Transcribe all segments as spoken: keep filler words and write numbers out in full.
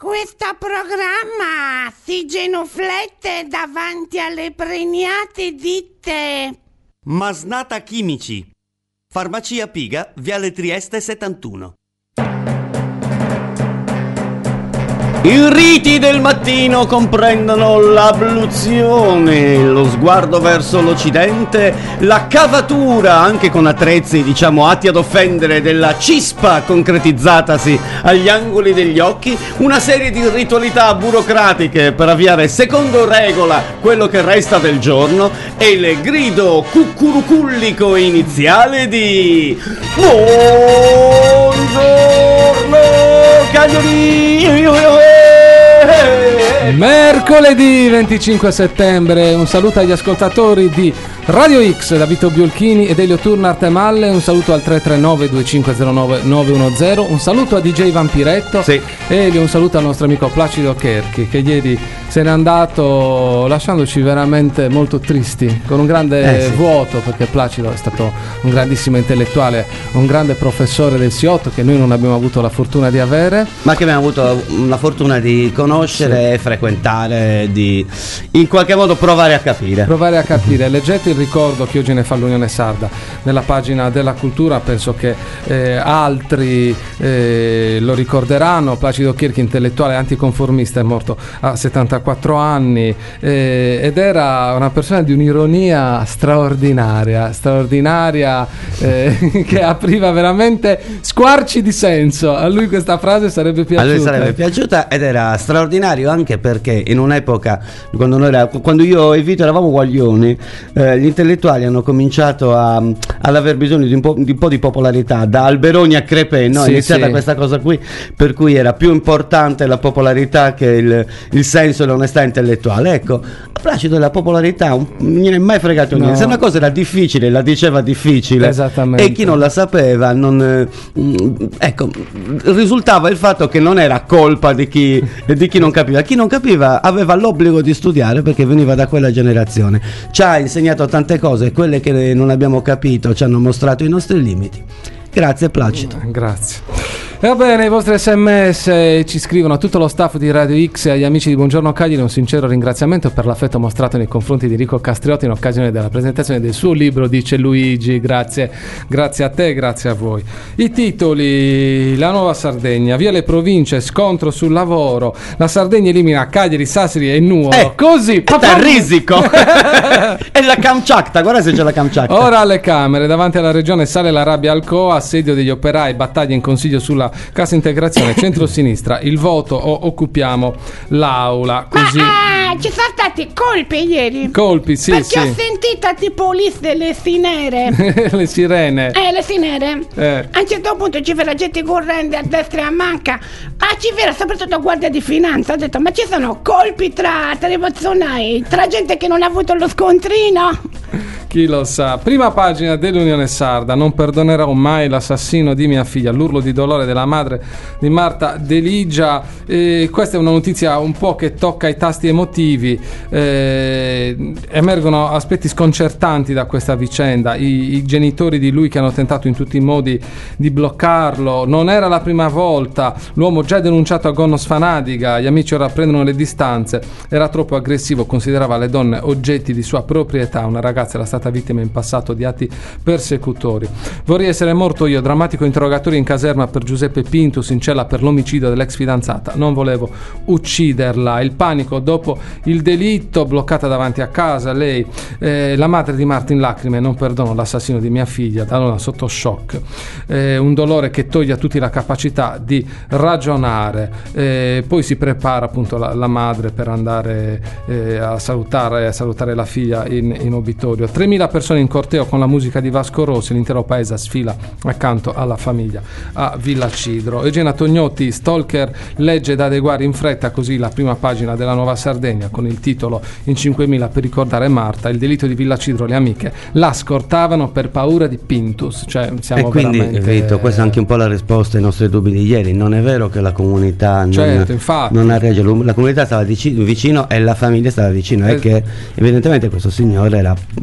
Questo programma si genuflette davanti alle pregnate ditte. Masnata Chimici, Farmacia Piga, Viale Trieste settantuno. I riti del mattino comprendono l'abluzione, lo sguardo verso l'occidente, la cavatura, anche con attrezzi diciamo atti ad offendere, della cispa concretizzatasi agli angoli degli occhi, una serie di ritualità burocratiche per avviare secondo regola quello che resta del giorno e il grido cucurucullico iniziale di buongiorno cagnolini. Mercoledì venticinque settembre, un saluto agli ascoltatori di Radio X da Vito Biolchini ed Elio Turnart e Malle, un saluto al tre tre nove due cinque zero nove nove uno zero, un saluto a D J Vampiretto. Sì. Elio, un saluto al nostro amico Placido Cherchi che ieri se n'è andato lasciandoci veramente molto tristi, con un grande eh, sì. vuoto, perché Placido è stato un grandissimo intellettuale, un grande professore del S I O T che noi non abbiamo avuto la fortuna di avere, ma che abbiamo avuto la fortuna di conoscere sì. e frequentare, di in qualche modo provare a capire. Provare a capire. Leggete il ricordo che oggi ne fa l'Unione Sarda nella pagina della cultura, penso che eh, altri eh, lo ricorderanno. Placido Cherchi, intellettuale anticonformista, è morto a settantaquattro anni eh, ed era una persona di un'ironia straordinaria, straordinaria eh, che apriva veramente squarci di senso. A lui questa frase sarebbe piaciuta. A lui sarebbe piaciuta ed era straordinario anche perché in un'epoca, quando, noi era, quando io e Vito eravamo guaglioni, eh, gli intellettuali hanno cominciato a, ad aver bisogno di un, po', di un po' di popolarità. Da Alberoni a Crepè, no? Sì, è iniziata sì. questa cosa qui, per cui era più importante la popolarità che il, il senso e l'onestà intellettuale. Ecco, Placido della popolarità non gliene è mai fregato niente. No. Se una cosa era difficile, la diceva difficile. Esattamente. E chi non la sapeva, non, eh, ecco, risultava il fatto che non era colpa di chi, di chi non capiva. Chi non capiva aveva l'obbligo di studiare perché veniva da quella generazione. Ci ha insegnato tante cose, quelle che non abbiamo capito ci hanno mostrato i nostri limiti. Grazie Placido. Grazie. E va bene, i vostri sms ci scrivono a tutto lo staff di Radio X e agli amici di Buongiorno Cagliari un sincero ringraziamento per l'affetto mostrato nei confronti di Enrico Castriotti in occasione della presentazione del suo libro, dice Luigi. Grazie, grazie a te, grazie a voi. I titoli: la Nuova Sardegna, via le province, scontro sul lavoro, la Sardegna elimina Cagliari, Sassari e Nuoro. Eh, così, è risico. È la Kamchatka, guarda se c'è la Kamchatka. Ora alle Camere, davanti alla regione sale la rabbia al C O A, assedio degli operai, battaglia in consiglio sulla cassa integrazione, centro-sinistra, il voto o occupiamo l'aula. Così. Ma ah, ci sono stati colpi ieri. Colpi, sì, perché sì. ho sentito tipo lì delle sinere. Le sirene. Eh, le sinere. Eh. A un certo punto ci vera gente corrente a destra e a manca. Ah, ci vera soprattutto guardia di finanza. Ho detto, ma ci sono colpi tra, tra i bozzonai, tra gente che non ha avuto lo scontrino. Chi lo sa. Prima pagina dell'Unione Sarda. Non perdonerò mai l'assassino di mia figlia, l'urlo di dolore della madre di Marta De Ligia. Eh, questa è una notizia un po' che tocca i tasti emotivi. Eh, emergono aspetti sconcertanti da questa vicenda. I, i genitori di lui che hanno tentato in tutti i modi di bloccarlo. Non era la prima volta. L'uomo già denunciato a Gonnos Fanadiga. Gli amici ora prendono le distanze. Era troppo aggressivo, considerava le donne oggetti di sua proprietà. Una ragazza era stata vittima in passato di atti persecutori. Vorrei essere morto io, drammatico interrogatorio in caserma per Giuseppe Pintus, in cella per l'omicidio dell'ex fidanzata. Non volevo ucciderla. Il panico dopo il delitto, bloccata davanti a casa lei, eh, la madre di Marta in lacrime, non perdono l'assassino di mia figlia, da allora sotto shock, eh, un dolore che toglie a tutti la capacità di ragionare. Eh, poi si prepara appunto la, la madre per andare eh, a salutare a salutare la figlia in, in obitorio. tremila persone in corteo con la musica di Vasco Rossi, l'intero paese sfila accanto alla famiglia a Villa Cidro. Eugenia Tognotti, stalker, legge da adeguare in fretta, così la prima pagina della Nuova Sardegna con il titolo in cinquemila per ricordare Marta, il delitto di Villa Cidro, le amiche la scortavano per paura di Pintus. Cioè, siamo e quindi veramente... Vito, questa è anche un po' la risposta ai nostri dubbi di ieri. Non è vero che la comunità non, certo, infatti. non ha reagito, la comunità stava vicino e la famiglia stava vicino, è es- che evidentemente questo signore era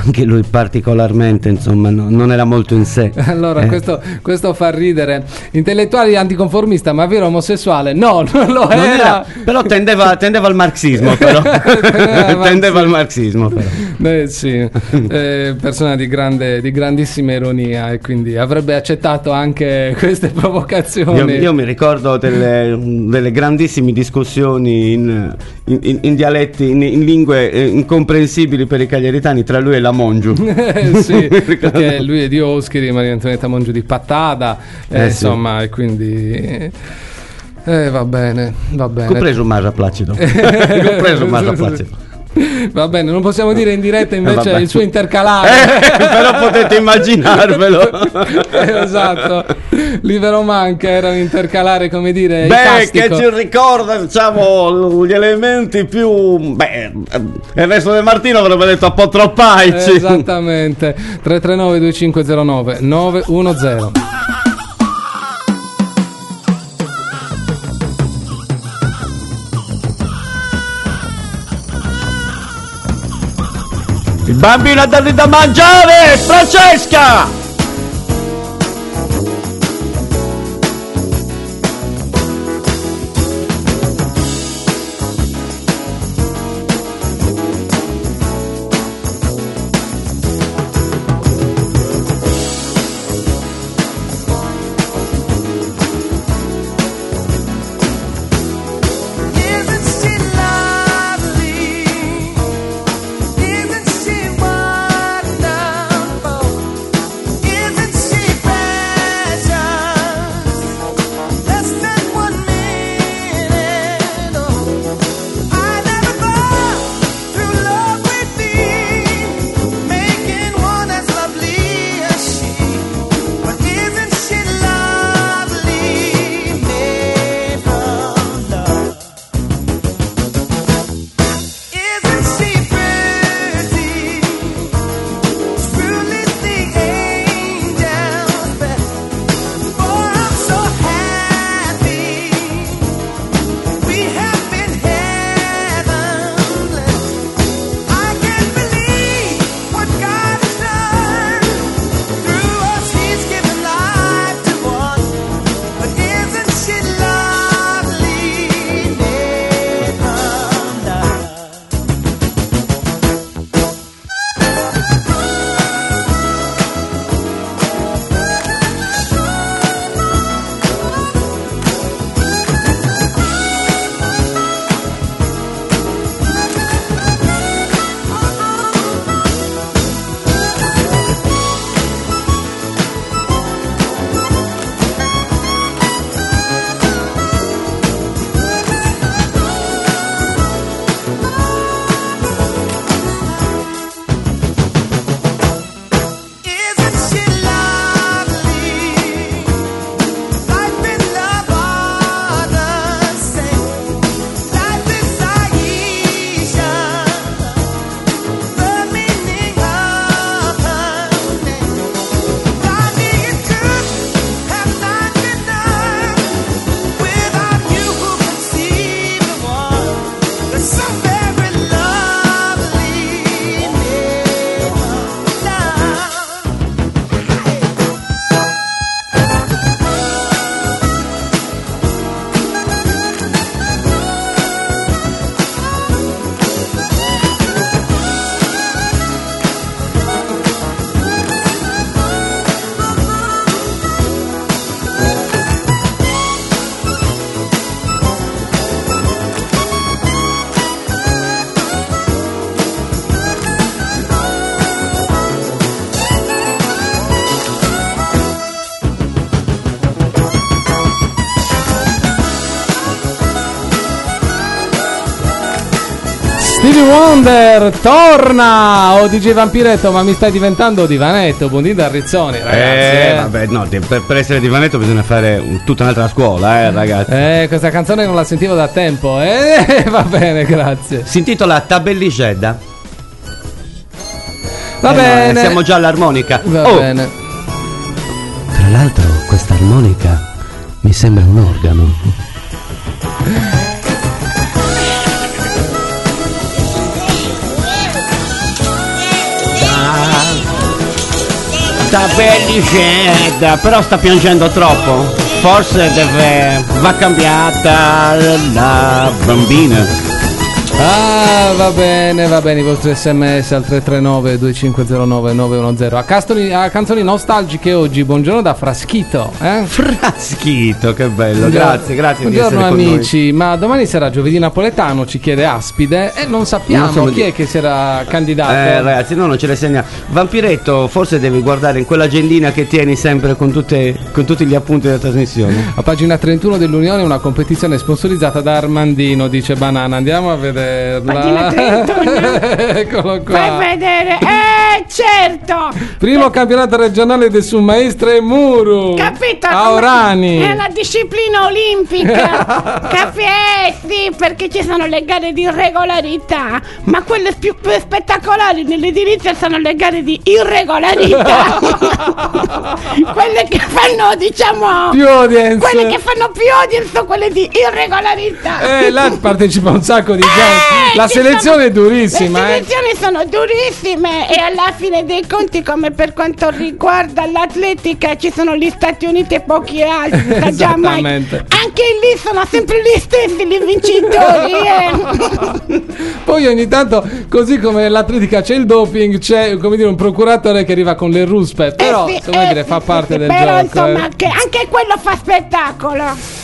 anche lui particolarmente, insomma, no, non era molto in sé. Allora, Eh. questo, questo fa ridere. Intellettuale anticonformista, ma vero omosessuale? No, non lo Non era. era, però tendeva, tendeva al marxismo, però. Tendeva al Tendeva al marxismo, però. Eh, sì, eh, persona di, grande, di grandissima ironia, e quindi avrebbe accettato anche queste provocazioni. Io, io mi ricordo delle, delle grandissime discussioni in, in- in- in dialetti, in, in lingue eh, incomprensibili per i cagliaritani tra lui e la Mongiu. Eh, sì, perché lui è di Oschiri, Maria Antonietta Mongiu di Pattada, eh, Eh, sì. insomma, e quindi eh, va bene, va bene. Compreso un Marra Placido. Compreso un Marra Placido. Va bene, non possiamo dire in diretta invece vabbè. il suo intercalare. Eh, però potete immaginarvelo. Eh, esatto, Libero Manca era un intercalare, come dire, Beh, che icastico. ci ricorda, diciamo, gli elementi più... Beh, il resto del Martino avrebbe detto un po' troppaici. Esattamente. Tre tre nove due cinque zero nove nove uno zero. Il bambino ha dato da mangiare, Francesca! Isn't she lovely? Isn't she wonderful? Isn't she precious? Less than one minute. Oh, I never thought through love we'd be making one as lovely as she. But isn't she lovely? Made from love. Isn't she pretty? Truly the angel's best. For I'm so happy we have been heaven blessed. I can't believe what God has done. Through us He's given life to one. But isn't she lovely? Made from love. Isn't she lovely? Life in love are the same. Life is Aisha, the meaning of her name. Body and truth have not been done without you who conceive the one. There's so very lovely made of love. Stevie Wonder torna. O D J Vampiretto, ma mi stai diventando divanetto. Buondì da Rizzoni, ragazzi. Eh, eh. vabbè, no, te- per, per essere divanetto bisogna fare un- tutta un'altra scuola, eh, ragazzi. Eh, questa canzone non la sentivo da tempo. Eh, va bene, grazie. Si intitola Tabellicedda. Va Eh, no, bene. eh, siamo già all'armonica. Va Oh, bene. tra l'altro questa armonica mi sembra un organo. sta pellicetta, però sta piangendo troppo. Forse deve... va cambiata la bambina. Ah, va bene, va bene, i vostri sms al tre tre nove due cinque zero nove nove uno zero. A, castoni, a canzoni nostalgiche oggi, buongiorno da Fraschito, eh? Fraschito, che bello, grazie, grazie buongiorno di essere con amici, ma domani sarà giovedì napoletano, ci chiede Aspide e non sappiamo Non so chi di- è che si era candidato. Eh ragazzi, no, non ce le segna. Vampiretto, forse devi guardare in quell'agendina che tieni sempre con, tutte, con tutti gli appunti della trasmissione. A pagina trentuno dell'Unione una competizione sponsorizzata da Armandino, dice Banana, andiamo a vederla. Pagina trentuno. Eccolo qua. Fai vedere, eh certo. Primo campionato regionale del su Maestre Muru. Capito? A Orani. È una disciplina olimpica. Capi? Eh sì, perché ci sono le gare di regolarità, ma quelle più, più spettacolari nell'edilizia sono le gare di irregolarità. Quelle che fanno, diciamo, Più audience. quelle che fanno più audience sono quelle di irregolarità. Eh, là partecipa un sacco di gente. Eh, La ci selezione è sono- durissima. Le eh. selezioni sono durissime e alla fine dei conti, come per quanto riguarda l'atletica, ci sono gli Stati Uniti e pochi altri. La Giamaica. Esattamente. Anche lì sono sempre gli stessi gli vincitori. Eh. Poi ogni tanto, così come l'atletica c'è il doping, c'è come dire un procuratore che arriva con le ruspe. Però, Eh sì, se vuoi eh dire, sì, fa sì, parte sì, del però, gioco. insomma, eh. che anche quello fa spettacolo.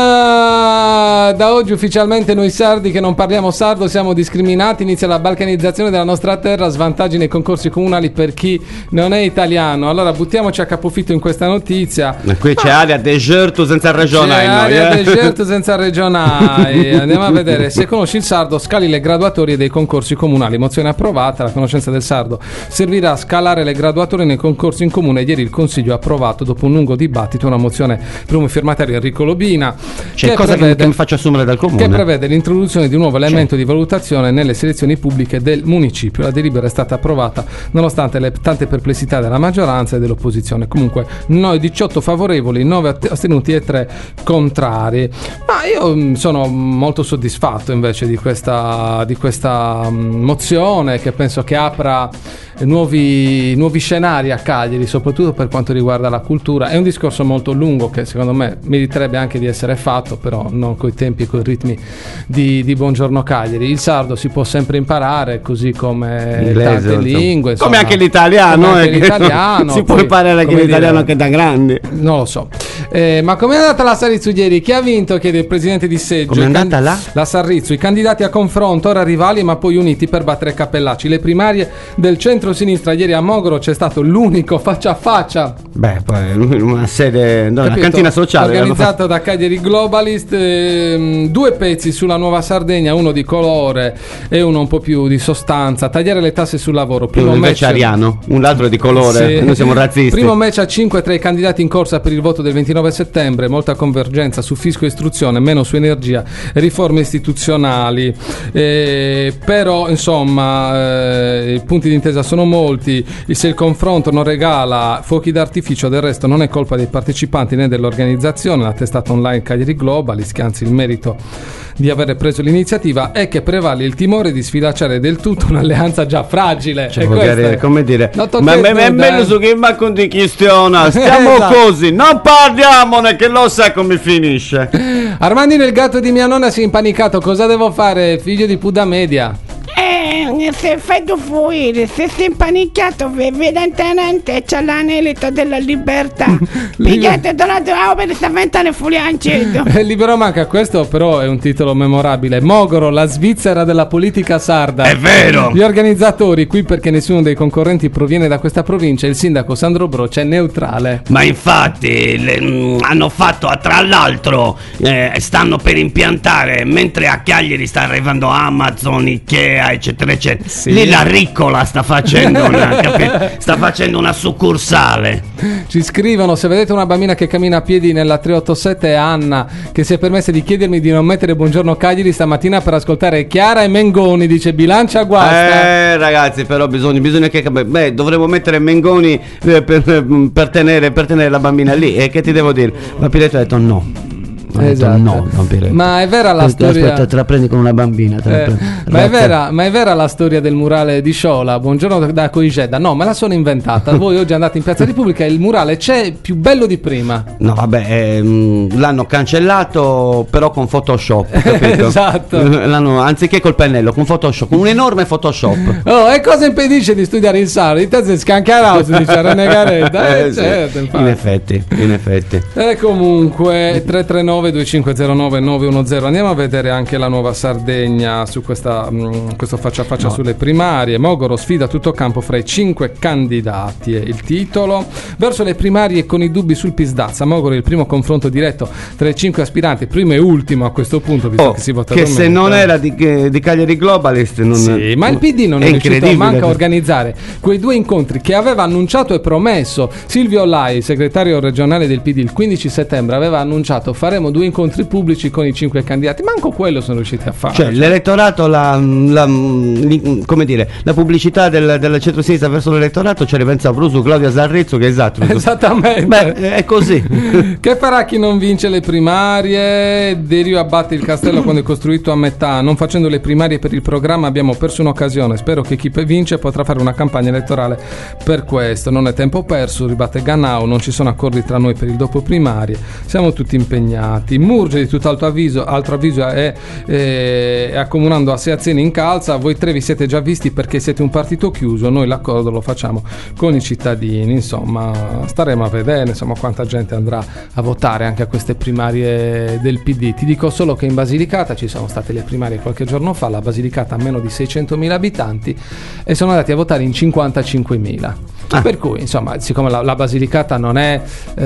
Ah, da oggi ufficialmente noi sardi che non parliamo sardo siamo discriminati, inizia la balcanizzazione della nostra terra, svantaggi nei concorsi comunali per chi non è italiano. Allora buttiamoci a capofitto in questa notizia. Qui c'è area deserto senza regione. C'è ai noi, area eh. deserto senza regionali. Andiamo a vedere. Se conosci il sardo, scali le graduatorie dei concorsi comunali. Mozione approvata. La conoscenza del sardo servirà a scalare le graduatorie nei concorsi in comune. Ieri il Consiglio ha approvato, dopo un lungo dibattito, una mozione primo firmatario Enrico Lobina. C'è cosa che, che mi faccio assumere dal comune. Che prevede l'introduzione di un nuovo elemento di valutazione nelle selezioni pubbliche del municipio. La delibera è stata approvata nonostante le tante perplessità della maggioranza e dell'opposizione. Comunque noi diciotto favorevoli, nove astenuti e tre contrari. Ma io mh, sono molto soddisfatto invece di questa, di questa mh, mozione, che penso che apra nuovi, nuovi scenari a Cagliari, soprattutto per quanto riguarda la cultura. È un discorso molto lungo che secondo me meriterebbe anche di essere fatto, però non coi tempi e coi ritmi di, di Buongiorno Cagliari. Il sardo si può sempre imparare, così come Inglese, tante insomma. lingue, Come insomma. anche l'italiano, Come anche eh, che l'italiano, si può poi, imparare anche come l'italiano dire, anche da grandi. non lo so. Eh, ma com'è andata la Sarrizzu ieri? Chi ha vinto? Chiede il presidente di Seggio. Com'è I andata can- là? La Sarrizzu. I candidati a confronto, ora rivali ma poi uniti per battere Cappellacci. Le primarie del centro-sinistra. Ieri a Mogoro c'è stato l'unico faccia a faccia. Beh, poi una sede, no, una Capito? cantina sociale. Organizzato da Cagliari Globalist, ehm, due pezzi sulla Nuova Sardegna, uno di colore e uno un po' più di sostanza. Tagliare le tasse sul lavoro. Primo Uno invece match- ariano, un altro è di colore, Sì. noi siamo razzisti. Primo match a cinque tra i candidati in corsa per il voto del ventinove settembre, molta convergenza su fisco e istruzione, meno su energia e riforme istituzionali. Eh, però insomma eh, i punti di intesa sono molti. Se il confronto non regala fuochi d'artificio, del resto non è colpa dei partecipanti né dell'organizzazione. La testata online Cagliari Globalist, che anzi il merito di aver preso l'iniziativa è che prevale il timore di sfilacciare del tutto un'alleanza già fragile. Cioè, E magari, questo è- come dire, Non ma tocca ma- ma è il bello duda, su che ma con di questiona, stiamo Esatto. così, non parliamone che lo sa come finisce. Armandino, il gatto di mia nonna si è impanicato. Cosa devo fare, figlio di Puda Media? Eh, se fai tu fuori, se sei impanicchiato, evidentemente c'è l'anelito della libertà. Pigliate donato a per sta ventane fuliancedo. Eh, Libero manca, questo però è un titolo memorabile. Mogoro, la Svizzera della politica sarda. È vero. Gli organizzatori, qui perché nessuno dei concorrenti proviene da questa provincia, il sindaco Sandro Broce è neutrale. Ma infatti le- mm, hanno fatto, ah, tra l'altro, eh, stanno per impiantare, mentre a Cagliari sta arrivando Amazon, Ikea, eccetera, eccetera. Sì. Lì la Riccola sta facendo una, capi- sta facendo una succursale. Ci scrivono: se vedete una bambina che cammina a piedi nella tre otto sette, è Anna, che si è permessa di chiedermi di non mettere Buongiorno Cagliari stamattina per ascoltare Chiara e Mengoni. Dice bilancia guasta. Eh ragazzi, però bisogna, bisogna che beh, dovremmo mettere Mengoni eh, per, per tenere, per tenere la bambina lì. E che ti devo dire? Ma Piretto ha detto no. ho detto Esatto. no, Don Piretto. Ma è vera la Aspetta, storia- Aspetta, te la prendi con una bambina. te la Eh, prendi. ma, è Racca- vera, ma è vera la storia del murale di Sciola? Buongiorno da- da Coigeda. No, me la sono inventata. Voi oggi andate in Piazza Repubblica e il murale c'è più bello di prima. No, vabbè, ehm, l'hanno cancellato però con Photoshop, capito? Esatto. L'hanno, anziché col pennello, con Photoshop, con un enorme Photoshop. Oh, e cosa impedisce di studiare in sala? Di te sei scancarato, si dice René Garetta. Eh, Eh, sì, certo, infatti. in effetti, in effetti. E comunque tre tre nove due cinque zero nove nove uno zero. Andiamo a vedere anche la nuova Sardegna su questa, mh, questo faccia a faccia No. sulle primarie. Mogoro sfida tutto campo fra i cinque candidati, è il titolo. Verso le primarie con i dubbi sul Pisdazza. Mogoro il primo confronto diretto tra i cinque aspiranti, primo e ultimo a questo punto, visto Oh, che si vota che domenica. se non era di, che- di Cagliari Globalist non Sì, ma il P D non è, riuscito incredibile. manco a organizzare quei due incontri che aveva annunciato e promesso Silvio Lai, segretario regionale del P D, il quindici settembre aveva annunciato faremo due incontri pubblici con i cinque candidati, manco quello sono riusciti a fare. Cioè l'elettorato, la, la- li- come dire, la pubblicità del, del centro-sinistra verso l'elettorato ci ripensa Brusu, Claudia Zarrizzo, che è esatto. Esattamente. Beh, è così. Che farà chi non vince le primarie? Derio abbatte il castello quando è costruito a metà. Non facendo le primarie per il programma abbiamo perso un'occasione. Spero che chi vince potrà fare una campagna elettorale per questo. Non è tempo perso, ribatte Gannau. Non ci sono accordi tra noi per il dopo primarie. Siamo tutti impegnati. Murge di tutt'altro avviso, altro avviso è, è, è accomunando associazioni in calza. Voi tre vi siete già visti perché siete un partito chiuso. Noi l'accordo lo facciamo con i cittadini. Insomma, staremo a vedere insomma quanta gente andrà a votare anche a queste primarie del P D. Ti dico solo che in Basilicata ci sono state le primarie qualche giorno fa, la Basilicata ha meno di seicentomila abitanti e sono andati a votare in cinquantacinquemila. Ah. Per cui insomma, siccome la, la Basilicata non è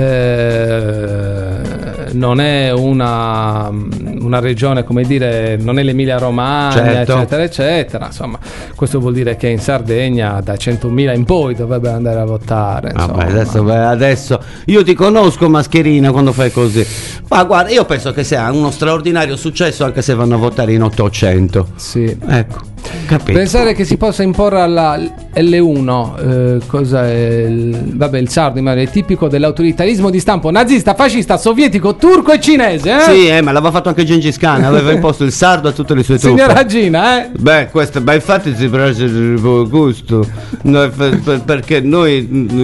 eh, non è una, una regione, come dire, non è l'Emilia Romagna, Certo. eccetera eccetera, insomma questo vuol dire che in Sardegna da centomila in poi dovrebbe andare a votare, Vabbè, insomma. adesso, beh, adesso io ti conosco, Mascherina, quando fai così. Ma guarda, io penso che sia uno straordinario successo anche se vanno a votare in ottocento. Sì. Ecco, capito. Pensare che si possa imporre alla L uno, eh, cosa è il, vabbè, il sardo ma è tipico dell'autoritarismo di stampo nazista, fascista, sovietico, turco e cinese, eh? Sì, eh, ma l'aveva fatto anche Gengis Khan, aveva imposto il sardo a tutte le sue truppe. Signora Gina, eh? Beh, questo, beh, infatti si prende il gusto. Noi- per- per- perché noi,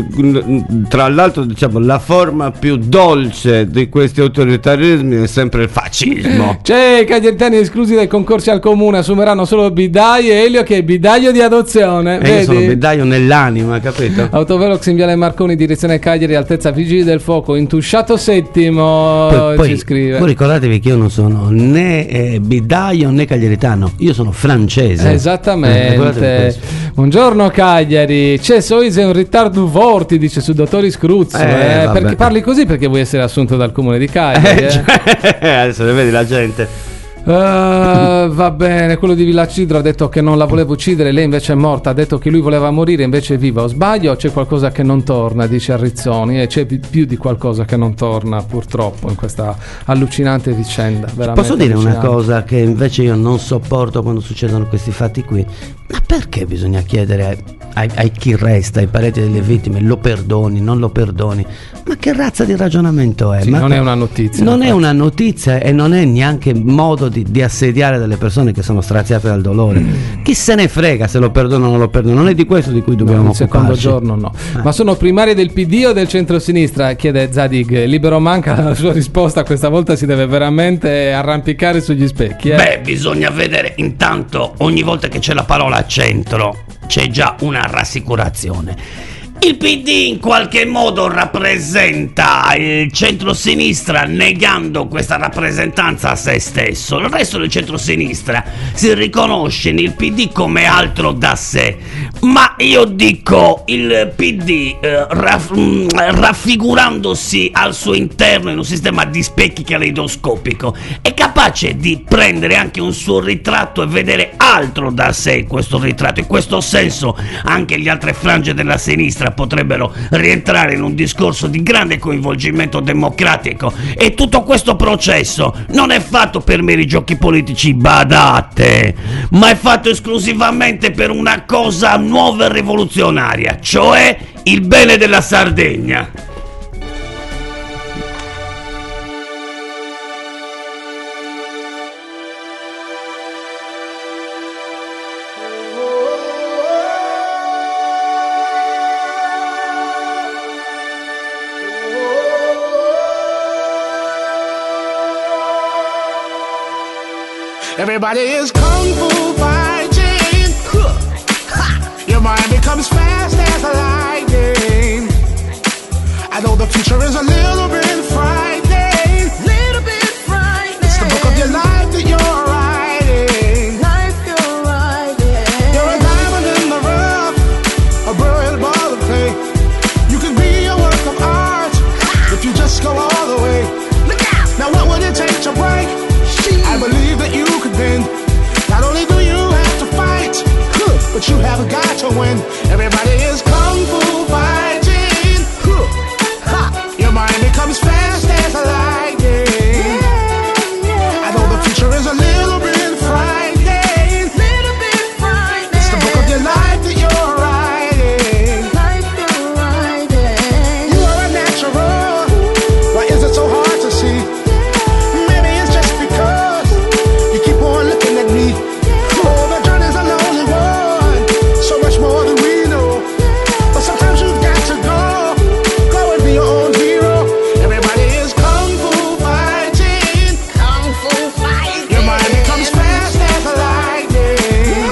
mh, tra l'altro, diciamo, la forma più dolce di questi autoritarismi è sempre il fascismo. C'è i cagliaritani esclusi dai concorsi al comune assumeranno solo Bidai e Elio che è bidaio di adozione, E io sono vedi? bedaio nell'anima, capito? Autovelox in Viale Marconi, direzione Cagliari, altezza Vigili del Fuoco, intusciato settimo, Poi, poi- ci scrive. voi ricordatevi che io non sono né eh, bidaio né cagliaritano, io sono francese. Eh, ricordatevi Esattamente. questo. Buongiorno Cagliari. C'è Soise un ritardo vorti, dice su Dottori Scruzzo. Eh, eh, vabbè. perché parli così perché vuoi essere assunto dal comune di Cagliari. Eh, eh. cioè, adesso le vedi la gente. Ah, va bene, quello di Villacidro ha detto che non la voleva uccidere, lei invece è morta, ha detto che lui voleva morire, invece è viva. O sbaglio o c'è qualcosa che non torna, dice Arrizzoni, e c'è pi- più di qualcosa che non torna purtroppo in questa allucinante vicenda. veramente Posso dire una allucinante. cosa che invece io non sopporto quando succedono questi fatti qui? Ma perché bisogna chiedere ai, ai- ai chi resta, ai parenti delle vittime, lo perdoni, non lo perdoni? Ma che razza di ragionamento è? Sì, Ma non è una notizia, Non è infatti. una notizia e non è neanche modo di, di assediare delle persone che sono straziate dal dolore. Chi se ne frega se lo perdono o non lo perdono? Non è di questo di cui dobbiamo No, il secondo occuparci. giorno no. Ah. Ma sono primarie del P D o del centrosinistra? Chiede Zadig. Libero Manca, la sua risposta questa volta si deve veramente arrampicare sugli specchi. Eh? Beh, bisogna vedere intanto, ogni volta che c'è la parola centro, c'è già una rassicurazione. Il P D in qualche modo rappresenta il centrosinistra negando questa rappresentanza a se stesso. Il resto del centrosinistra si riconosce nel P D come altro da sé. Ma io dico, il P D eh, raff- mh, raffigurandosi al suo interno in un sistema di specchi caleidoscopico è capace di prendere anche un suo ritratto e vedere altro da sé in questo ritratto. In questo senso anche le altre frange della sinistra potrebbero rientrare in un discorso di grande coinvolgimento democratico, e tutto questo processo non è fatto per meri giochi politici, badate, ma è fatto esclusivamente per una cosa nuova e rivoluzionaria, cioè il bene della Sardegna. Everybody is kung fu fighting. Ha! Your mind becomes fast as lightning. I know the future is a little bit frightening. Little bit frightening. It's the book of your life that you're writing. Life you're writing. You're a diamond in the rough, a brilliant ball of clay. You can be a work of art if you just go all the way. Look out! Now what would it take to break? I believe that you could bend. Not only do you have to fight, but you have got to win. Everybody is kung fu fighting. Ha! Your mind becomes fast as lightning. I know the future is a little bit frightening. Little bit frightening. It's the book of your life that you're writing. Life you're writing. You are a natural. Why is it so hard to see? Maybe it's just because you keep on looking at me. Oh, the journey's a lonely one. So much more than we know. But sometimes you've got to go. Go and be your own hero. Everybody is kung fu fighting. Kung fu fighting. Your mind becomes fast as lightning.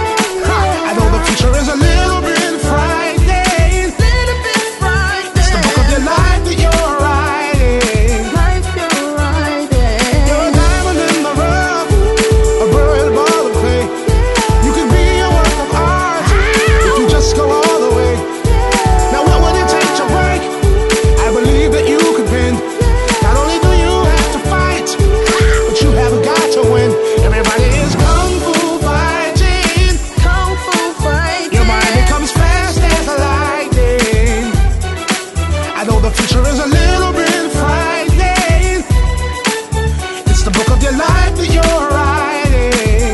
I know the future is a little bit frightening. Little bit frightening. It's the book of your life that you're writing. Life you're writing. You're a diamond in the rough, a brilliant ball of clay. You can be a work of art if you just go all the way. Now what would it take to break? I believe that you could bend. Not only do you have to fight, but you have got to win. Everybody is kung fu fighting. Kung fu fighting. Your mind becomes fast as lightning. I know the future is a little bit frightening. It's the book of your life that you're writing.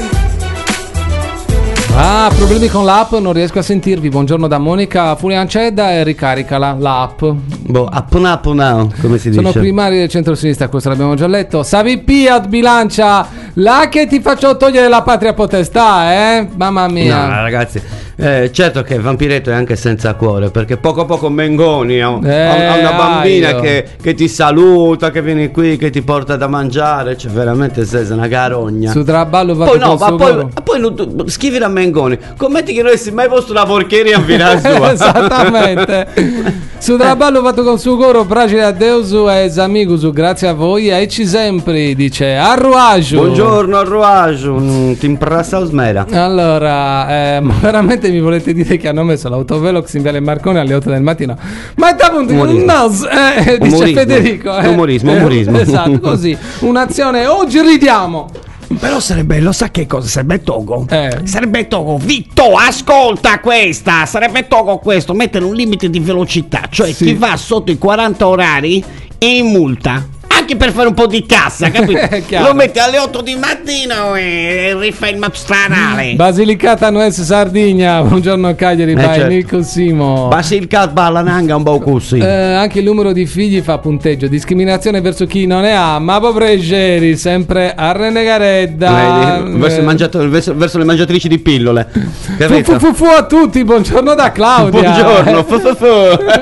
Ah, problemi con l'app, non riesco a sentirvi. Buongiorno da Monica Furiancedda e ricaricala l'app. Boh, appona appona, come si dice? Sono primari del centro-sinistra, questo l'abbiamo già letto. Savi Piat bilancia, là che ti faccio togliere la patria potestà, eh? Mamma mia. No, ragazzi, eh, certo che Vampiretto è anche senza cuore, perché poco a poco Mengoni ha, Eh, ha una bambina aio. che, che ti saluta, che viene qui, che ti porta da mangiare, cioè veramente sei una carogna. Su Traballo va Poi no, col ma suo poi, coro. ma poi non tu- scrivi a Mengoni, commetti che non avessi mai posto una porcheria a virare sua. Esattamente. Su Traballo fatto con suo coro, fragile a Deusu e Zamigusu, grazie a voi e ci sempre, dice Arruaggio. Buongiorno Arruaggio, mm, ti imprassa smera. Allora, eh, ma veramente mi volete dire che hanno messo l'autovelox in Viale Marconi alle otto del mattino? Ma da punto Umorismo. no, eh, dice Umorismo. Federico. Eh. Umorismo, umorismo. Eh, esatto, così. Un'azione, oggi ridiamo. Però sarebbe, lo sa che cosa? Sarebbe Togo. Eh. Sarebbe Togo. Vitto, ascolta questa. Sarebbe Togo questo. Mettere un limite di velocità. Cioè Sì. chi va sotto i quaranta orari è in multa. Anche per fare un po' di cassa, capito? È chiaro. Lo metti alle otto di mattino e rifai il map stradale. Basilicata Nuez Sardegna, buongiorno Cagliari, Eh, by certo. Nico Simo. Basilcat Ballananga un po' così. Eh, anche il numero di figli fa punteggio. Discriminazione verso chi non ne ha, ma povrei sempre a Renegaredda. Vedi? verso, il mangiato- verso- verso le mangiatrici di pillole. Fu, Capito? fu, fu, fu a tutti, buongiorno da Claudia. Buongiorno. fu, fu, fu.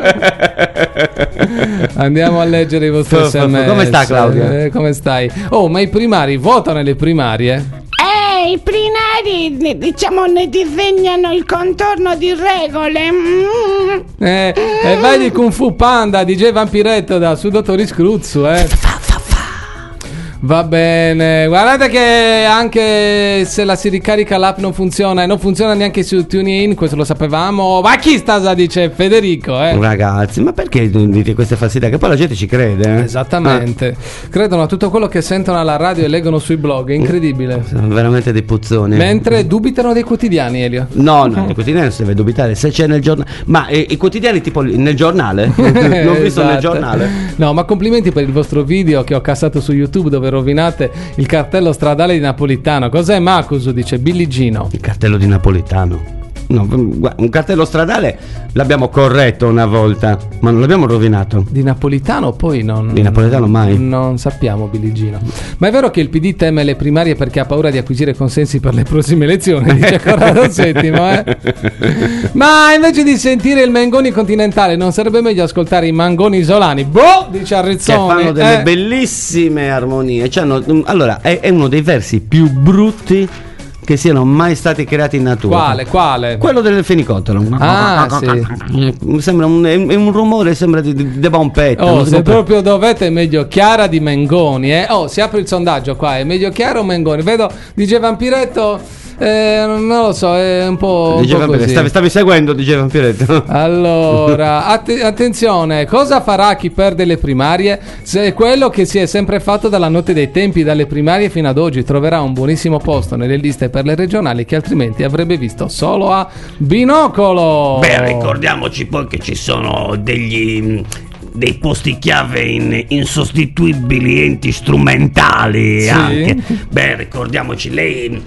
Andiamo a leggere i vostri Fu, fu, fu. sms. Come sta, Claudia? Eh, come stai? Oh, ma i primari votano le primarie? Eh, i primari, ne- diciamo, ne disegnano il contorno di regole. Mm. Eh, e vai di Kung Fu Panda, D J Vampiretto da Sudottori Scruzzu, eh. Va bene, guardate che anche se la si ricarica l'app non funziona e non funziona neanche su TuneIn, questo lo sapevamo. Ma chi sta, dice Federico, eh? Ragazzi, ma perché dite queste falsità? Che poi la gente ci crede, eh? Esattamente, credono a tutto quello che sentono alla radio e leggono sui blog, è incredibile. Sono veramente dei puzzoni. Mentre dubitano dei quotidiani, Elio. No, no, i quotidiani non si deve dubitare. Se c'è nel giornale. Ma eh, i quotidiani tipo nel giornale? L'ho visto nel Esatto. giornale. No, ma complimenti per il vostro video che ho cassato su YouTube dove rovinate il cartello stradale di Napolitano. Cos'è Macusu? Dice Billigino. Il cartello di Napolitano. No, guarda, un cartello stradale l'abbiamo corretto una volta, ma non l'abbiamo rovinato. Di Napolitano poi non... Di Napoletano mai. Non sappiamo, Biligino. Ma è vero che il P D teme le primarie perché ha paura di acquisire consensi per le prossime elezioni, dice Corrado Settimo, eh? Ma invece di sentire il Mengoni continentale, non sarebbe meglio ascoltare i Mangoni isolani? Boh, dice Che Arrizzoni. fanno delle eh. bellissime armonie. C'hanno- allora, è, è uno dei versi più brutti che siano mai stati creati in natura. Quale, quale? Quello del fenicottero. Ah, Mi sembra un, è un rumore, sembra di, di, di vampetta. Oh, non si se può- proprio dovete è meglio Chiara di Mengoni, eh? Oh, si apre il sondaggio qua, è meglio Chiara o Mengoni? Vedo, dice Vampiretto, eh, non lo so, è un po', un Diceva po' Vampiretto, così. stavi, stavi seguendo, diceva Vampiretto. Allora, att- attenzione, cosa farà chi perde le primarie? Se è quello che si è sempre fatto dalla notte dei tempi, dalle primarie fino ad oggi, troverà un buonissimo posto nelle liste per le regionali che altrimenti avrebbe visto solo a binocolo. Beh, ricordiamoci poi che ci sono degli dei posti chiave in, insostituibili enti strumentali Sì. anche. Beh, ricordiamoci, lei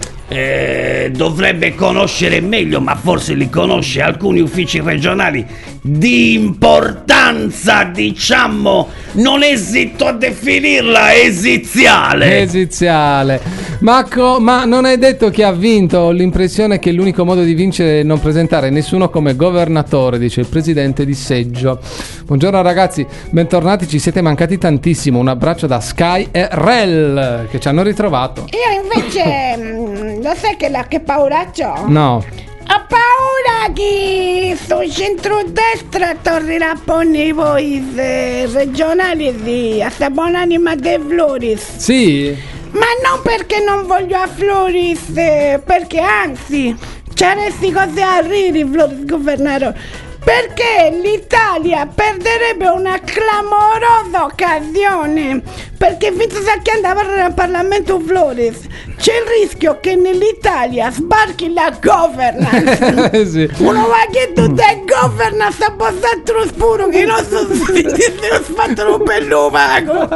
eh, dovrebbe conoscere meglio, ma forse li conosce, alcuni uffici regionali di importanza, diciamo, non esito a definirla esiziale. Esiziale. Ma, co- ma non è detto che ha vinto. Ho l'impressione che l'unico modo di vincere è non presentare nessuno come governatore, dice il presidente di seggio. Buongiorno ragazzi, bentornati, ci siete mancati tantissimo. Un abbraccio da Sky e Rel che ci hanno ritrovato. Io invece, mm, lo sai che, la, che paura c'ho? No. Ho paura che sto centrodestra tornerà a porre voi eh, regionali di a sta buonanima De Floris. Sì. Ma non perché non voglio a Floris, eh, perché anzi, c'eresti cose a rire, Floris governatore. Perché l'Italia perderebbe una clamorosa occasione. Perché visto che andava al Parlamento Flores, c'è il rischio che nell'Italia sbarchi la governance. Sì. Uno va che tu te governance a passare spuro che non so se ti fatto per l'umago. Uno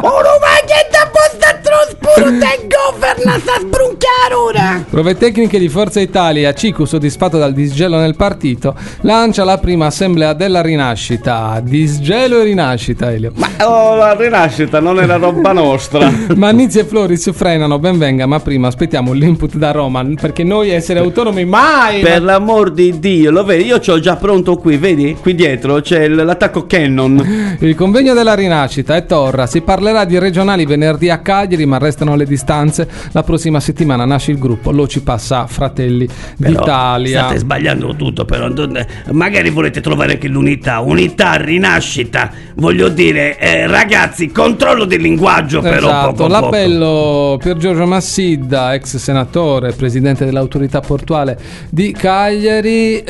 va che ti passare spuro te governance a sprunchiare ora. Prove tecniche di Forza Italia. Cicu, soddisfatto dal disgelo nel partito, lancia la prima assemblea della rinascita. Disgelo e rinascita, Elio. Ma oh, la rinascita non è la roba nostra. Manizzi e Floris frenano, ben venga, ma prima aspettiamo l'input da Roma, perché noi essere autonomi mai. Per l'amor di Dio, lo vedi? Io c'ho già pronto qui, vedi? Qui dietro c'è l- l'attacco Cannon. Il convegno della rinascita è torra. Si parlerà di regionali venerdì a Cagliari, ma restano le distanze. La prossima settimana nasce il gruppo Lo ci passa Fratelli Però d'Italia. state sbagliando tutto, però non- magari volete trovare anche l'unità, unità, rinascita, voglio dire, eh, ragazzi, controllo del linguaggio però Esatto, poco a poco. l'appello per Giorgio Massidda, ex senatore, presidente dell'autorità portuale di Cagliari.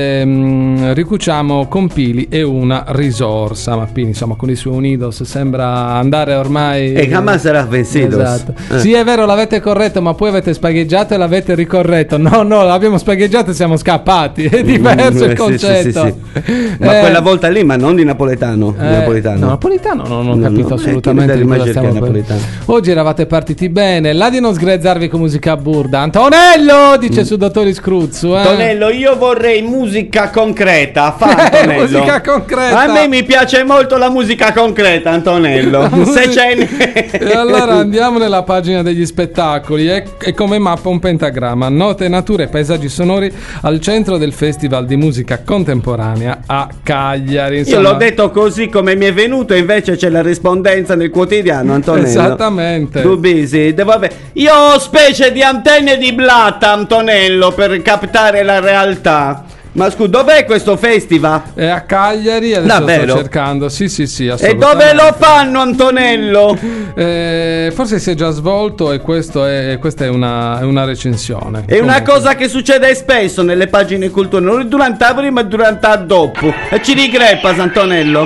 ehm, ricuciamo con Pili e una risorsa. Ma Pili, insomma, con i suoi Unidos sembra andare ormai. E jamás sarà vencidos. Esatto. Eh. Sì, è vero, l'avete corretto, ma poi avete spagheggiato e l'avete ricorretto. No, no, l'abbiamo spagheggiato e siamo scappati. È diverso Mm, il eh, sì, concetto. sì, sì, sì. Ma Eh, quella volta lì, ma non di napoletano. Di eh, napoletano. no, napolitano non ho No, capito no, assolutamente eh, di cosa immagino che stiamo è parlando. napoletano. Oggi eravate partiti bene, là di non sgrezzarvi con musica burda. Antonello dice Mm. su Dottori Scruzzu, eh. Antonello, io vorrei musica concreta. Fa, Antonello. Musica concreta. A me mi piace molto la musica concreta, Antonello. Se ce n'è. E allora andiamo nella pagina degli spettacoli e, e come mappa un pentagramma, note, nature e paesaggi sonori al centro del Festival di Musica Contemporanea a Cagliari. Io Insomma, l'ho detto così come mi è venuto, invece c'è la rispondenza nel quotidiano, Antonello. Esattamente. Tu busy. Devo avere- Io ho specie di antenne di blatta, Antonello, per captare la realtà. Ma scusa, dov'è questo festival? è a Cagliari, adesso Davvero? sto cercando. Sì, sì, sì, E assolutamente. dove lo fanno, Antonello? Eh, forse si è già svolto e questo è, questa è una, è una recensione. È una Comunque. cosa che succede spesso nelle pagine culturali, non durante la prima, ma durante la dopo. E ci ricrepas, Antonello.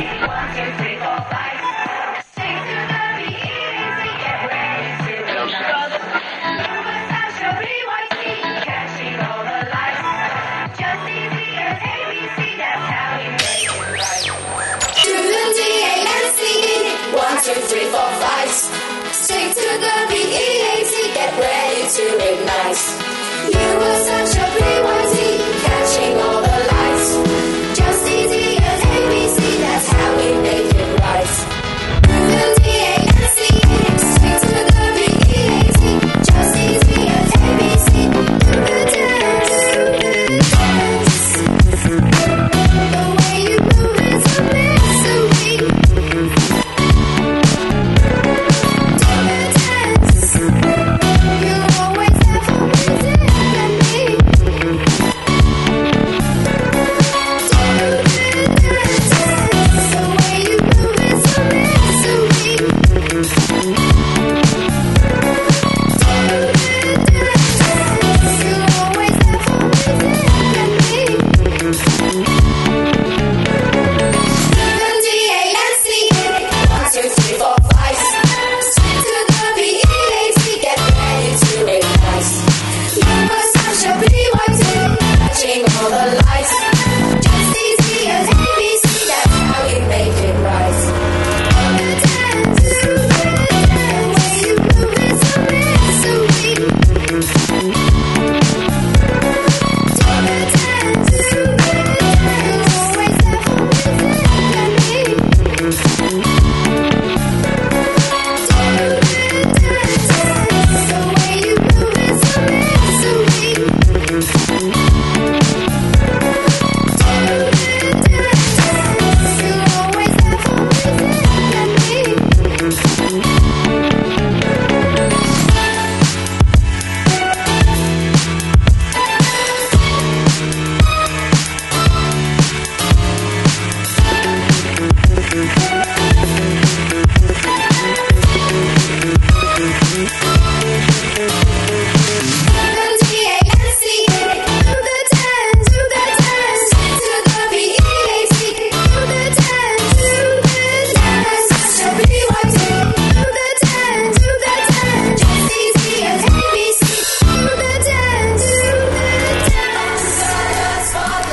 One, two, three, four, five. Stick to the B E A T, get ready to ignite. You were such a P Y T, catch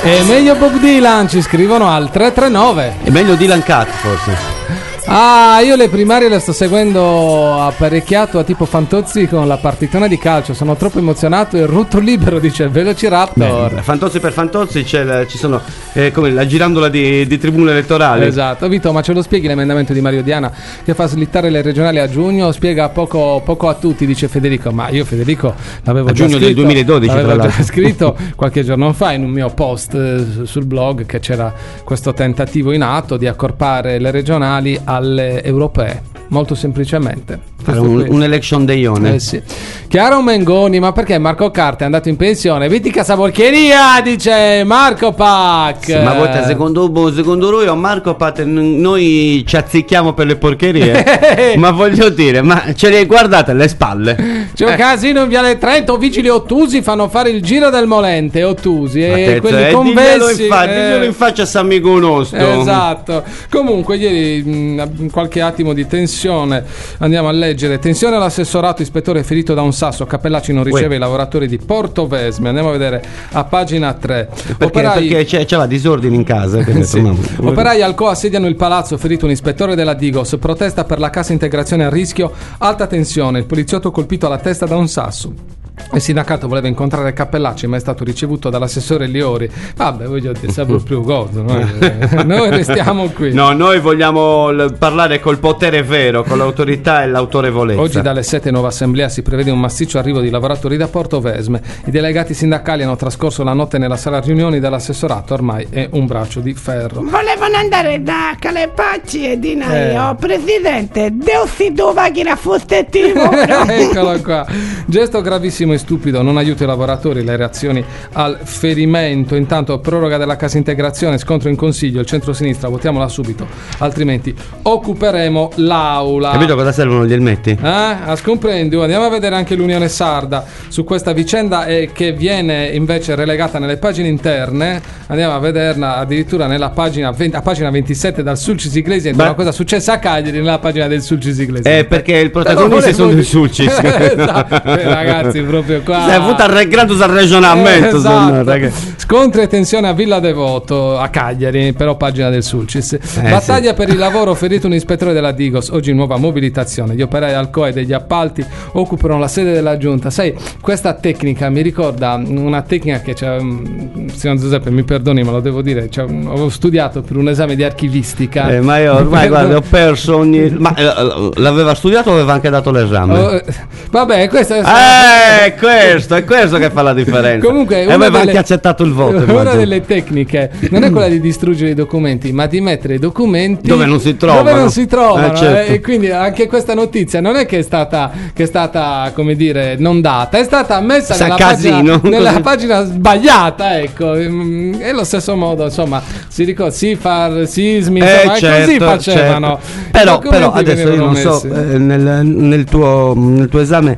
È meglio Bob Dylan, ci scrivono al tre tre nove. È meglio Dylan Cat forse. Ah, io le primarie le sto seguendo apparecchiato a tipo Fantozzi con la partitona di calcio. Sono troppo emozionato e rutto libero, dice il Velociraptor. Beh, Fantozzi per Fantozzi c'è la- ci sono eh, come la girandola di, di tribune elettorali. Esatto, Vito, ma ce lo spieghi l'emendamento di Mario Diana che fa slittare le regionali a giugno? Spiega poco, poco a tutti, dice Federico. Ma io Federico l'avevo A già giugno scritto, del duemiladodici, l'avevo tra già l'altro. scritto qualche giorno fa in un mio post eh, sul blog che c'era questo tentativo in atto di accorpare le regionali alle europee, molto semplicemente. Fare Questo un, qui. un election dayone. Eh sì. Chiaro Mengoni, ma perché Marco Carta è andato in pensione? Vedi casa porcheria, dice Marco Pac. Sì, ma voi secondo, boh, secondo lui o Marco Pate, n- noi ci azzicchiamo per le porcherie? Ma voglio dire, ma ce le guardate alle spalle? C'è un Eh. casino in Viale Trento, vigili ottusi fanno fare il giro del Molente, ottusi e Attezza, quelli eh, diglielo, convessi. in fa- eh, diglielo in faccia a San Amico nostro. Esatto. Comunque ieri mh, qualche attimo di tensione. Andiamo a leggere. Tensione all'assessorato, ispettore ferito da un sasso. Cappellacci non riceve Uè. i lavoratori di Portovesme. Andiamo a vedere a pagina tre. Perché, Operai- perché c'è, c'era disordine in casa. quindi, Sì. insomma, Operai al Co assediano il palazzo, ferito un ispettore della Digos, protesta per la cassa integrazione a rischio, alta tensione, il poliziotto colpito alla testa da un sasso. Il sindacato voleva incontrare Cappellacci ma è stato ricevuto dall'assessore Liori. Vabbè, voglio dire, sa proprio cosa, noi, noi restiamo qui. No, noi vogliamo l- parlare col potere vero, con l'autorità e l'autorevolezza. Oggi dalle sette nuova assemblea si prevede un massiccio arrivo di lavoratori da Portovesme. I delegati sindacali hanno trascorso la notte nella sala riunioni dell'assessorato, ormai è un braccio di ferro. Volevano andare da Calepacci e di noi, Eh. oh presidente, Dio si dova che era fostettivo. Eccolo qua. Gesto gravissimo e stupido, non aiuta i lavoratori, le reazioni al ferimento. Intanto proroga della cassa integrazione, scontro in consiglio, il centro-sinistra, votiamola subito, altrimenti occuperemo l'aula. Capito cosa servono gli elmetti? Eh? Ah, scomprendi. Andiamo a vedere anche l'Unione Sarda su questa vicenda eh, che viene invece relegata nelle pagine interne. Andiamo a vederla addirittura nella pagina venti, a pagina ventisette dal Sulcis Iglesias. Beh. Una cosa successa a Cagliari nella pagina del Sulcis Iglesias. Eh, perché il protagonista sono i Sulcis. Esatto. Eh, ragazzi, proprio qua. Si è avuto arregrato sul ragionamento. Eh, sono, esatto. ragazzi. Scontri e tensione a Villa Devoto a Cagliari, però pagina del Sulcis. Battaglia sì. per il lavoro, ferito un ispettore della Digos. Oggi nuova mobilitazione. Gli operai al C O E degli appalti occupano la sede della giunta. Sai, questa tecnica mi ricorda una tecnica che c'è. mm, Signor Giuseppe, mi perdoni, ma lo devo dire. Cioè, mm, avevo studiato per un esame di archivistica. Eh, ma io ormai guarda, ho perso ogni. Ma eh, l'aveva studiato o aveva anche dato l'esame? Oh, eh, vabbè, questo è. Eh, è questo, è questo che fa la differenza. Comunque, e una aveva delle- anche accettato il voto. Una immagino. delle tecniche non è quella di distruggere i documenti, ma di mettere i documenti Dove non si trovano. Dove non si trovano. Eh, certo. eh, e quindi anche questa notizia non è che è stata, che è stata come dire, non data, è stata messa Sa nella, casino. pagina, nella pagina sbagliata, ecco. Mm, E allo stesso modo, insomma, si ricorda, si fa sismi, Eh, insomma, e così certo, facevano. certo. I Però, documenti però adesso io venivano non so messi. eh, nel, nel tuo, nel tuo esame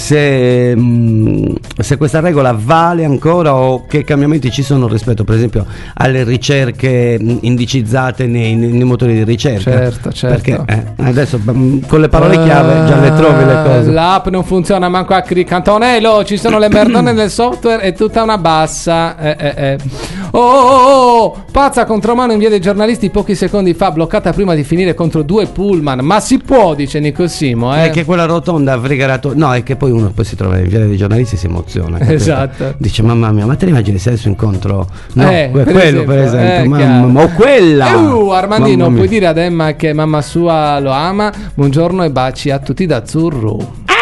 se, mh, se questa regola vale ancora o che cambiamenti ci sono rispetto per esempio alle ricerche mh, indicizzate nei, nei- nei motori di ricerca. Certo, certo. Perché eh, adesso mh, con le parole chiave già le trovi le cose. L'app non funziona manco a clic. Antonello, ci sono le merdone nel software e tutta una bassa. Eh, eh, eh. Oh, oh, oh, oh, pazza contromano in via dei giornalisti pochi secondi fa, bloccata prima di finire contro due pullman. Ma si può, dice Nico Simo, eh? È che quella rotonda frigarato. No, è che poi uno poi si trova in via dei giornalisti e si emoziona. capito? Esatto. Dice mamma mia, ma te ne immagini se adesso incontro no, Eh, que- per quello esempio, per esempio, eh, mamma, chiaro. ma- o quella. Uh, Armandino, Mamma mia. puoi dire ad Emma che mamma sua lo ama? Buongiorno e baci a tutti da Azzurro.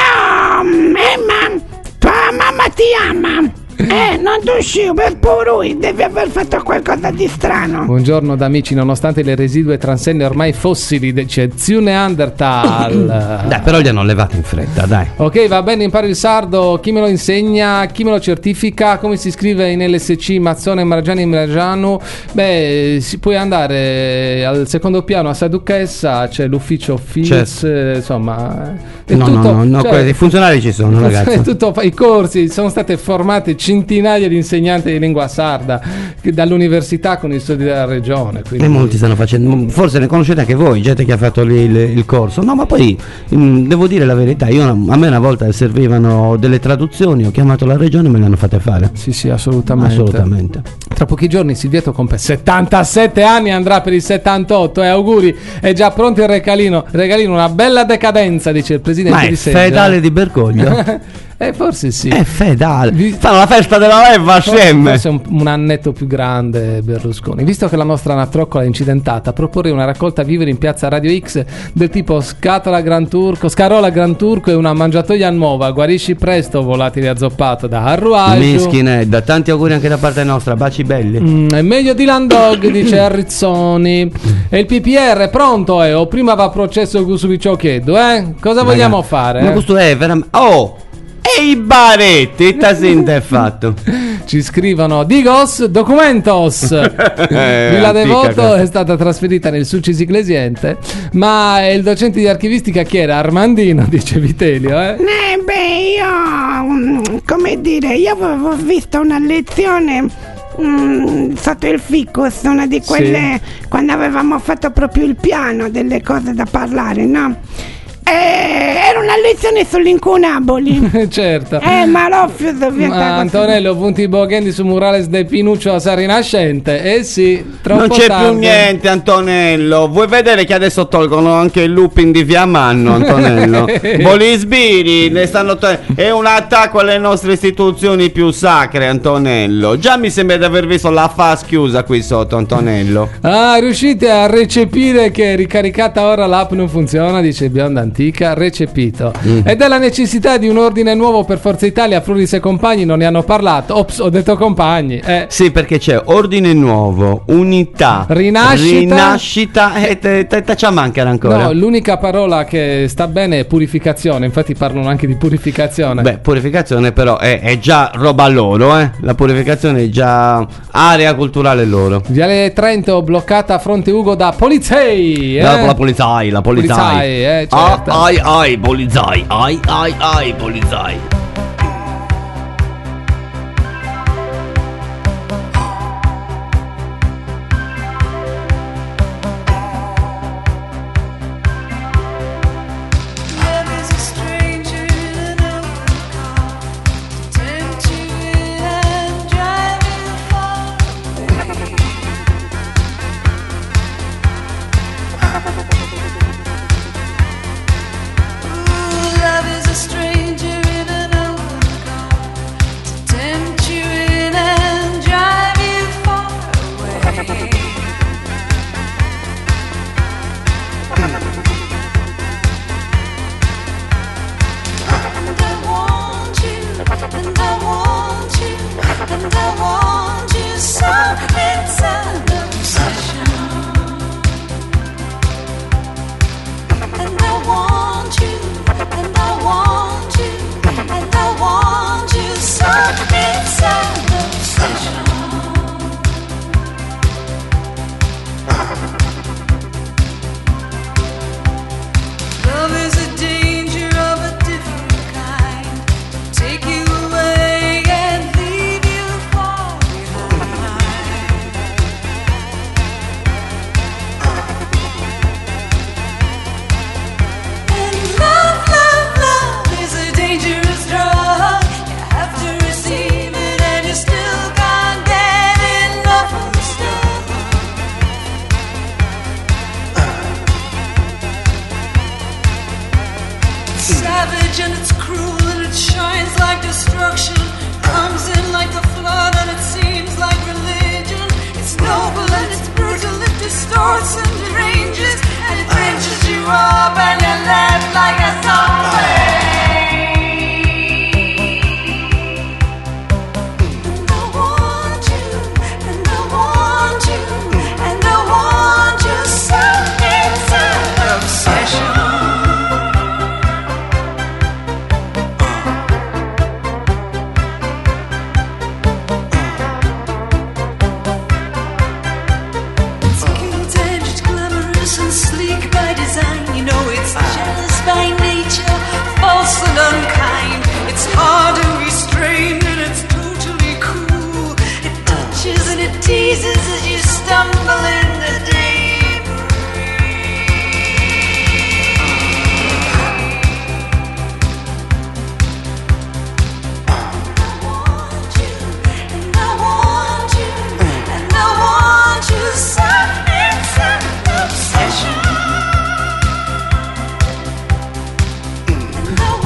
Ah, mamma, tua mamma ti ama. Eh, non uscivo per lui, devi aver fatto qualcosa di strano. Buongiorno da amici, nonostante le residue transenne ormai fossili, c'è Zio Neanderthal. Dai, però li hanno levati in fretta, dai. Ok, va bene, impari il sardo, chi me lo insegna, chi me lo certifica, come si scrive in L S C, Mazzone, Margiani, Margiano. Beh, si puoi andare al secondo piano a Sa Duchessa, c'è l'ufficio Fils, eh, insomma. È No, no, tutto- no, no, cioè, quelli- i funzionari ci sono, è ragazzi. tutto, i corsi sono state formate centinaia di insegnanti di lingua sarda che dall'università con i studi della regione. Quindi... E molti stanno facendo, forse ne conoscete anche voi, gente che ha fatto lì il, il corso. No, ma poi mh, devo dire la verità, io a me una volta servivano delle traduzioni, ho chiamato la regione e me le hanno fatte fare. Sì, sì, assolutamente. Assolutamente. Tra pochi giorni Silvietto compie settantasette anni, andrà per i settantotto, e auguri, è già pronto il regalino, regalino, una bella decadenza, dice il presidente Ma è di Seggia. fedale di Bergoglio? Eh, forse sì. È fedale. Vi- Fanno la festa della leva Forse, assieme. forse un, un annetto più grande Berlusconi. Visto che la nostra anatroccola è incidentata, proporrei una raccolta vivere in piazza Radio X del tipo scatola Gran Turco, scarola Gran Turco e una mangiatoia nuova. Guarisci presto, volatile azzoppato da Arruaggio. Mischinedda, tanti auguri anche da parte nostra, baci belli. Mm, è meglio di Landog, dice Arrizzoni. E il P P R è pronto, eh? O prima va a processo con su ciò chiedo, eh? Cosa vogliamo Raga, fare? Ma eh? questo è veramente. Oh! E i baretti, tasinte è fatto. Ci scrivono Digos Documentos. Eh, Villa antica Devoto questa. è stata trasferita nel Sulcis Iglesiente, ma il docente di archivistica chi era? Armandino, dice Vitelio, eh? Eh, beh, io, mm, come dire, io avevo visto una lezione mm, sotto il ficus, una di quelle quando avevamo fatto proprio il piano delle cose da parlare, no? Eh, era una lezione sull'incunaboli. Certo. Eh, ma l'ho più Ma Antonello, punti i boghendi su murales de Pinuccio a San Rinascente? Eh sì, troppo Non c'è tardi. più niente, Antonello. Vuoi vedere che adesso tolgono anche il looping di Fiammanno, Antonello? Volisbiri ne stanno to- è un attacco alle nostre istituzioni più sacre, Antonello. Già mi sembra di aver visto la fas chiusa qui sotto, Antonello. Ah, riuscite a recepire che ricaricata ora l'app non funziona, dice Bionda Antica, recepito. Mm. E della necessità di un ordine nuovo per Forza Italia, Floris e compagni non ne hanno parlato. Ops, ho detto compagni. Eh. Sì, perché c'è ordine nuovo, unità, Rinascita. rinascita e te, te, te ci mancano ancora. No, l'unica parola che sta bene è purificazione, infatti parlano anche di purificazione. Beh, purificazione però è, è già roba loro, eh. La purificazione è già area culturale loro. Viale Trento bloccata a fronte Ugo da polizei. Eh? La, la polizia, la polizia. Polizai, eh, certo. Ah, ai, ai, polizai, ai, ai, ai, polizai. Love is a stranger that I would call to tempt you and drive you far away. Ooh, love is a stranger in an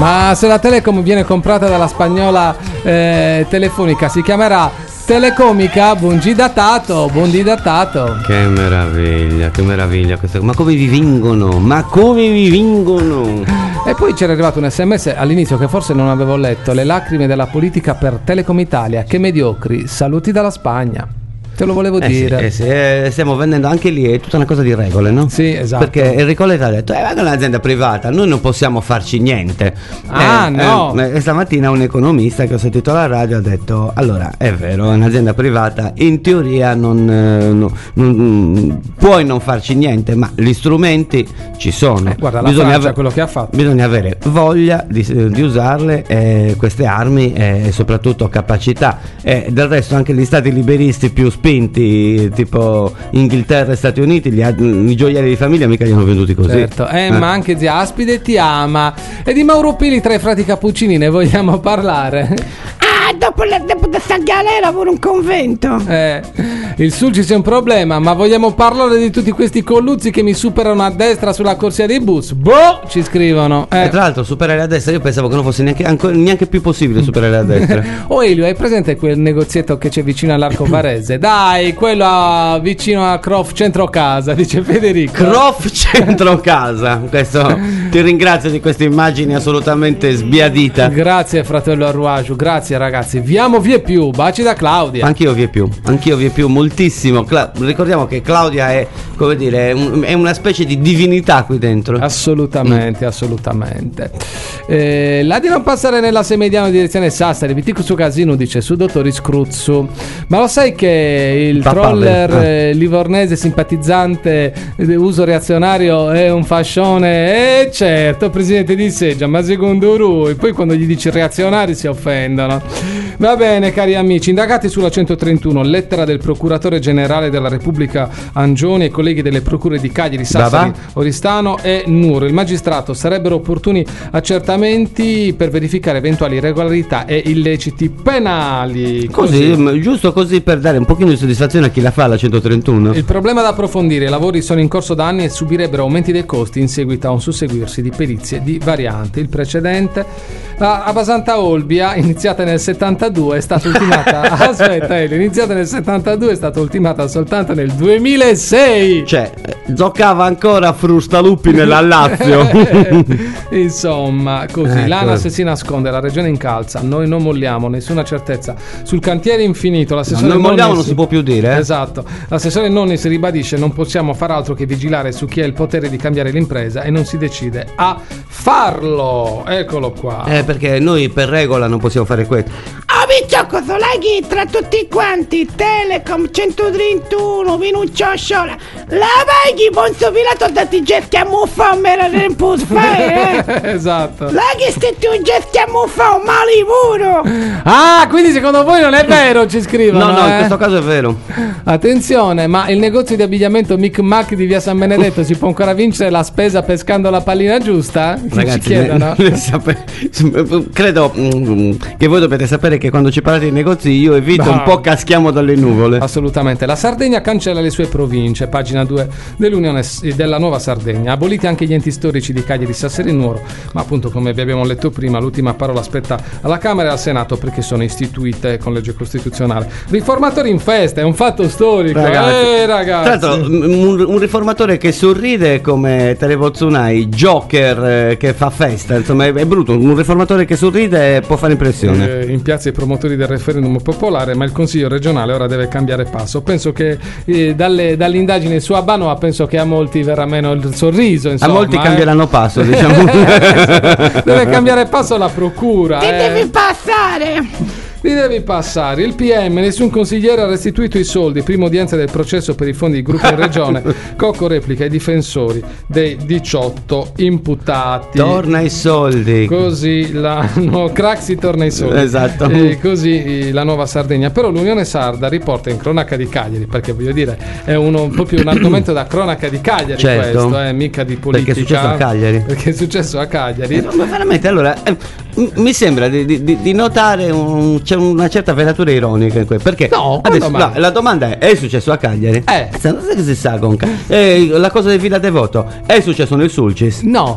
Ma se la Telecom viene comprata dalla spagnola eh, Telefonica, si chiamerà Telecomica Buondì datato, Buondì datato. Che meraviglia, che meraviglia questa. Ma come vi vincono? Ma come vi vincono? E poi c'era arrivato un sms all'inizio che forse non avevo letto: le lacrime della politica per Telecom Italia, che mediocri, saluti dalla Spagna. Te lo volevo Eh dire. sì, eh sì, eh, stiamo vendendo anche lì, è tutta una cosa di regole, no? Sì, esatto. Perché Enrico Letta ha detto, eh, ma è un'azienda privata, noi non possiamo farci niente. Ah, Eh, no. eh, e stamattina un economista che ho sentito alla radio ha detto, allora, è vero, è un'azienda privata, in teoria non, eh, no- non- puoi non farci niente, ma gli strumenti ci sono. Eh, guarda, la Francia, ave- quello che ha fatto. Bisogna avere voglia di, di usarle, eh, queste armi, eh, e soprattutto capacità. E del resto anche gli stati liberisti più spinti, tipo Inghilterra e Stati Uniti, gli, i gioielli di famiglia mica li hanno venduti così. Certo, eh, ma anche zia Aspide ti ama. E di Mauro Pili tra i frati Cappuccini ne vogliamo parlare? Ah, dopo, la, dopo questa galera pure un convento. Eh, il Sulcis è un problema, ma vogliamo parlare di tutti questi colluzzi che mi superano a destra sulla corsia dei bus? Boh, ci scrivono. E Eh. tra l'altro superare a destra io pensavo che non fosse neanche, ancora- neanche più possibile superare a destra. Oh Elio, hai presente quel negozietto che c'è vicino all'Arco Varese? Dai, quello a- vicino a Croft Centro Casa, dice Federico. Croft Centro Casa. Questo, ti ringrazio di questa immagine assolutamente sbiadita. Grazie fratello Arruaggio, grazie ragazzi. Viamo vie più, baci da Claudia. Anch'io vi è più, anch'io vi è più moltissimo. Cla- ricordiamo che Claudia è, come dire, è, un- è una specie di divinità qui dentro. Assolutamente, assolutamente. Eh, la di non passare nella Semediano direzione Sassari, Vitico su Casino dice su dottori Scruzzu. Ma lo sai che il Papà, troller ah. eh, livornese simpatizzante di uso reazionario è un fascione? Eh certo, presidente di Seggia, ma secondo lui, poi quando gli dici reazionari si offendono. Va bene, cari amici, indagati sulla centotrentuno, lettera del procuratore generale della Repubblica Angioni e colleghi delle procure di Cagliari, Sassari, Babà. Oristano e Nuoro. Il magistrato sarebbero opportuni accertamenti per verificare eventuali irregolarità e illeciti penali. Così, m- giusto così per dare un pochino di soddisfazione a chi la fa la centotrentuno. Il problema da approfondire: i lavori sono in corso da anni e subirebbero aumenti dei costi in seguito a un susseguirsi di perizie di varianti. Il precedente, la a Basanta Olbia, iniziata nel settantadue, è stata ultimata. Aspetta, Elio, iniziata nel settantadue, è stata ultimata soltanto nel duemilasei. Cioè, eh, giocava ancora Frustalupi nella Lazio. Insomma, così Ecco. l'ANAS si nasconde, la regione incalza, noi non molliamo, nessuna certezza sul cantiere infinito. L'assessore Noi molliamo, Nonni non si può più dire, eh? Esatto, l'assessore Nonni si ribadisce: non possiamo far altro che vigilare su chi ha il potere di cambiare l'impresa e non si decide a farlo. Eccolo qua. Eh, perché noi per regola non possiamo fare questo. Oh, Picciocco, Solaghi, tra tutti quanti, Telecom centotrentuno, Vinuccio Sciola, la paghi, Ponzo Pilato, dati gesti a muffa, mera rempus, fai, eh? Esatto. Laghi, stetti un gesti a muffa, un malivuro. Ah, quindi secondo voi non è vero, ci scrivono. No, no, in eh? questo caso è vero. Attenzione, ma il negozio di abbigliamento Mic Mac di via San Benedetto si può ancora vincere la spesa pescando la pallina giusta? Ci Ragazzi, chiedono. ne- ne sape- credo mm, che voi dovete sapere che quando ci parlate di negozi io evito No. un po' caschiamo dalle nuvole. Assolutamente. La Sardegna cancella le sue province, pagina due dell'Unione della Nuova Sardegna. Aboliti anche gli enti storici di Cagliari, Sassari e Nuoro, ma appunto, come vi abbiamo letto prima, l'ultima parola spetta alla Camera e al Senato perché sono istituite con legge costituzionale. Riformatori in festa, è un fatto storico. Ragazzi. Eh, ragazzi. Tra l'altro, m- un, un riformatore che sorride come Televozunai, Joker eh, che fa festa, insomma è, è brutto. Un riformatore che sorride può fare impressione. Eh, in piazza i promotori del referendum popolare, ma il Consiglio regionale ora deve cambiare passo. Penso che eh, dalle, dall'indagine su Abbanoa penso che a molti verrà meno il sorriso, A insomma, molti eh. cambieranno passo, diciamo. Deve cambiare passo la procura. Ti eh. devi passare. Li devi passare. Il P M, nessun consigliere ha restituito i soldi. Prima udienza del processo per i fondi di gruppo in regione. Cocco replica i difensori dei diciotto imputati. Torna i soldi. Così la no, Craxi torna ai soldi. Esatto. E così eh, la Nuova Sardegna. Però l'Unione Sarda riporta in cronaca di Cagliari, perché voglio dire è uno, proprio un argomento da cronaca di Cagliari, Certo. questo, eh, mica di politica. Perché è successo a Cagliari. Perché è successo a Cagliari. Eh, Ma veramente, allora, eh, m- mi sembra di, di- di notare un- c'è una certa venatura ironica in questo. Perché No, adesso, quando mai? no, la domanda è: è successo a Cagliari? Eh. Non sai che si sa con Ca- eh, la cosa del Villa Devoto è successo nel Sulcis? No. Ah,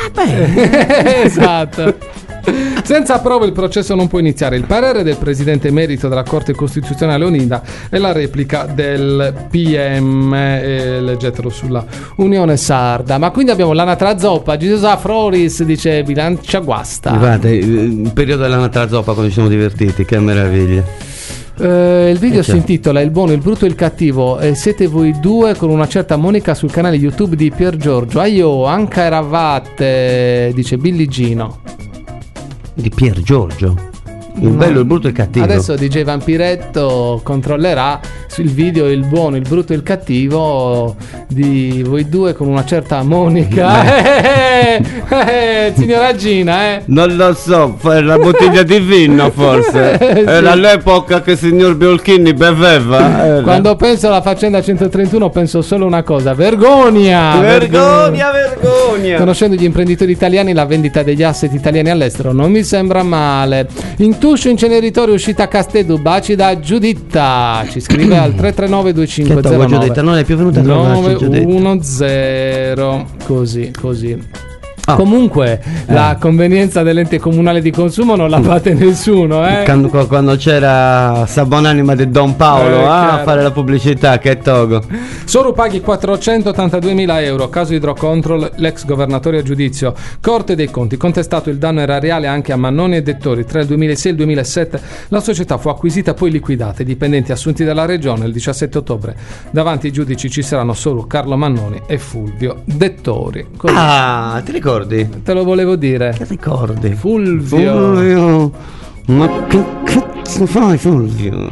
Vabbè. Esatto. Senza prove il processo non può iniziare. Il parere del presidente emerito della Corte Costituzionale Unita e la replica del P M, eh, leggetelo sulla Unione Sarda. Ma quindi abbiamo l'anatra zoppa, Giuseppe Froris dice bilancia guasta. Guarda, il periodo dell'anatra zoppa quando ci siamo divertiti, che meraviglia. Eh, il video Eh, si già. intitola Il buono, il brutto e il cattivo e siete voi due con una certa Monica sul canale YouTube di Pier Giorgio. Aio, anche eravate, dice Billy Gino. Di Pier Giorgio. Il No. bello, il brutto e il cattivo. Adesso D J Vampiretto controllerà sul video il buono, il brutto e il cattivo di voi due con una certa Monica. Eh, eh, eh, signora Gina, eh. Non lo so, per la bottiglia di vino forse. Sì. Era l'epoca che il signor Biolchini beveva. Era. Quando penso alla faccenda centotrentuno penso solo una cosa: vergogna! Vergogna, vergogna. Conoscendo gli imprenditori italiani, la vendita degli asset italiani all'estero non mi sembra male. Intuscio inceneritore uscita a Castedu, baci da Giuditta. Ci scrive al tre tre nove due cinque Che zero dopo nove Giuditta non è più venuta a trovarci, nove Giuditta. uno zero. Così, così. Ah. Comunque la convenienza dell'ente comunale di consumo non la fate nessuno, eh? Quando, quando c'era sta buonanima di Don Paolo Eh, ah, a chiaro. fare la pubblicità, che togo. Soru paghi quattrocentottantaduemila euro. Caso Hydrocontrol, l'ex governatore a giudizio. Corte dei Conti, contestato il danno erariale anche a Mannoni e Dettori. Tra il duemilasei e il duemilasette la società fu acquisita e poi liquidata. I dipendenti assunti dalla regione il diciassette ottobre. Davanti ai giudici ci saranno Soru, Carlo Mannoni e Fulvio Dettori. Così. Ah, ti ricordi? Te lo volevo dire. Che ricordi? Fulvio. Fulvio. Ma che cazzo fai, Fulvio?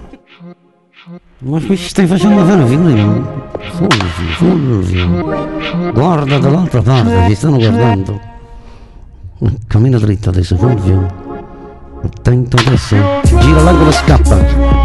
Ma che stai facendo fare, Fulvio? Fulvio, Fulvio. Guarda dall'altra parte, ti stanno guardando. Cammina dritto adesso, Fulvio. Attento adesso. Gira l'angolo e scappa.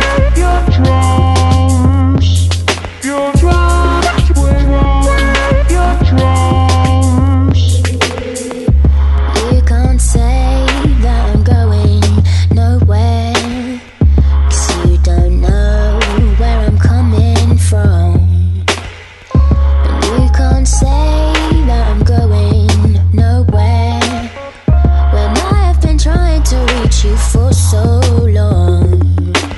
You can't say that I'm going nowhere, 'cause you don't know where I'm coming from. And you can't say that I'm going nowhere when I have been trying to reach you for so long.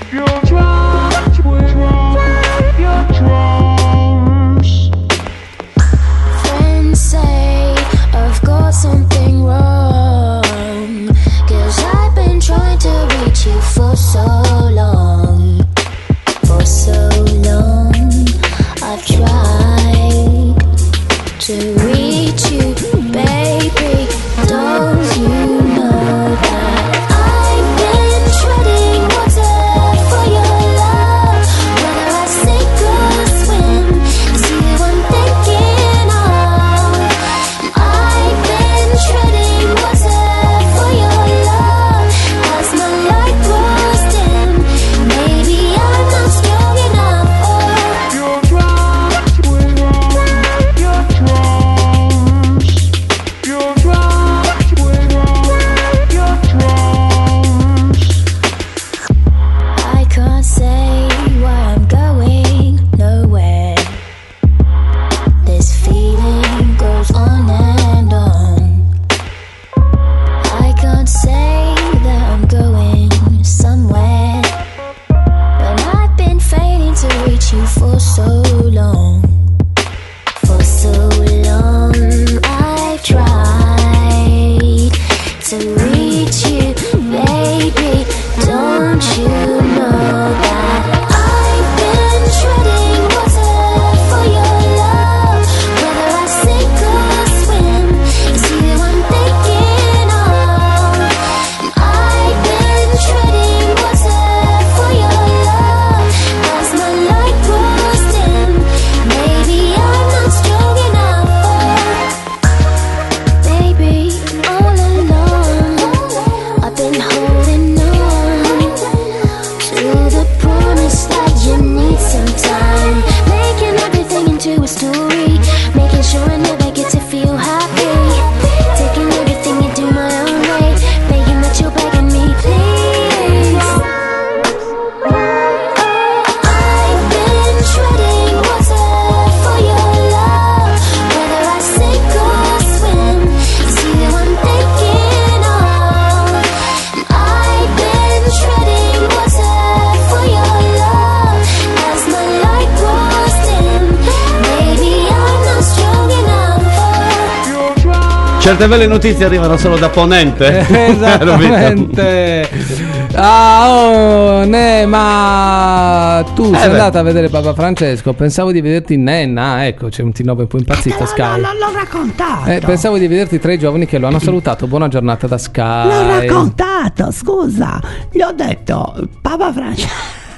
Certe belle notizie arrivano solo da Ponente. Esattamente. Ah, oh, ne, ma tu sei beh. andata a vedere Papa Francesco? Pensavo di vederti in Nenna. Ecco, c'è un T nove un po' impazzito, No, Sky. no, l'ho raccontato. Eh, pensavo di vederti tra i giovani che lo hanno salutato. Buona giornata da Sky. L'ho raccontato, scusa. Gli ho detto, Papa Francesco.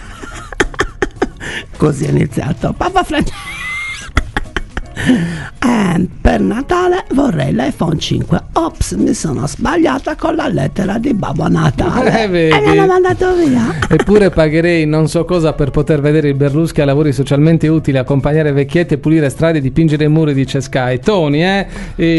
Così è iniziato. Papa Francesco. Eh, per Natale vorrei l'iPhone cinque. Ops, mi sono sbagliata con la lettera di Babbo Natale. Eh, vedi. E me l'ha mandato via. Eppure pagherei non so cosa per poter vedere il Berluschi a lavori socialmente utili, accompagnare vecchietti, pulire strade, dipingere muri, dice Sky. Tony, eh?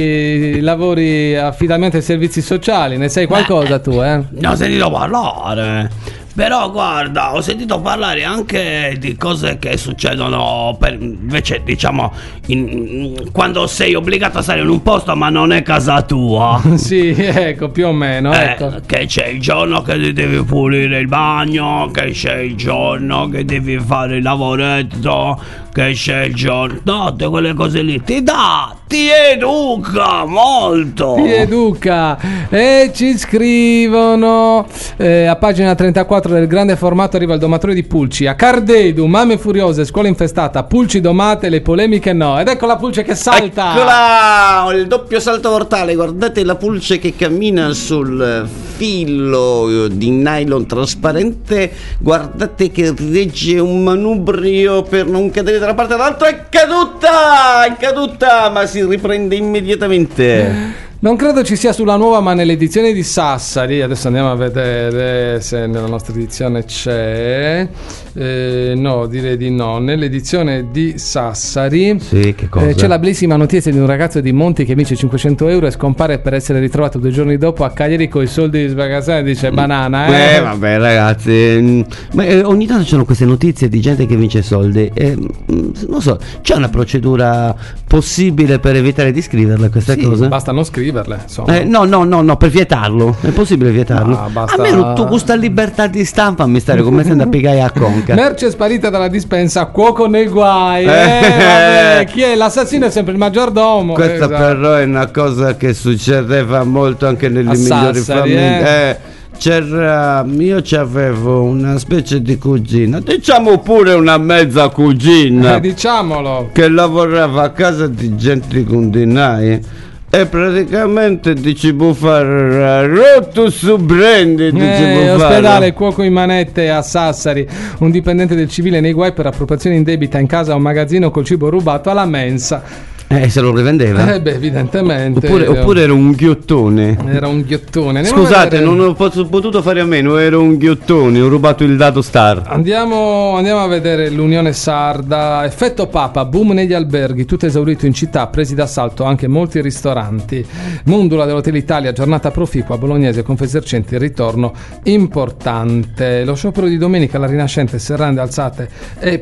E lavori, affidamento ai servizi sociali, ne sai qualcosa tu, eh? Ne ho sentito parlare. Però guarda, ho sentito parlare anche di cose che succedono per, invece diciamo in- quando sei obbligato a stare in un posto ma non è casa tua. Sì, ecco, più o meno, Eh, ecco. che c'è il giorno che ti devi pulire il bagno, che c'è il giorno che devi fare il lavoretto, che c'è il giorno, no, tutte quelle cose lì ti dà, ti educa molto. Ti educa. E ci scrivono eh, a pagina trentaquattro del grande formato arriva il domatore di Pulci. A Cardedu, mamme furiose, scuola infestata, Pulci domate, le polemiche no. Ed ecco la Pulce che salta. Eccola, il doppio salto mortale. Guardate la Pulce che cammina sul filo di nylon trasparente. Guardate che regge un manubrio per non cadere da una parte all'altra. È caduta, è caduta, ma si riprende immediatamente. Non credo ci sia sulla nuova, ma nell'edizione di Sassari, adesso andiamo a vedere se nella nostra edizione c'è. Eh, no, direi di no. Nell'edizione di Sassari Sì, che cosa? eh, c'è la bellissima notizia di un ragazzo di Monti che vince cinquecento euro e scompare per essere ritrovato due giorni dopo a Cagliari con i soldi di sbagazione. Dice banana, eh? Eh vabbè ragazzi, mm, ma eh, ogni tanto c'è queste notizie di gente che vince soldi e mm, non so, c'è una procedura possibile per evitare di scriverle queste Sì, cose? basta non scriverle, insomma. Eh, no, no, no, no, per vietarlo. È possibile vietarlo? No, basta- Almeno tu questa libertà di stampa mi stare come se da piegare a conca. Merce sparita dalla dispensa, cuoco nei guai. Eh, Eh. vabbè, chi è? L'assassino è sempre il maggiordomo. Questa Esatto. però è una cosa che succedeva molto anche nelle A migliori Sassari, famiglie. eh. Eh, c'era, io c'avevo una specie di cugina, diciamo pure una mezza cugina, Eh, diciamolo. che lavorava a casa di gente di Condinai. E praticamente dici buffare rotto su brandy, dici Eh, buffare. ospedale cuoco in manette a Sassari, un dipendente del civile nei guai per appropriazione indebita in casa a un magazzino col cibo rubato alla mensa. Eh, se lo rivendeva? Eh beh, evidentemente. Oppure, oppure era un ghiottone. Era un ghiottone. Andiamo a Scusate, vedere- non ho pot- potuto fare a meno, ero un ghiottone, ho rubato il dato star. Andiamo, andiamo a vedere l'Unione Sarda. Effetto Papa, boom negli alberghi, tutto esaurito in città, presi d'assalto anche molti ristoranti. Mundula dell'Hotel Italia, giornata proficua, bolognese, Confesercenti, ritorno importante. Lo sciopero di domenica, la Rinascente, serrande alzate e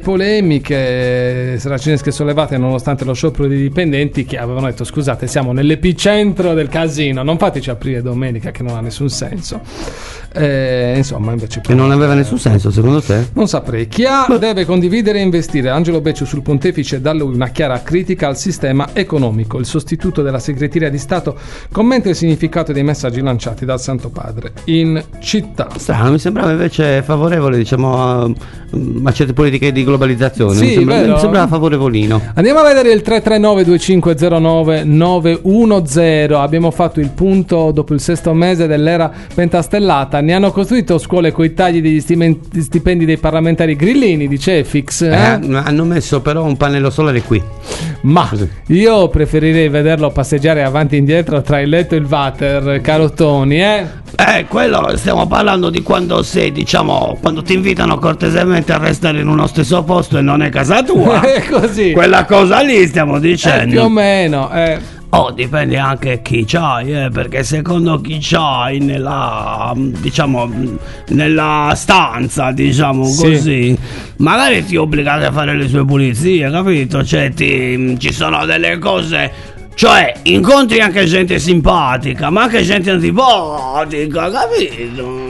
polemiche saracinesche sollevate nonostante lo sciopero di dipendenti che avevano detto scusate siamo nell'epicentro del casino, non fateci aprire domenica che non ha nessun senso. Eh, insomma invece Che non aveva nessun senso, secondo te? non saprei. Chi ha deve condividere e investire. Angelo Becciu sul pontefice dà lui una chiara critica al sistema economico. Il sostituto della segreteria di Stato commenta il significato dei messaggi lanciati dal Santo Padre in città. Strano, mi sembrava invece favorevole, diciamo, a, a certe politiche di globalizzazione. Sì, mi, sembra- vero? mi sembrava favorevolino. Andiamo a vedere il tre tre nove due cinque zero nove nove uno zero. Abbiamo fatto il punto dopo il sesto mese dell'era pentastellata. Ne hanno costruito scuole coi tagli degli stimen- stipendi dei parlamentari grillini, dice Efix. Eh, eh? hanno messo però un pannello solare qui. Ma io preferirei vederlo passeggiare avanti e indietro tra il letto e il water, caro Tony, eh? Eh, quello stiamo parlando di quando sei, diciamo, quando ti invitano cortesemente a restare in uno stesso posto e non è casa tua. È così. Quella cosa lì stiamo Eh, più o dicendo. meno, eh. Oh, dipende anche chi c'hai, eh, perché secondo chi c'hai nella, diciamo, nella stanza, diciamo Sì. così, magari ti obbligate a fare le sue pulizie, capito? Cioè, ti, ci sono delle cose, cioè, incontri anche gente simpatica, ma anche gente antipatica, capito?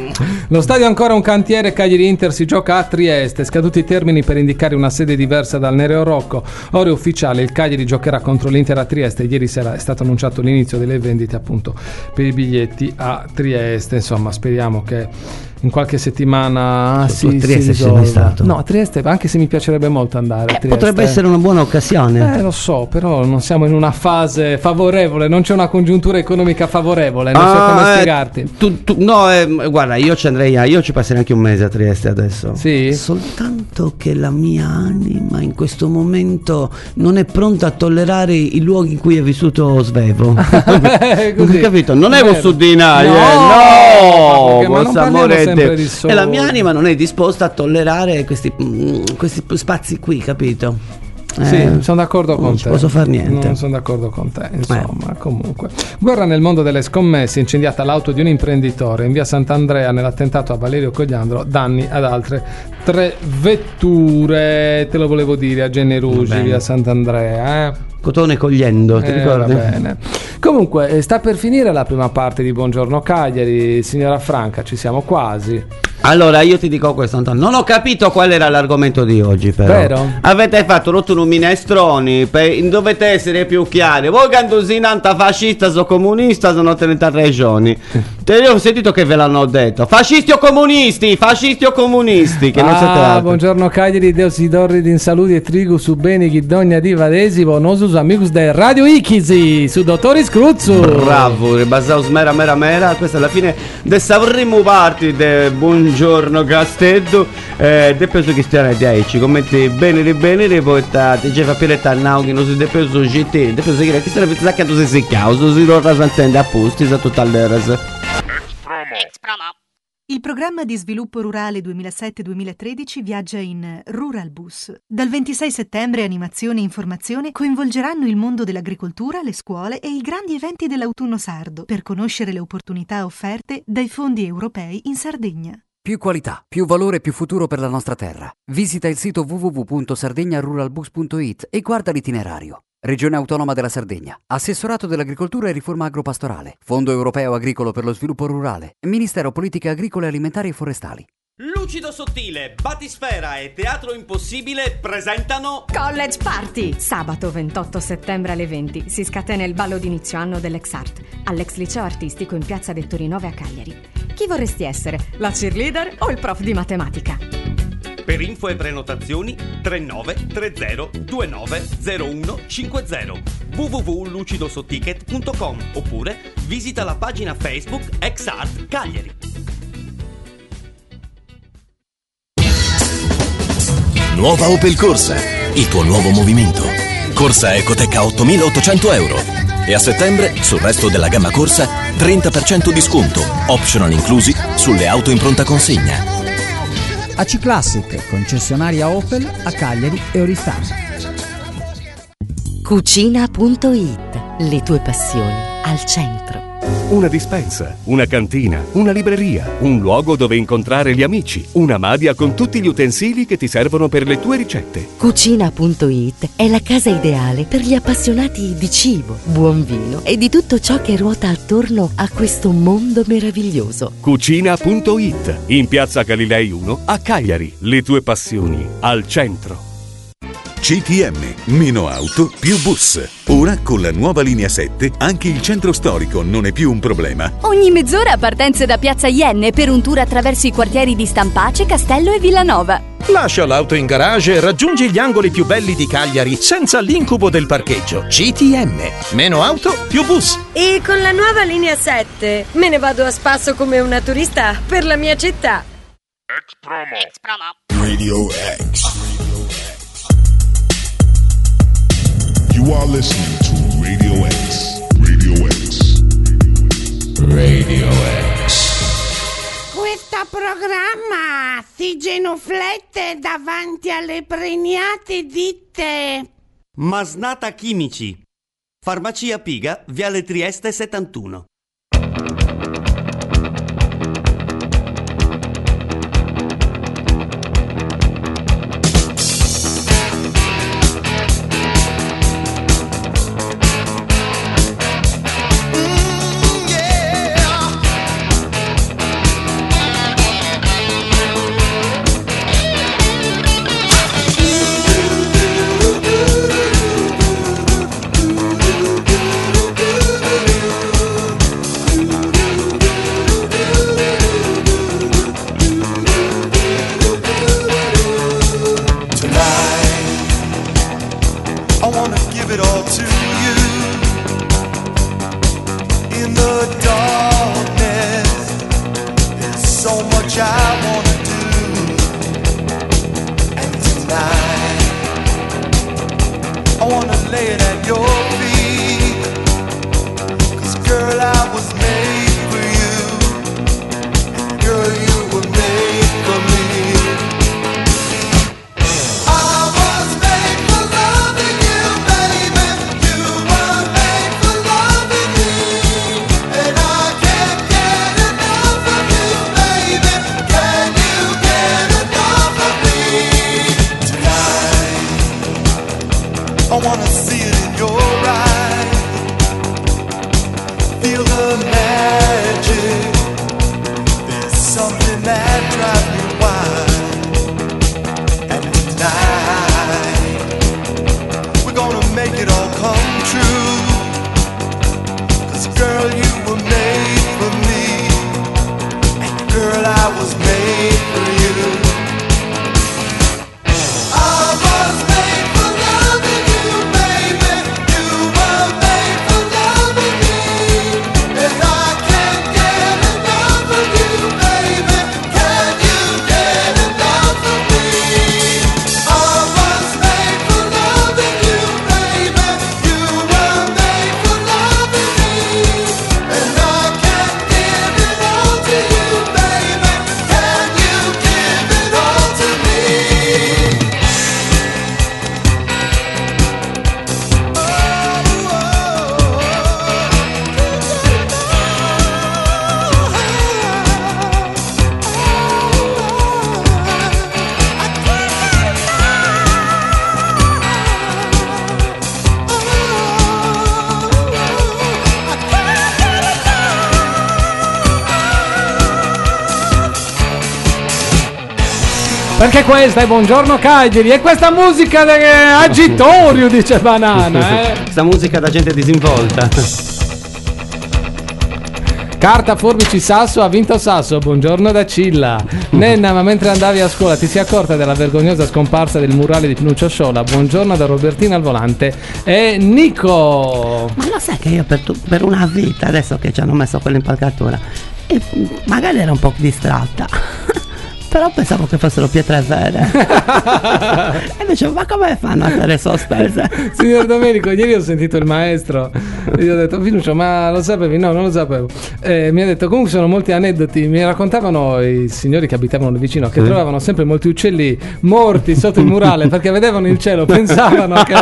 Lo stadio è ancora un cantiere. Cagliari Inter si gioca a Trieste. Scaduti i termini per indicare una sede diversa dal Nereo Rocco. Ora è ufficiale, il Cagliari giocherà contro l'Inter a Trieste. Ieri sera è stato annunciato l'inizio delle vendite appunto per i biglietti a Trieste. Insomma, speriamo che in qualche settimana Tu si, a Trieste si sei mai risolva. stato? No, a Trieste, anche se mi piacerebbe molto andare a Trieste. Potrebbe essere una buona occasione. Eh, lo so, però non siamo in una fase favorevole, non c'è una congiuntura economica favorevole, non so come Ah, eh, spiegarti. tu- tu- no, eh, guarda, io ci andrei, a- io ci passerei anche un mese a Trieste adesso. Sì? Soltanto che la mia anima in questo momento non è pronta a tollerare i luoghi in cui è vissuto Svevo. Eh, così. Hai capito? Non è Vero. Vossudina, No, eh, perché- no, ma non vostro parliamo amore sempre de- di soldi. e la mia anima non è disposta a tollerare questi, mm, questi spazi qui, capito? Sì, Eh, sono d'accordo con non te. ci posso far niente. Eh. Non sono d'accordo con te, insomma, comunque. Guerra nel mondo delle scommesse, incendiata l'auto di un imprenditore in via Sant'Andrea nell'attentato a Valerio Cogliandro, danni ad altre tre vetture. Te lo volevo dire a Generugi, Bene. via Sant'Andrea, eh. Cotone Cogliendo, ti Eh, ricordi? va bene. Comunque, eh, sta per finire la prima parte di Buongiorno Cagliari, signora Franca, ci siamo quasi. Allora io ti dico questo, Antonio, non ho capito qual era l'argomento di oggi, però. Vero? Avete fatto rotto un minestroni, per- dovete essere più chiari. Voi cantusinanta fascista o comunista sono trentatré giorni. Te io ho sentito che ve l'hanno detto. Fascisti o comunisti, fascisti o comunisti, che non siete Ah, altro. buongiorno Cagliari, Deus idorri di saludi e trigu su beni Ghidogna di Vadesivo, nosus amigos de Radio Ichisi, su dottori Scruzzu. Bravo, ribasaus mera mera mera. Questa è la fine del primo party de Buongiorno Castello. Eh, depeso Cristiano e dieci commenti bene di bene riportati. Jeff Piretta Naughi su depeso G T. Depeso che Cristiano Pizza che tu sei seccato, si lo rasantende a posti za totalleras. Il programma di sviluppo rurale duemilasette duemilatredici viaggia in Rural Bus. Dal ventisei settembre animazione e informazione coinvolgeranno il mondo dell'agricoltura, le scuole e i grandi eventi dell'autunno sardo per conoscere le opportunità offerte dai fondi europei in Sardegna. Più qualità, più valore, più futuro per la nostra terra. Visita il sito w w w punto sardegna rural bus punto i t e guarda l'itinerario. Regione Autonoma della Sardegna, Assessorato dell'Agricoltura e Riforma Agropastorale, Fondo Europeo Agricolo per lo Sviluppo Rurale, Ministero Politiche Agricole, Alimentari e Forestali. Lucido Sottile, Batisfera e Teatro Impossibile presentano College Party! Sabato ventotto settembre alle venti si scatena il ballo di inizio anno dell'Ex Art all'ex liceo artistico in piazza Vettori nove a Cagliari. Chi vorresti essere? La cheerleader o il prof di matematica? Per info e prenotazioni tre nove tre zero due nove zero uno cinque zero w w w punto lucidosotticket punto com oppure visita la pagina Facebook Ex Art Cagliari. Nuova Opel Corsa, il tuo nuovo movimento. Corsa Ecotec a ottomilaottocento euro. E a settembre, sul resto della gamma Corsa, trenta per cento di sconto, optional inclusi, sulle auto in pronta consegna. A C-Classic, concessionaria Opel a Cagliari e Oristano. Cucina punto it, le tue passioni al centro. Una dispensa, una cantina, una libreria, un luogo dove incontrare gli amici, una madia con tutti gli utensili che ti servono per le tue ricette. Cucina punto it è la casa ideale per gli appassionati di cibo, buon vino e di tutto ciò che ruota attorno a questo mondo meraviglioso. Cucina punto it, in piazza Galilei uno a Cagliari, le tue passioni al centro. C T M, meno auto, più bus. Ora con la nuova linea sette anche il centro storico non è più un problema. Ogni mezz'ora partenze da Piazza Ienne per un tour attraverso i quartieri di Stampace, Castello e Villanova. Lascia l'auto in garage e raggiungi gli angoli più belli di Cagliari senza l'incubo del parcheggio. C T M, meno auto, più bus. E con la nuova linea sette me ne vado a spasso come una turista per la mia città. Ex promo. Ex promo. Radio X. You are listening to Radio X. Radio X. Radio X. Questo programma si genuflette davanti alle pregnate ditte. Masnata Chimici. Farmacia Piga, Viale Trieste settantuno. was made for you. Girl, you were made for me. I was made for loving you, baby. You were made for loving me. And I can't get enough of you, baby. Can you get enough of me? Tonight, I wanna see it in your eyes. Feel the magic. There's something that drives me wild. And tonight, we're gonna make it all come true. 'Cause girl, you were made for me. And girl, I was made for you. I was made for loving you, baby. You were made for loving me. And I can't get enough of you, baby. Can you get enough of me? I was made for loving you, baby. You were made for loving me. And I can't give it all to you, baby. Can you give it all to me? Perché questa è Buongiorno Cagliari e questa musica de- agitorio, dice Banana, eh. Questa musica da gente disinvolta. Carta, forbici, sasso, ha vinto Sasso. Buongiorno da Cilla. Nenna, ma mentre andavi a scuola ti sei accorta della vergognosa scomparsa del murale di Pinuccio Sciola? Buongiorno da Robertina al volante. E Nico. Ma lo sai che io per, tu- per una vita, adesso che ci hanno messo quell'impalcatura, e magari ero un po' distratta. Però pensavo che fossero pietre vere. E dicevo, ma come fanno a stare sospese? Signor Domenico, ieri ho sentito il maestro e gli ho detto, Pinuccio, ma lo sapevi? No, non lo sapevo. E mi ha detto, comunque sono molti aneddoti. Mi raccontavano i signori che abitavano lì vicino che Sì. trovavano sempre molti uccelli morti sotto il murale perché vedevano il cielo, pensavano che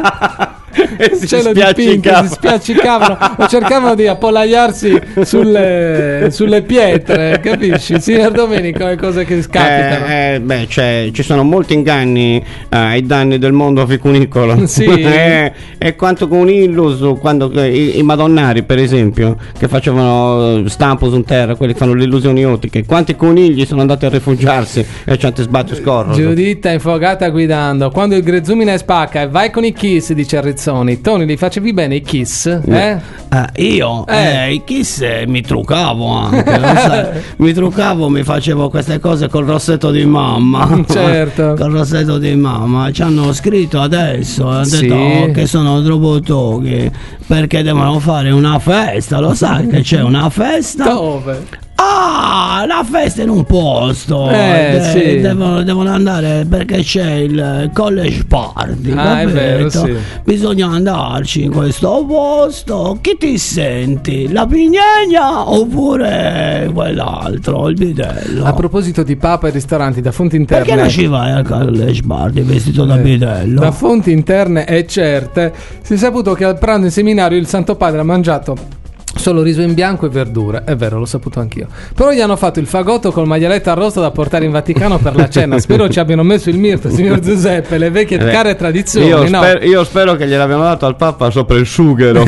il si cielo dipinto, spiaccicavano. si spiaccicavano o cercavano di appollaiarsi sulle, sulle pietre, capisci? Signor Domenico, le cose che scapitano. Eh, eh, beh, cioè, ci sono molti inganni eh, ai danni del mondo ficunicolo. Sì. eh, e quanto con illuso quando eh, i, i madonnari, per esempio, che facevano stampo su terra, quelli che fanno le illusioni ottiche, quanti conigli sono andati a rifugiarsi e ci hanno sbattuto scorro. Giuditta infogata guidando. Quando il grezzumine spacca e vai con i kiss, dice Rizzoni. Tony, li facevi bene i kiss? Eh? Eh, io Eh. eh, i kiss eh, mi truccavo anche, lo sai. Mi truccavo, mi facevo queste cose col rossetto di mamma. Certo. Col rossetto di mamma. Ci hanno scritto adesso, hanno Sì. detto che sono troppo toghi perché devono fare una festa, lo sai che c'è una festa? Dove? Ah, la festa in un posto. Eh, De- sì. devono, devono andare perché c'è il college party. Ah, è capito? vero, sì. Bisogna andarci in questo posto. Chi ti senti? La pignegna oppure quell'altro, il bidello? A proposito di papa e ristoranti, da fonti interne. Perché non ci vai al college party vestito da Eh, bidello? Da fonti interne e certe si è saputo che al pranzo in seminario il Santo Padre ha mangiato solo riso in bianco e verdure. È vero, l'ho saputo anch'io. Però gli hanno fatto il fagotto col maglialetto arrosto da portare in Vaticano per la cena. Spero ci abbiano messo il mirto, signor Giuseppe, le vecchie Eh, care tradizioni, io, no? sper- io spero che gliel'abbiano dato al Papa sopra il sughero.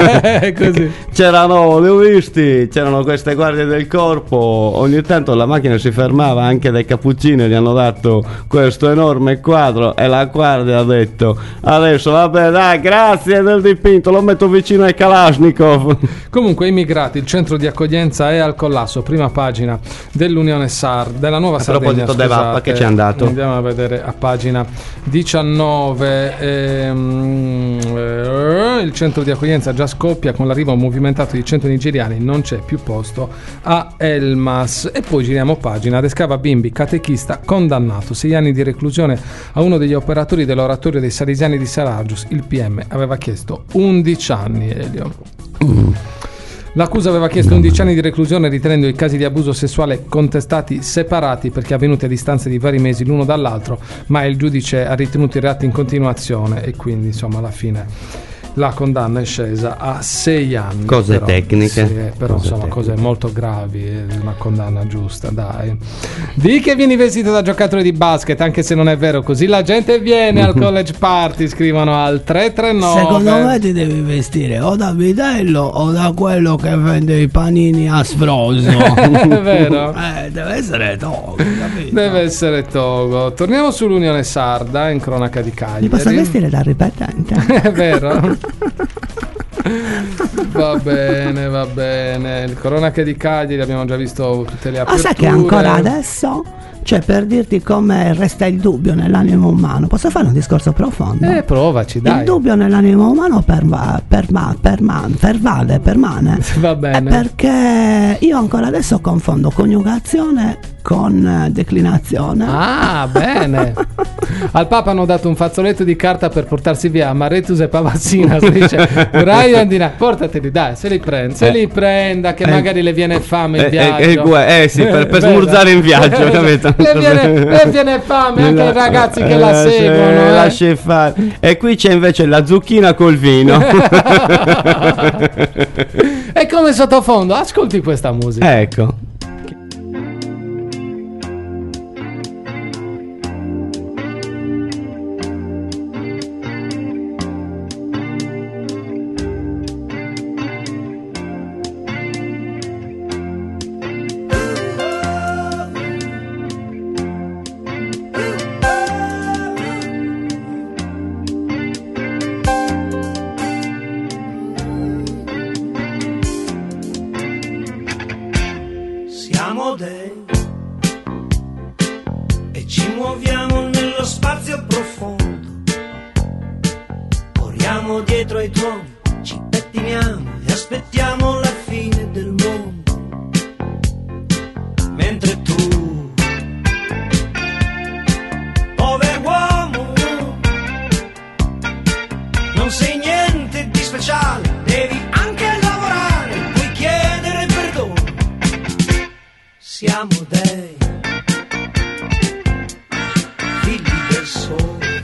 Così. C'erano, li ho visti, c'erano queste guardie del corpo. Ogni tanto la macchina si fermava anche dai cappuccini e gli hanno dato questo enorme quadro. E la guardia ha detto: adesso vabbè, dai, grazie del dipinto, lo metto vicino ai Kalashnikov. Comunque, immigrati, il centro di accoglienza è al collasso, prima pagina dell'Unione Sard, della Nuova A Sardegna. proposito De Vappa, scusate. che c'è andato? Andiamo a vedere a pagina diciannove. ehm, eh, il centro di accoglienza già scoppia con l'arrivo movimentato di cento nigeriani, non c'è più posto a Elmas. E poi giriamo pagina. Descava Bimbi, catechista, condannato, sei anni di reclusione a uno degli operatori dell'oratorio dei Salesiani di Saragius. Il P M aveva chiesto undici anni, Elio. L'accusa aveva chiesto undici anni di reclusione ritenendo i casi di abuso sessuale contestati separati perché avvenuti a distanza di vari mesi l'uno dall'altro, ma il giudice ha ritenuto i reati in continuazione e quindi insomma alla fine la condanna è scesa a sei anni. Cose però, tecniche. Sì, eh, però cose insomma tecniche. cose molto gravi, eh, una condanna giusta, dai. Di che vieni vestito da giocatore di basket, anche se non è vero, così la gente viene al college party, scrivono al tre tre nove. Secondo me ti devi vestire o da vitello o da quello che vende i panini a sfroso. È vero? Eh, deve essere Togo, capito? Deve essere Togo. Torniamo sull'Unione Sarda in cronaca di Cagliari. Mi posso vestire da ripetente? È vero? Va bene, va bene. Il cronaca di Cagliari abbiamo già visto tutte le Ah, aperture. sai che ancora adesso? Cioè, per dirti come resta il dubbio nell'animo umano, posso fare un discorso profondo? Eh, provaci, dai. Il dubbio nell'animo umano perva, perva, perma, pervade, permane. Va bene. È perché io ancora adesso confondo coniugazione con eh, declinazione. Ah, bene. Al Papa hanno dato un fazzoletto di carta per portarsi via Amaretus e Pavazzina. Si dice, Brian di là, portateli, dai, se li prenda, se Eh. li prenda, che Eh. magari le viene fame in Eh, viaggio. eh, eh, gue- eh, sì, per- per Bella. smurzare in viaggio, capito? Le viene, le viene fame anche ai ragazzi che la Lasci- seguono. eh. lasci fare. E qui c'è invece la zucchina col vino. E come sottofondo, ascolti questa musica. Ecco. Siamo dei e ci muoviamo nello spazio profondo. Corriamo dietro ai tuoni, ci pettiniamo e aspettiamo la fine del mondo. Mentre tu, povero uomo, non sei niente di speciale, devi anche lavorare, puoi chiedere perdono. Siamo dei figli del sole,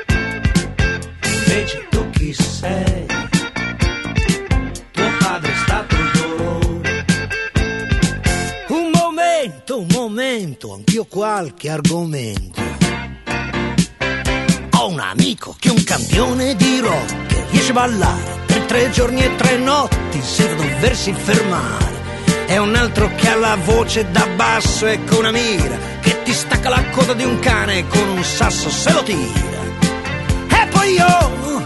invece tu chi sei? Tuo padre è stato il dolore. Un momento, un momento, anch'io ho qualche argomento. Ho un amico che è un campione di rock, che riesce a ballare per tre giorni e tre notti senza doversi fermare. È un altro che ha la voce da basso e con una mira che ti stacca la coda di un cane e con un sasso se lo tira. E poi io,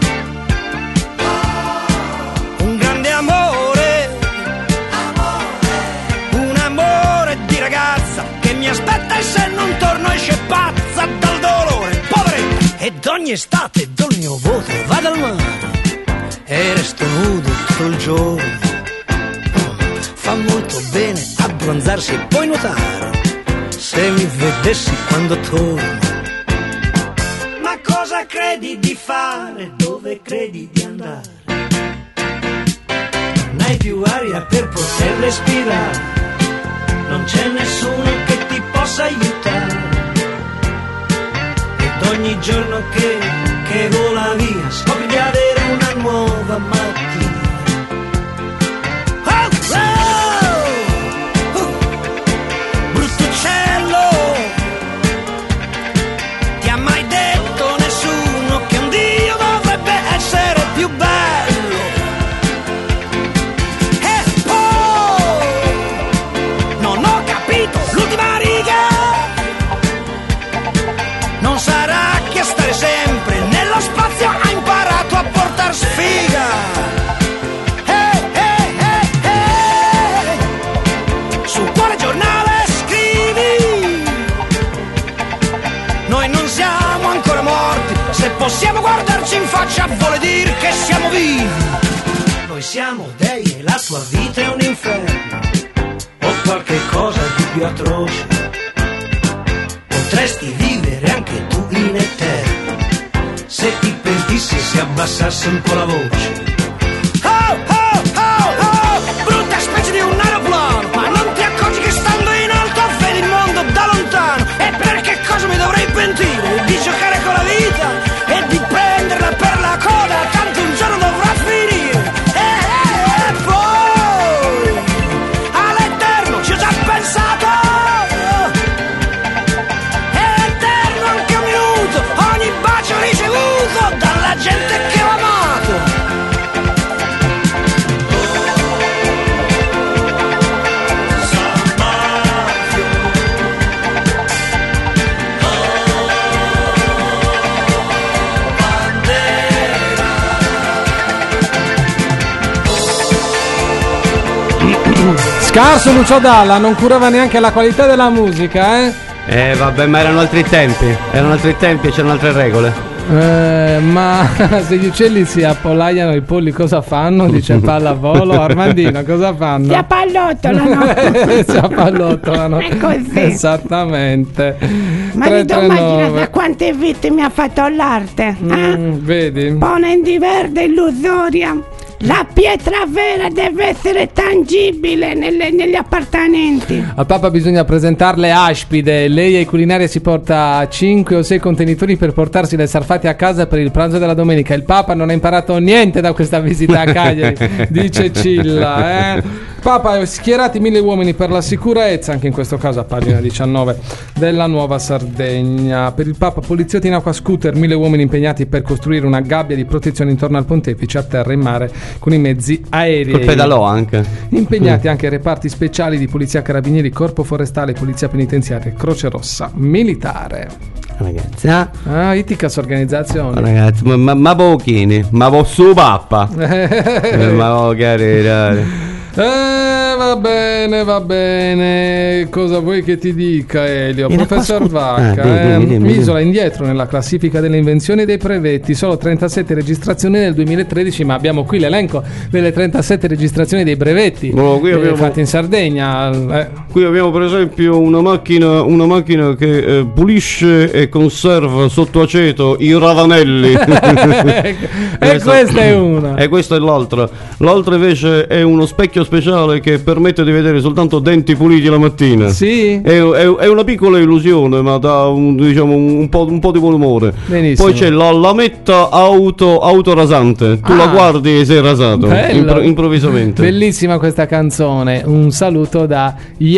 un grande amore, un amore di ragazza che mi aspetta e se non torno esce pazza dal dolore, poveretta. Ed ogni estate do il mio voto, vado al mare e resto nudo tutto il giorno. Fa molto bene abbronzarsi e poi nuotare, se mi vedessi quando torno. Ma cosa credi di fare? Dove credi di andare? Non hai più aria per poter respirare, non c'è nessuno che ti possa aiutare. Ed ogni giorno che, che vola via scopri di avere una nuova mattina. Sfiga. Hey, hey, hey, hey. Su quale giornale scrivi? Noi non siamo ancora morti, se possiamo guardarci in faccia vuole dire che siamo vivi. Noi siamo dei e la tua vita è un inferno, o qualche cosa di più atroce. Potresti vivere anche tu in eterno se ti pentissi e si abbassasse un po' la voce. Oh, oh, oh, oh, brutta Scarso Lucio Dalla, non curava neanche la qualità della musica, eh? Eh vabbè, ma erano altri tempi, erano altri tempi e c'erano altre regole. Eh, ma se gli uccelli si appollaiano, i polli cosa fanno? Dice pallavolo. Armandino, cosa fanno? Si appallottolano. Si appallottolano. È così. Esattamente. Ma tre vi tre immaginate nove. a quante vittime ha fatto l'arte? Eh? Mm, vedi? Pone di verde illusoria. La pietra vera deve essere tangibile nelle- negli appartamenti. Al Papa bisogna presentarle aspide. Lei ai culinaria si porta cinque o sei contenitori per portarsi le sarfate a casa per il pranzo della domenica. Il Papa non ha imparato niente da questa visita a Cagliari, dice Cilla. Eh? Papa, schierati mille uomini per la sicurezza, anche in questo caso a pagina diciannove della Nuova Sardegna. Per il Papa, poliziotti in acqua, scooter, mille uomini impegnati per costruire una gabbia di protezione intorno al pontefice, a terra e in mare con i mezzi aerei. Col pedalò anche. Impegnati anche reparti speciali di polizia carabinieri, corpo forestale, polizia penitenziaria, Croce Rossa militare. Ragazzi, ah, Ah, Iticas organizzazione. ragazzi, ma, ma, ma pochini, ma posso pappa. Eh, ma voglio chiarire. Eh, va bene, va bene. Cosa vuoi che ti dica, Elio? Era Professor qua scu- Vacca, Ah, dimmi, eh, dimmi, dimmi. Isola indietro nella classifica delle invenzioni e dei brevetti, solo trentasette registrazioni nel duemilatredici, ma abbiamo qui l'elenco delle trentasette registrazioni dei brevetti Oh, qui eh, abbiamo- fatti in Sardegna. eh. Qui abbiamo per esempio una macchina, una macchina che eh, pulisce e conserva sotto aceto i ravanelli. E questa è una. E questo è l'altra. L'altra invece è uno specchio speciale che permette di vedere soltanto denti puliti la mattina. Sì. È, è- è una piccola illusione, ma dà un, diciamo, un, po', un po' di buon umore. Benissimo. Poi c'è la lametta auto, autorasante. Tu Ah. la guardi e sei rasato Bello. impro- improvvisamente. Bellissima questa canzone. Un saluto da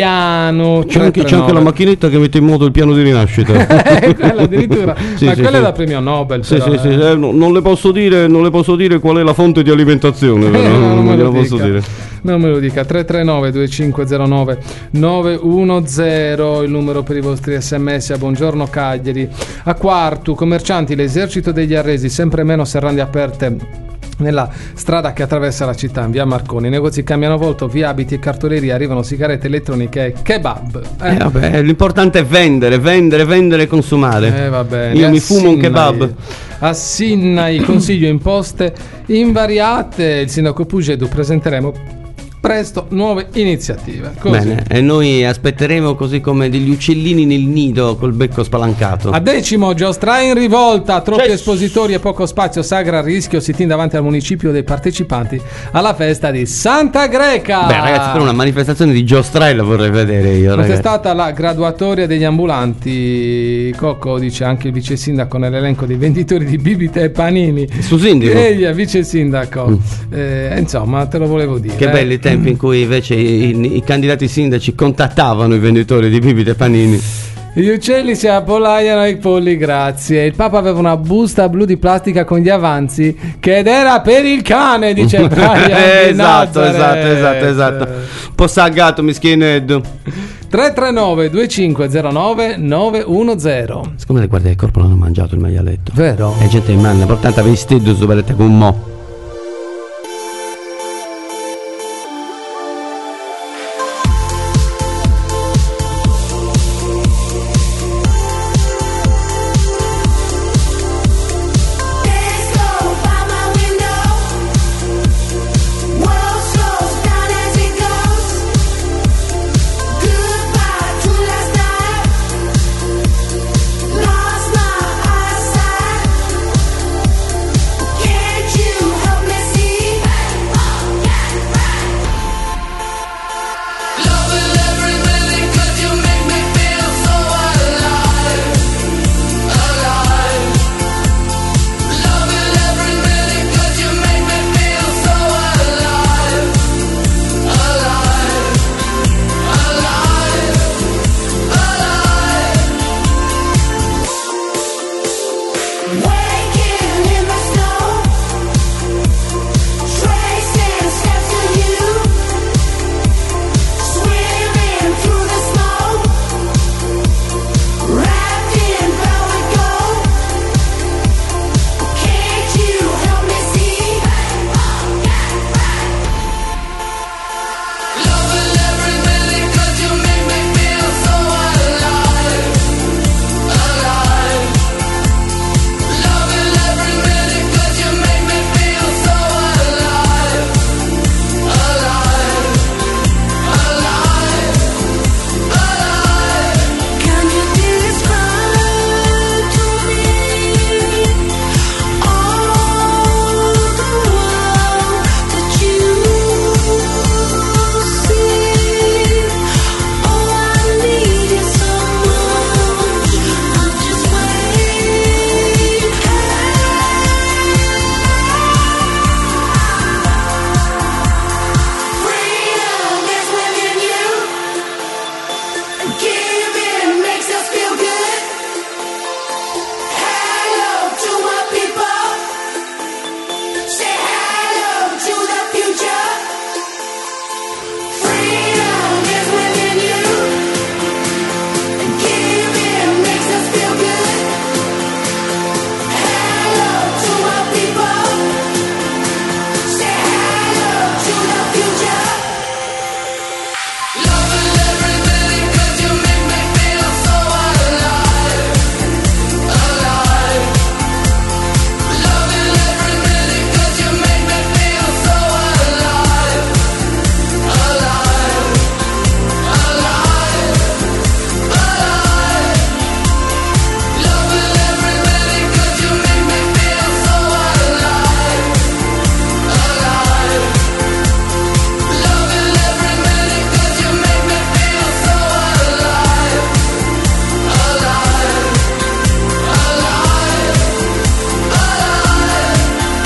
Iano. C'è anche, c'è anche la macchinetta che mette in moto il piano di rinascita. Quella addirittura. Sì, Ma sì, quella sì. è da premio Nobel. Sì, però, sì, sì, eh. eh, no- non le posso dire, non le posso dire qual è la fonte di alimentazione, però, Eh, no, non non me gliela lo posso dica. dire. Non me lo dica. Tre tre nove due cinque zero nove nove uno zero il numero per i vostri sms a Buongiorno Cagliari. A Quartu, commercianti, l'esercito degli arresi, sempre meno serrande aperte nella strada che attraversa la città in via Marconi. I negozi cambiano volto, via abiti e cartoleria, arrivano sigarette elettroniche e kebab. Eh, vabbè, l'importante è vendere, vendere, vendere e consumare. Eh, va bene. Io mi fumo un Assinai- kebab. Assinai, consiglio imposte invariate. Il sindaco Pugedu presenteremo presto nuove iniziative. Così. Bene, e noi aspetteremo così come degli uccellini nel nido col becco spalancato. A decimo, Giostra in rivolta, troppi espositori e poco spazio, sagra a rischio, sit-in davanti al municipio dei partecipanti alla festa di Santa Greca. Beh, ragazzi, per una manifestazione di Giostrella vorrei vedere io, Questa è ragazzi. stata la graduatoria degli ambulanti. Cocco dice anche il vice sindaco nell'elenco dei venditori di bibite e panini. Su sindaco? Egli è vice sindaco. Eh, insomma, te lo volevo dire. Che eh. belli tempi in cui invece i, i candidati sindaci contattavano i venditori di bibite e panini. Gli uccelli si appollaiano ai polli, grazie. Il Papa aveva una busta blu di plastica con gli avanzi che ed era per il cane, dice Brian di esatto, esatto, Nazareth. esatto, esatto. Un po' saggato, mischineddo. tre tre nove due cinque zero nove nove uno zero. Secondo le guardie del corpo l'hanno mangiato il maialetto. Vero? E gente in mano, l'importante è vestito su vedete con mo. Can't you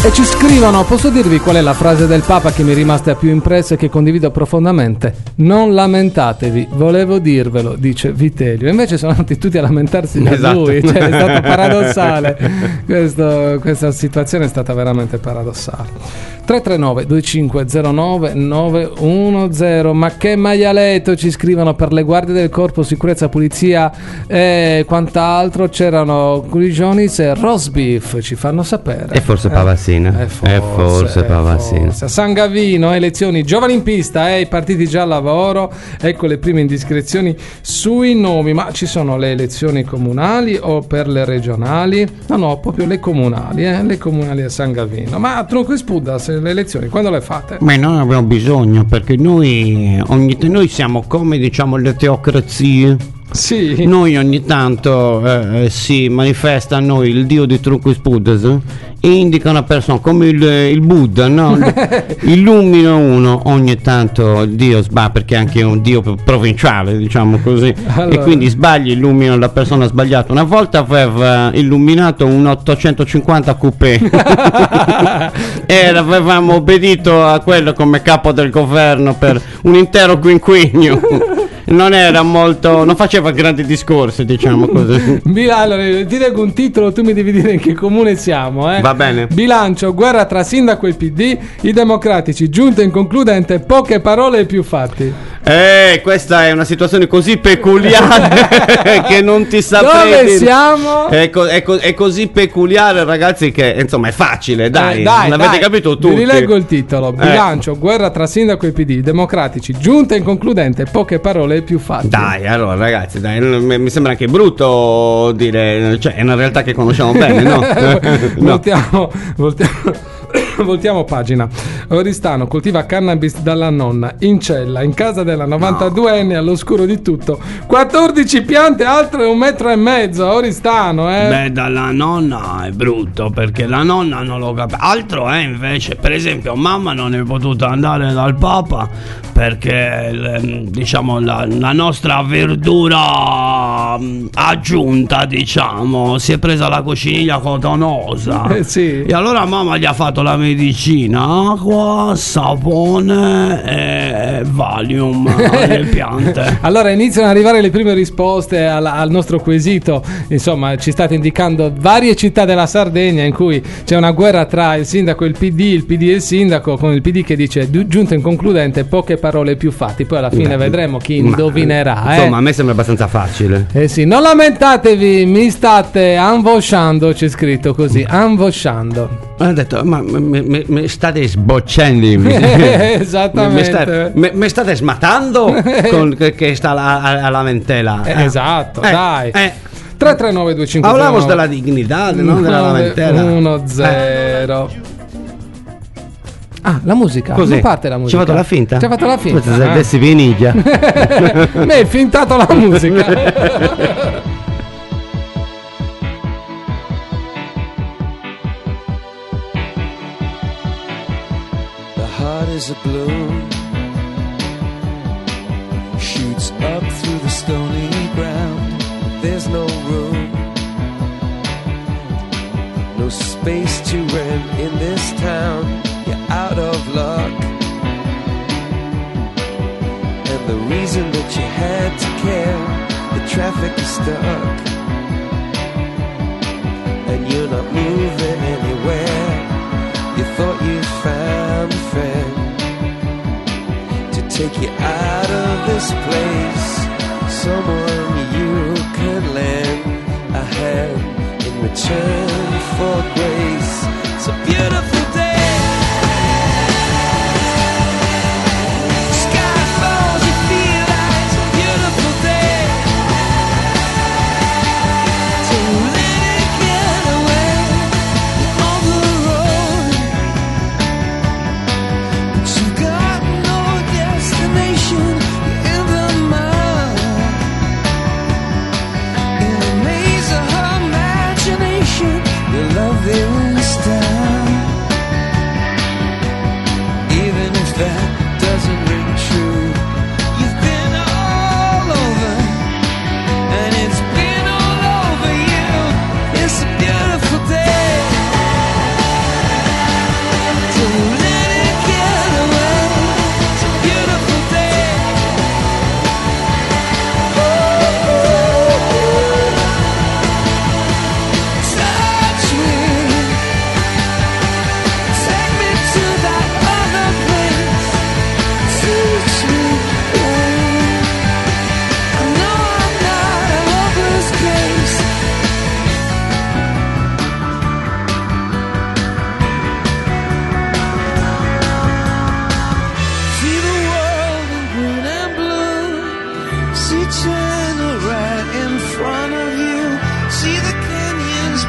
E ci scrivono: posso dirvi qual è la frase del Papa che mi è rimasta più impressa e che condivido profondamente? Non lamentatevi, volevo dirvelo, dice Vitelio. Invece sono andati tutti a lamentarsi da Esatto. lui, cioè, è stato paradossale. Questo- questa situazione è stata veramente paradossale. tre tre nove due cinque zero nove nove uno zero. Ma che maialetto, ci scrivono, per le guardie del corpo, sicurezza, pulizia e quant'altro c'erano Curigionis e roast beef, ci fanno sapere. E forse Eh, Pavassina. eh, forse, E forse eh, Pavassina. forse. A San Gavino, elezioni, giovani in pista, eh, i partiti già al lavoro. Ecco le prime indiscrezioni sui nomi. Ma ci sono le elezioni comunali o per le regionali? No, no, proprio le comunali, eh, le comunali a San Gavino. Ma tronco e spuda, se le elezioni quando le fate? Ma noi abbiamo bisogno, perché noi ogni noi siamo come, diciamo, le teocrazie. Sì. Noi ogni tanto eh, eh, si manifesta a noi il dio di Trucco e Spudas e indica una persona come il, il Buddha, no? Illumina uno, ogni tanto il dio sbaglia, perché è anche un dio provinciale, diciamo così, Allora. e quindi sbaglia, illumina la persona sbagliata. Una volta aveva illuminato un ottocentocinquanta coupé e avevamo obbedito a quello come capo del governo per un intero quinquennio. Non era molto, non faceva grandi discorsi, diciamo così. Bila- allora, ti leggo un titolo, tu mi devi dire in che comune siamo, eh? Va bene. Bilancio, guerra tra sindaco e P D, i democratici, giunta inconcludente, poche parole e più fatti. Eh, questa è una situazione così peculiare che non ti saprei Dove dire. siamo? È, co- è co- è così peculiare, ragazzi, che insomma è facile, dai, Eh, dai, l'avete dai. capito Vi tutti. rileggo il titolo: bilancio, guerra tra sindaco e P D, democratici, giunta inconcludente, poche parole e più fatti. Dai, allora ragazzi, dai, mi mi sembra anche brutto dire, cioè è una realtà che conosciamo bene, no? No. Voltiamo, voltiamo. Voltiamo pagina. Oristano coltiva cannabis dalla nonna in cella in casa della novantaduenne all'oscuro di tutto. quattordici piante altre un metro e mezzo. Oristano, eh. Beh, dalla nonna è brutto, perché la nonna non lo capisce. Altro è invece, per esempio, mamma non è potuta andare dal Papa perché il- diciamo la, la nostra verdura mm, aggiunta, diciamo, si è presa la cocciniglia cotonosa. Eh, sì. E allora mamma gli ha fatto la medicina, acqua, sapone e Valium alle piante. Allora iniziano ad arrivare le prime risposte al, al nostro quesito. Insomma, ci state indicando varie città della Sardegna in cui c'è una guerra tra il sindaco e il P D, il P D e il sindaco, con il P D che dice "Du- giunta inconcludente, poche parole più fatti". Poi alla fine Beh, vedremo chi ma- indovinerà. eh. Insomma, a me sembra abbastanza facile. Eh sì, non lamentatevi, mi state anvosciando, c'è scritto così, anvosciando. Ho detto, ma mi, mi- mi state sboccendo. mi- Esattamente. Mi, sta- mi- mi state smatando con che, che sta la, alla lamentela. Eh, esatto, Eh, dai. eh. tre tre nove due cinque Hablamos della dignità, non della lamentela. uno zero. Ah, la musica. Così. Non parte la Ci musica. ha fatto la finta? Ci ha fatto la finta. Questo è eh. Dessi Veniglia. Mi hai fintato la musica. The heart is a balloon, shoots up through the stony ground. There's no room, no space to rent in this town. You're out of luck, and the reason that you had to care, the traffic is stuck, and you're not moving anywhere. You thought you found a friend to take you out of this place, someone you could lend a hand in return for grace. It's a beautiful day. Sky falls, you feel like it's a beautiful day. So let it get away on the road. But you got no destination, you're in the mud.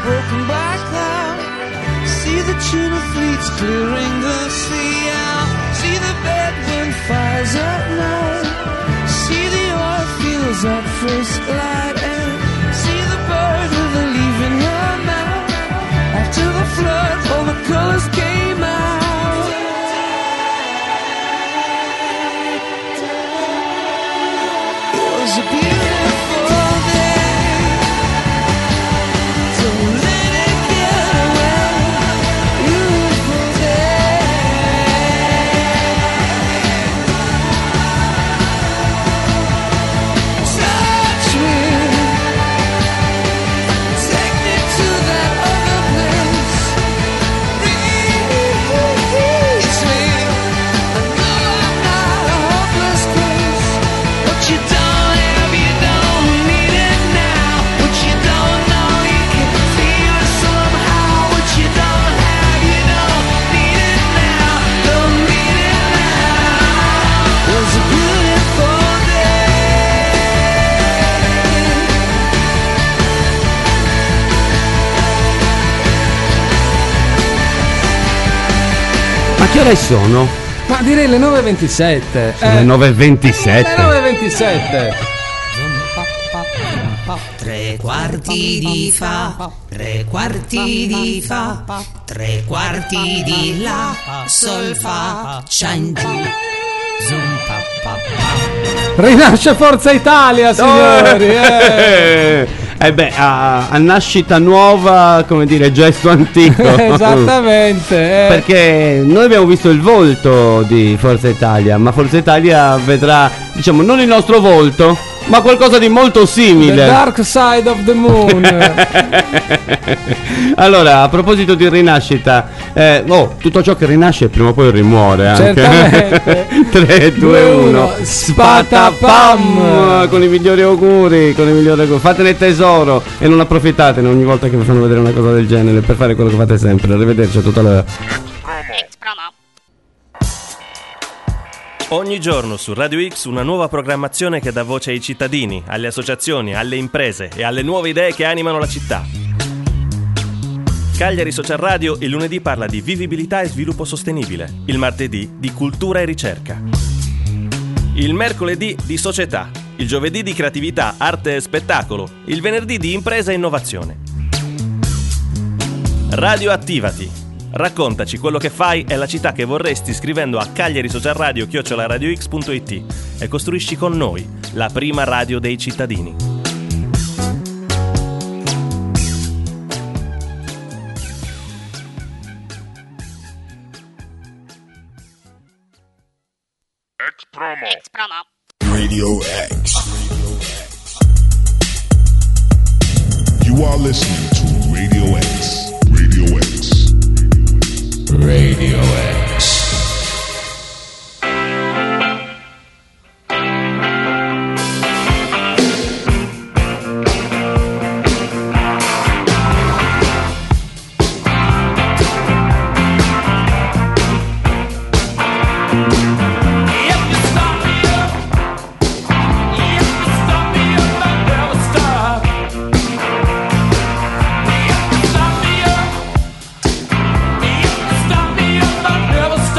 broken by cloud. See the tuna fleets clearing the sea out. See the bedroom fires at night. See the oil fields at first light. And see the bird with a leaf in her mouth. After the flood, all the colors came out. It was a beautiful day. Don't let it get away. Beautiful day. Touch me. Take me to that other place. Reach me. I know I'm not a hopeless case. What you don't have, you don't need it now. What you don't know, you can feel it somehow. What you don't have, you don't need it now. Don't need it now. It was a beautiful day. Ma che ore sono? Ma direi le nove e ventisette. Sono le nove e ventisette. Le nove e ventisette. Tre quarti di fa, tre quarti di fa, tre quarti di la, sol fa, scendi. Zum pa pa pa. Rinasce Forza Italia, signori. eh. Eh beh, a, a nascita nuova, come dire, gesto antico. Esattamente. eh. Perché noi abbiamo visto il volto di Forza Italia, ma Forza Italia vedrà, diciamo, non il nostro volto, ma qualcosa di molto The simile. Dark Side of the Moon. Allora, a proposito di rinascita, eh, oh, tutto ciò che rinasce prima o poi rimuore anche. Certamente. tre, due, uno, spatapam. spatapam. Con i migliori auguri, con i migliori auguri. Fatene tesoro e non approfittatene ogni volta che vi fanno vedere una cosa del genere per fare quello che fate sempre. Arrivederci a tutta la... Ogni giorno su Radio X una nuova programmazione che dà voce ai cittadini, alle associazioni, alle imprese e alle nuove idee che animano la città. Cagliari Social Radio il lunedì parla di vivibilità e sviluppo sostenibile, il martedì di cultura e ricerca. Il mercoledì di società, il giovedì di creatività, arte e spettacolo, il venerdì di impresa e innovazione. Radio Attivati. Raccontaci quello che fai e la città che vorresti scrivendo a cagliarisocialradio chiocciola radiox punto it e costruisci con noi la prima radio dei cittadini. Ex promo. Ex promo. Radio X. You are listening to Radio X. Radio X. Radio X. Stop me up, I'll never stop.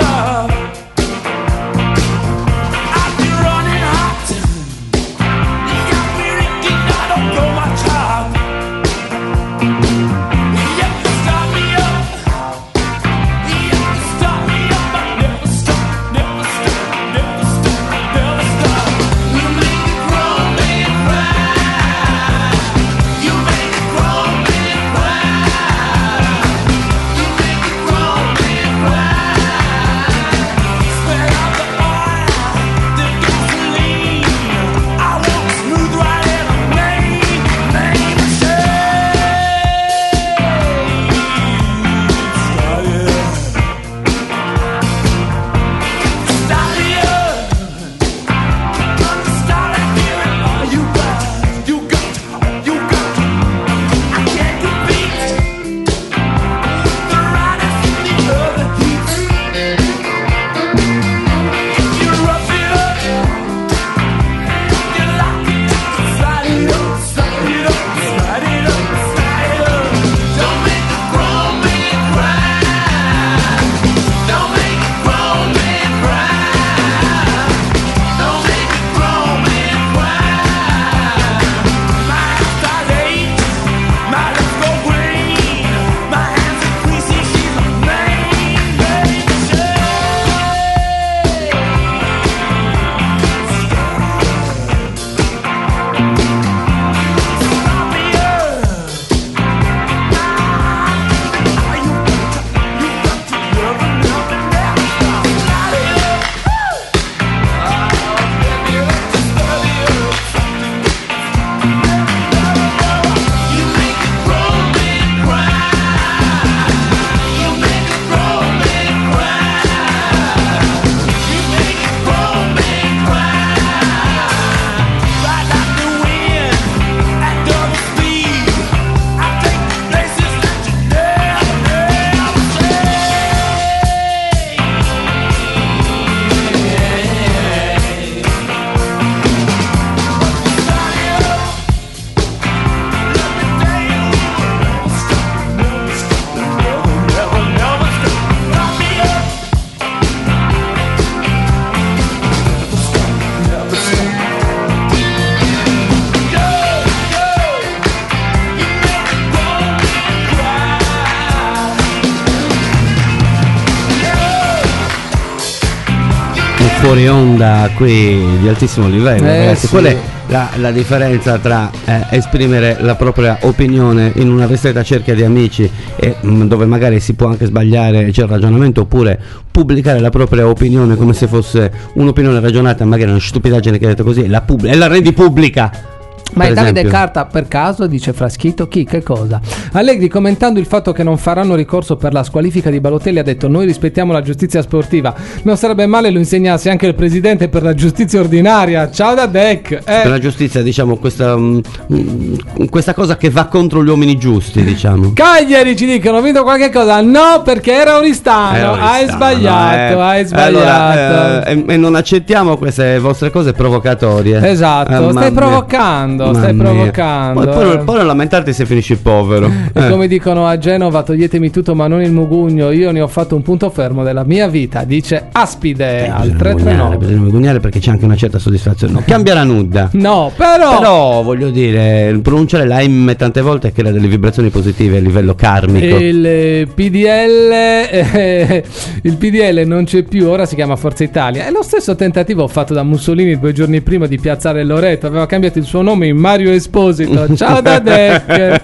fuori onda qui di altissimo livello, Eh, ragazzi. sì. Qual è la, la differenza tra eh, esprimere la propria opinione in una ristretta cerchia di amici e mh, dove magari si può anche sbagliare, c'è il ragionamento, oppure pubblicare la propria opinione come se fosse un'opinione ragionata, magari una stupidaggine che hai detto così, la pubblica e la rendi pubblica. Ma per è Davide esempio. Carta per caso, dice Fraschito, chi, che cosa? Allegri, commentando il fatto che non faranno ricorso per la squalifica di Balotelli, ha detto: noi rispettiamo la giustizia sportiva, non sarebbe male lo insegnasse anche il presidente per la giustizia ordinaria. Ciao da Dec. eh. Per la giustizia, diciamo, questa, mm, mm, questa cosa che va contro gli uomini giusti, diciamo. Cagliari ci dicono: ho vinto qualche cosa? No, perché era Oristano. Era Oristano, hai sbagliato, eh. hai sbagliato. Allora, eh, e, e non accettiamo queste vostre cose provocatorie. Esatto, Eh, stai mamma mia. provocando, stai Mamma mia. provocando. Poi, poi, eh. poi non lamentarti se finisci povero. E Eh. come dicono a Genova, toglietemi tutto ma non il mugugno, io ne ho fatto un punto fermo della mia vita, dice Aspide al tre tre nove. Bisogna vergognare perché c'è anche una certa soddisfazione. No, cambia la nudda. No, però Però voglio dire, pronunciare la M tante volte crea delle vibrazioni positive a livello karmico. il eh, P D L eh, il P D L non c'è più, ora si chiama Forza Italia. È lo stesso tentativo fatto da Mussolini due giorni prima di piazzare Loreto, aveva cambiato il suo nome in Mario Esposito. Ciao da Dec.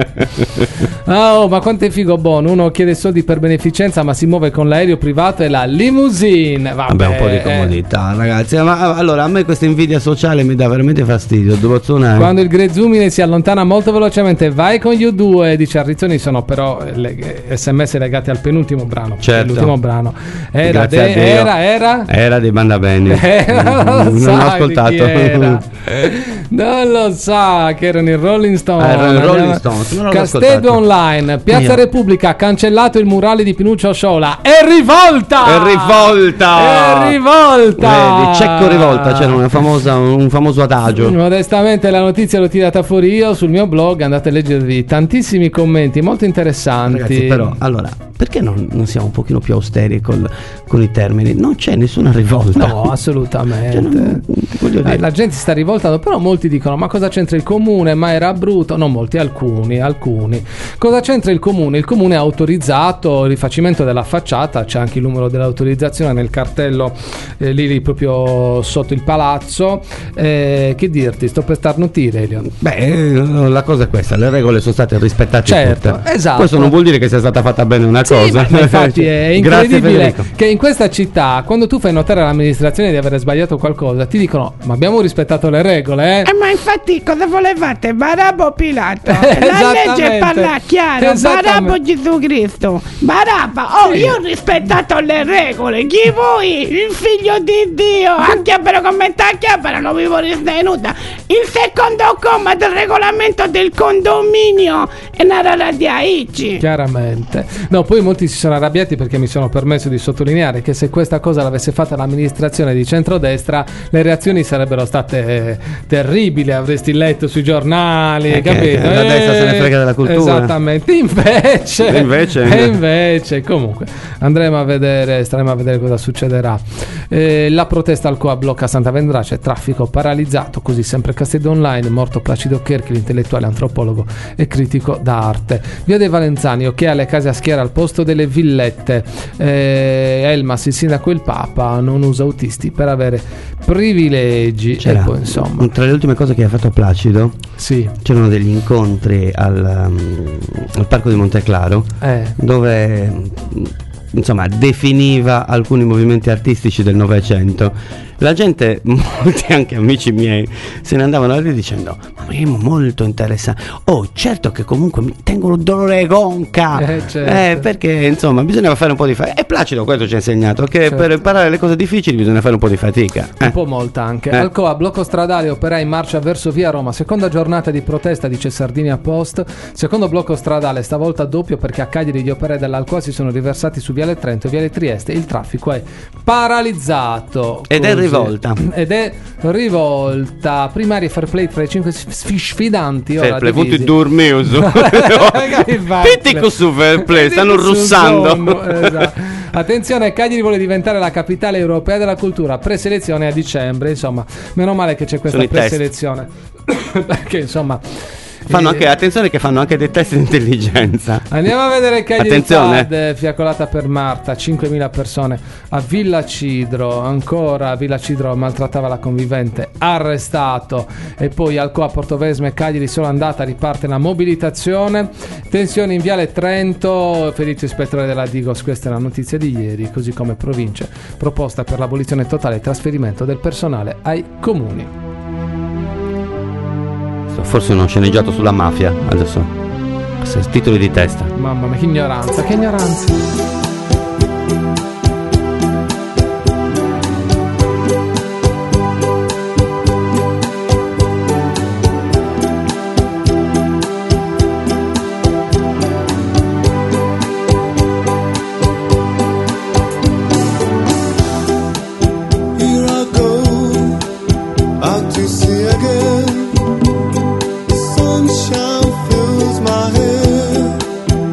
Ah, oh, ma quanto è figo Bono, uno chiede soldi per beneficenza ma si muove con l'aereo privato e la limousine. Vabbè, Vabbè, un po' di eh. comodità, ragazzi. Ma allora, a me questa invidia sociale mi dà veramente fastidio. Devo suonare. Quando il Grezumine si allontana molto velocemente, vai con gli U due, dice Arrizzoni. Sono però eh, le, sms legati al penultimo brano. Certo. L'ultimo brano era, Grazie a de- Dio. era, era, Era dei Banda Bene. Eh, non lo Non sai ho di ascoltato. chi era. Non lo sa che erano i Rolling Stones. Ah, erano i Rolling Andiamo- Stones, non l'ho Castedo ascoltato. Online, Piazza Io. Repubblica, ha cancellato il murale di Pinuccio Sciola. È rivolta! È rivolta! È rivolta! Vedi, Cecco Rivolta, c'era una famosa, un famoso adagio. Modestamente la notizia l'ho tirata fuori io sul mio blog, andate a leggervi tantissimi commenti molto interessanti. Ragazzi, però, allora, perché non, non siamo un pochino più austeri col- con i termini? Non c'è nessuna rivolta. No, assolutamente. Cioè, non- voglio dire- Eh, la gente si sta rivoltando, però molti dicono: ma cosa c'entra il comune? Ma era brutto. Non molti, alcuni, alcuni. Cosa c'entra il comune? Il comune ha autorizzato il rifacimento della facciata, c'è anche il numero dell'autorizzazione nel cartello eh, lì, lì proprio sotto il palazzo. Eh, che dirti? Sto per starnutire, Elio. Beh, eh, la cosa è questa, le regole sono state rispettate Certo, tutte. esatto. Questo non vuol dire che sia stata fatta bene una Sì, cosa. ma- ma infatti è Grazie, incredibile Federico. che in questa città, quando tu fai notare all'amministrazione di avere sbagliato qualcosa, ti dicono: ma abbiamo rispettato le regole, eh? Eh, ma infatti cosa volevate? Barabba Pilato? La Esattamente. legge parla chiaro. Esattamente. Barabba Gesù Cristo. Barabba, oh, Sì. io ho rispettato le regole. Chi voi? Il figlio di Dio. Acchiappero come t'acchiappero, non vivo ritenuta. Il secondo comma del regolamento del condominio è una radiaici. Chiaramente. No, poi molti si sono arrabbiati perché mi sono permesso di sottolineare che se questa cosa l'avesse fatta l'amministrazione di centrodestra, le reazioni sarebbero state eh, terribili, avresti letto sui giornali, Eh, che- capito? che la destra se ne frega della cultura. Esattamente. Invece, E invece? e invece, comunque, andremo a vedere, staremo a vedere cosa succederà. Eh, la protesta al Coa blocca Santa Vendrace, traffico paralizzato, così sempre Castedo Online, morto Placido Cherchi, l'intellettuale, antropologo e critico d'arte. Via dei Valenzani, ok alle case a schiera al posto delle villette. Eh, Elmas, il sindaco e il Papa, non usa autisti per avere privilegi. C'era, e poi insomma, tra le ultime cose che ha fatto Placido, sì. c'erano degli incontri al, um, al parco di Monteclaro, Eh. dove mm, insomma definiva alcuni movimenti artistici del Novecento. La gente, molti anche amici miei, se ne andavano lì dicendo: ma è molto interessante. Oh, certo che comunque mi tengo il dolore gonca. Eh, certo. Eh, perché insomma bisognava fare un po' di fatica. E Placido questo ci ha insegnato, che Certo. per imparare le cose difficili bisogna fare un po' di fatica. un Eh. po' molta anche. Eh. Alcoa, blocco stradale, operai in marcia verso via Roma. Seconda giornata di protesta, dice Sardinia Post. Secondo blocco stradale, stavolta doppio perché a Cagliari gli operai dell'Alcoa si sono riversati su viale Trento e viale Trieste. Il traffico è paralizzato. Ed è Così. rivolta. Ed è rivolta. Primaria fair play tra i cinque sf- sfidanti. Ora Fair play, divisi. punti dormioso. Pitti su fair play, stanno Pitti sul russando. sonno, esatto. Attenzione, Cagliari vuole diventare la capitale europea della cultura. Preselezione a dicembre. Insomma, meno male che c'è questa Sono i test. preselezione. Perché insomma Fanno anche, attenzione che fanno anche dei test di intelligenza. Andiamo a vedere Cagliari Attenzione. Pad, fiaccolata per Marta, cinquemila persone a Villa Cidro, ancora Villa Cidro maltrattava la convivente, arrestato. E poi Alcoa, Portovesme, Cagliari solo andata, riparte la mobilitazione. Tensione in Viale Trento, ferito ispettore della Digos, questa è la notizia di ieri, così come province, proposta per l'abolizione totale e trasferimento del personale ai comuni. Forse uno sceneggiato sulla mafia adesso. Titoli di testa. Mamma mia, che ignoranza, che ignoranza. Here I go out to sea again. Sunshine fills my head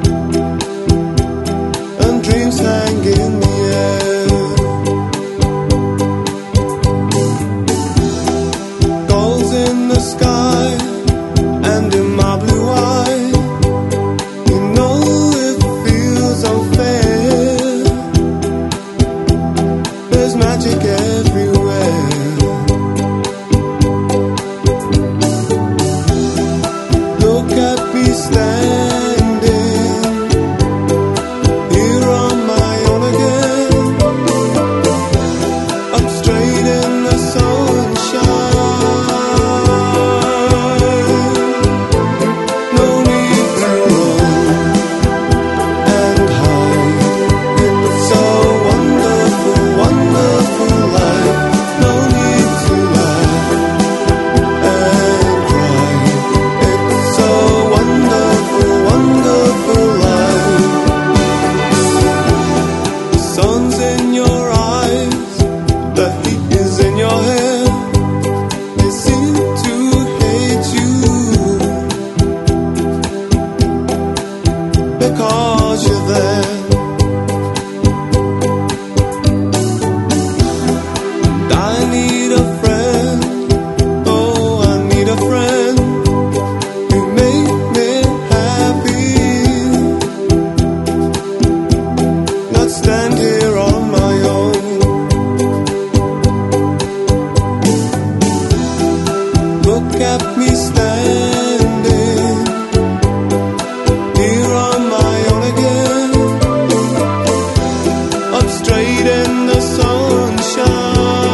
and dreams hang in the air. Gulls in the sky and in my blue eye. You know it feels unfair. There's magic everywhere. Look at me standing here on my own again. I'm straight in the sunshine. No need to run and hide. It's a wonderful, wonderful life. No need to laugh and cry. It's a wonderful, wonderful life. The sun's in your eyes, the heat is in your hair. They seem to hate you because you're there. And I need a friend, oh, I need a friend. You make me happy, not stand here on my own. Look at me standing here on my own again. I'm straight in the sunshine.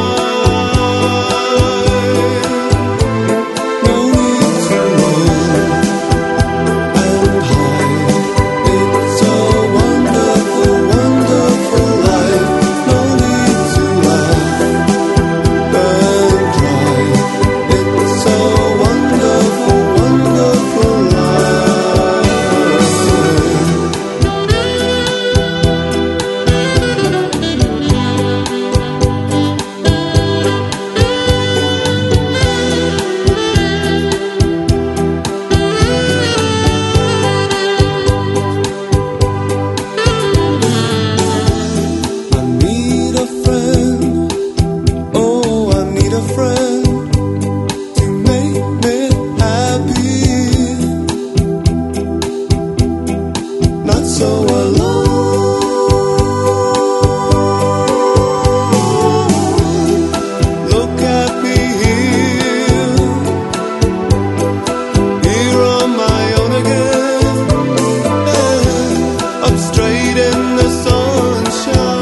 No need to run and hide. It's a wonderful, wonderful life. No need to laugh and cry. It's a wonderful, wonderful life. I need a friend, oh, I need a friend to make me happy, not so alone. Look at me here, here on my own again. I'm straight in the sunshine.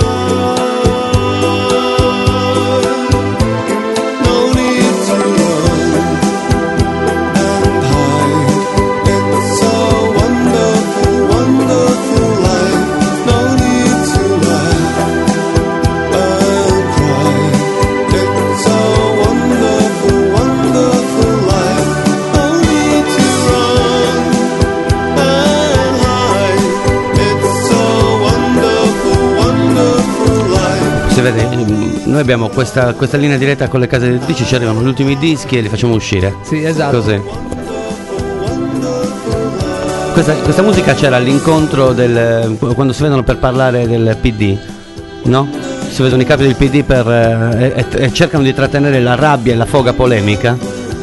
No need to run and hide. It's a wonderful, wonderful life. No need to laugh and cry. It's a wonderful, wonderful life. No need to run and hide. It's a wonderful, wonderful life. Si vede, mm, noi abbiamo questa, questa linea diretta con le case editrici, ci arrivano gli ultimi dischi e li facciamo uscire. Sì, esatto. Così. Questa, questa musica c'era all'incontro del, quando si vedono per parlare del P D, no? Si vedono i capi del P D per, eh, e, e cercano di trattenere la rabbia e la foga polemica.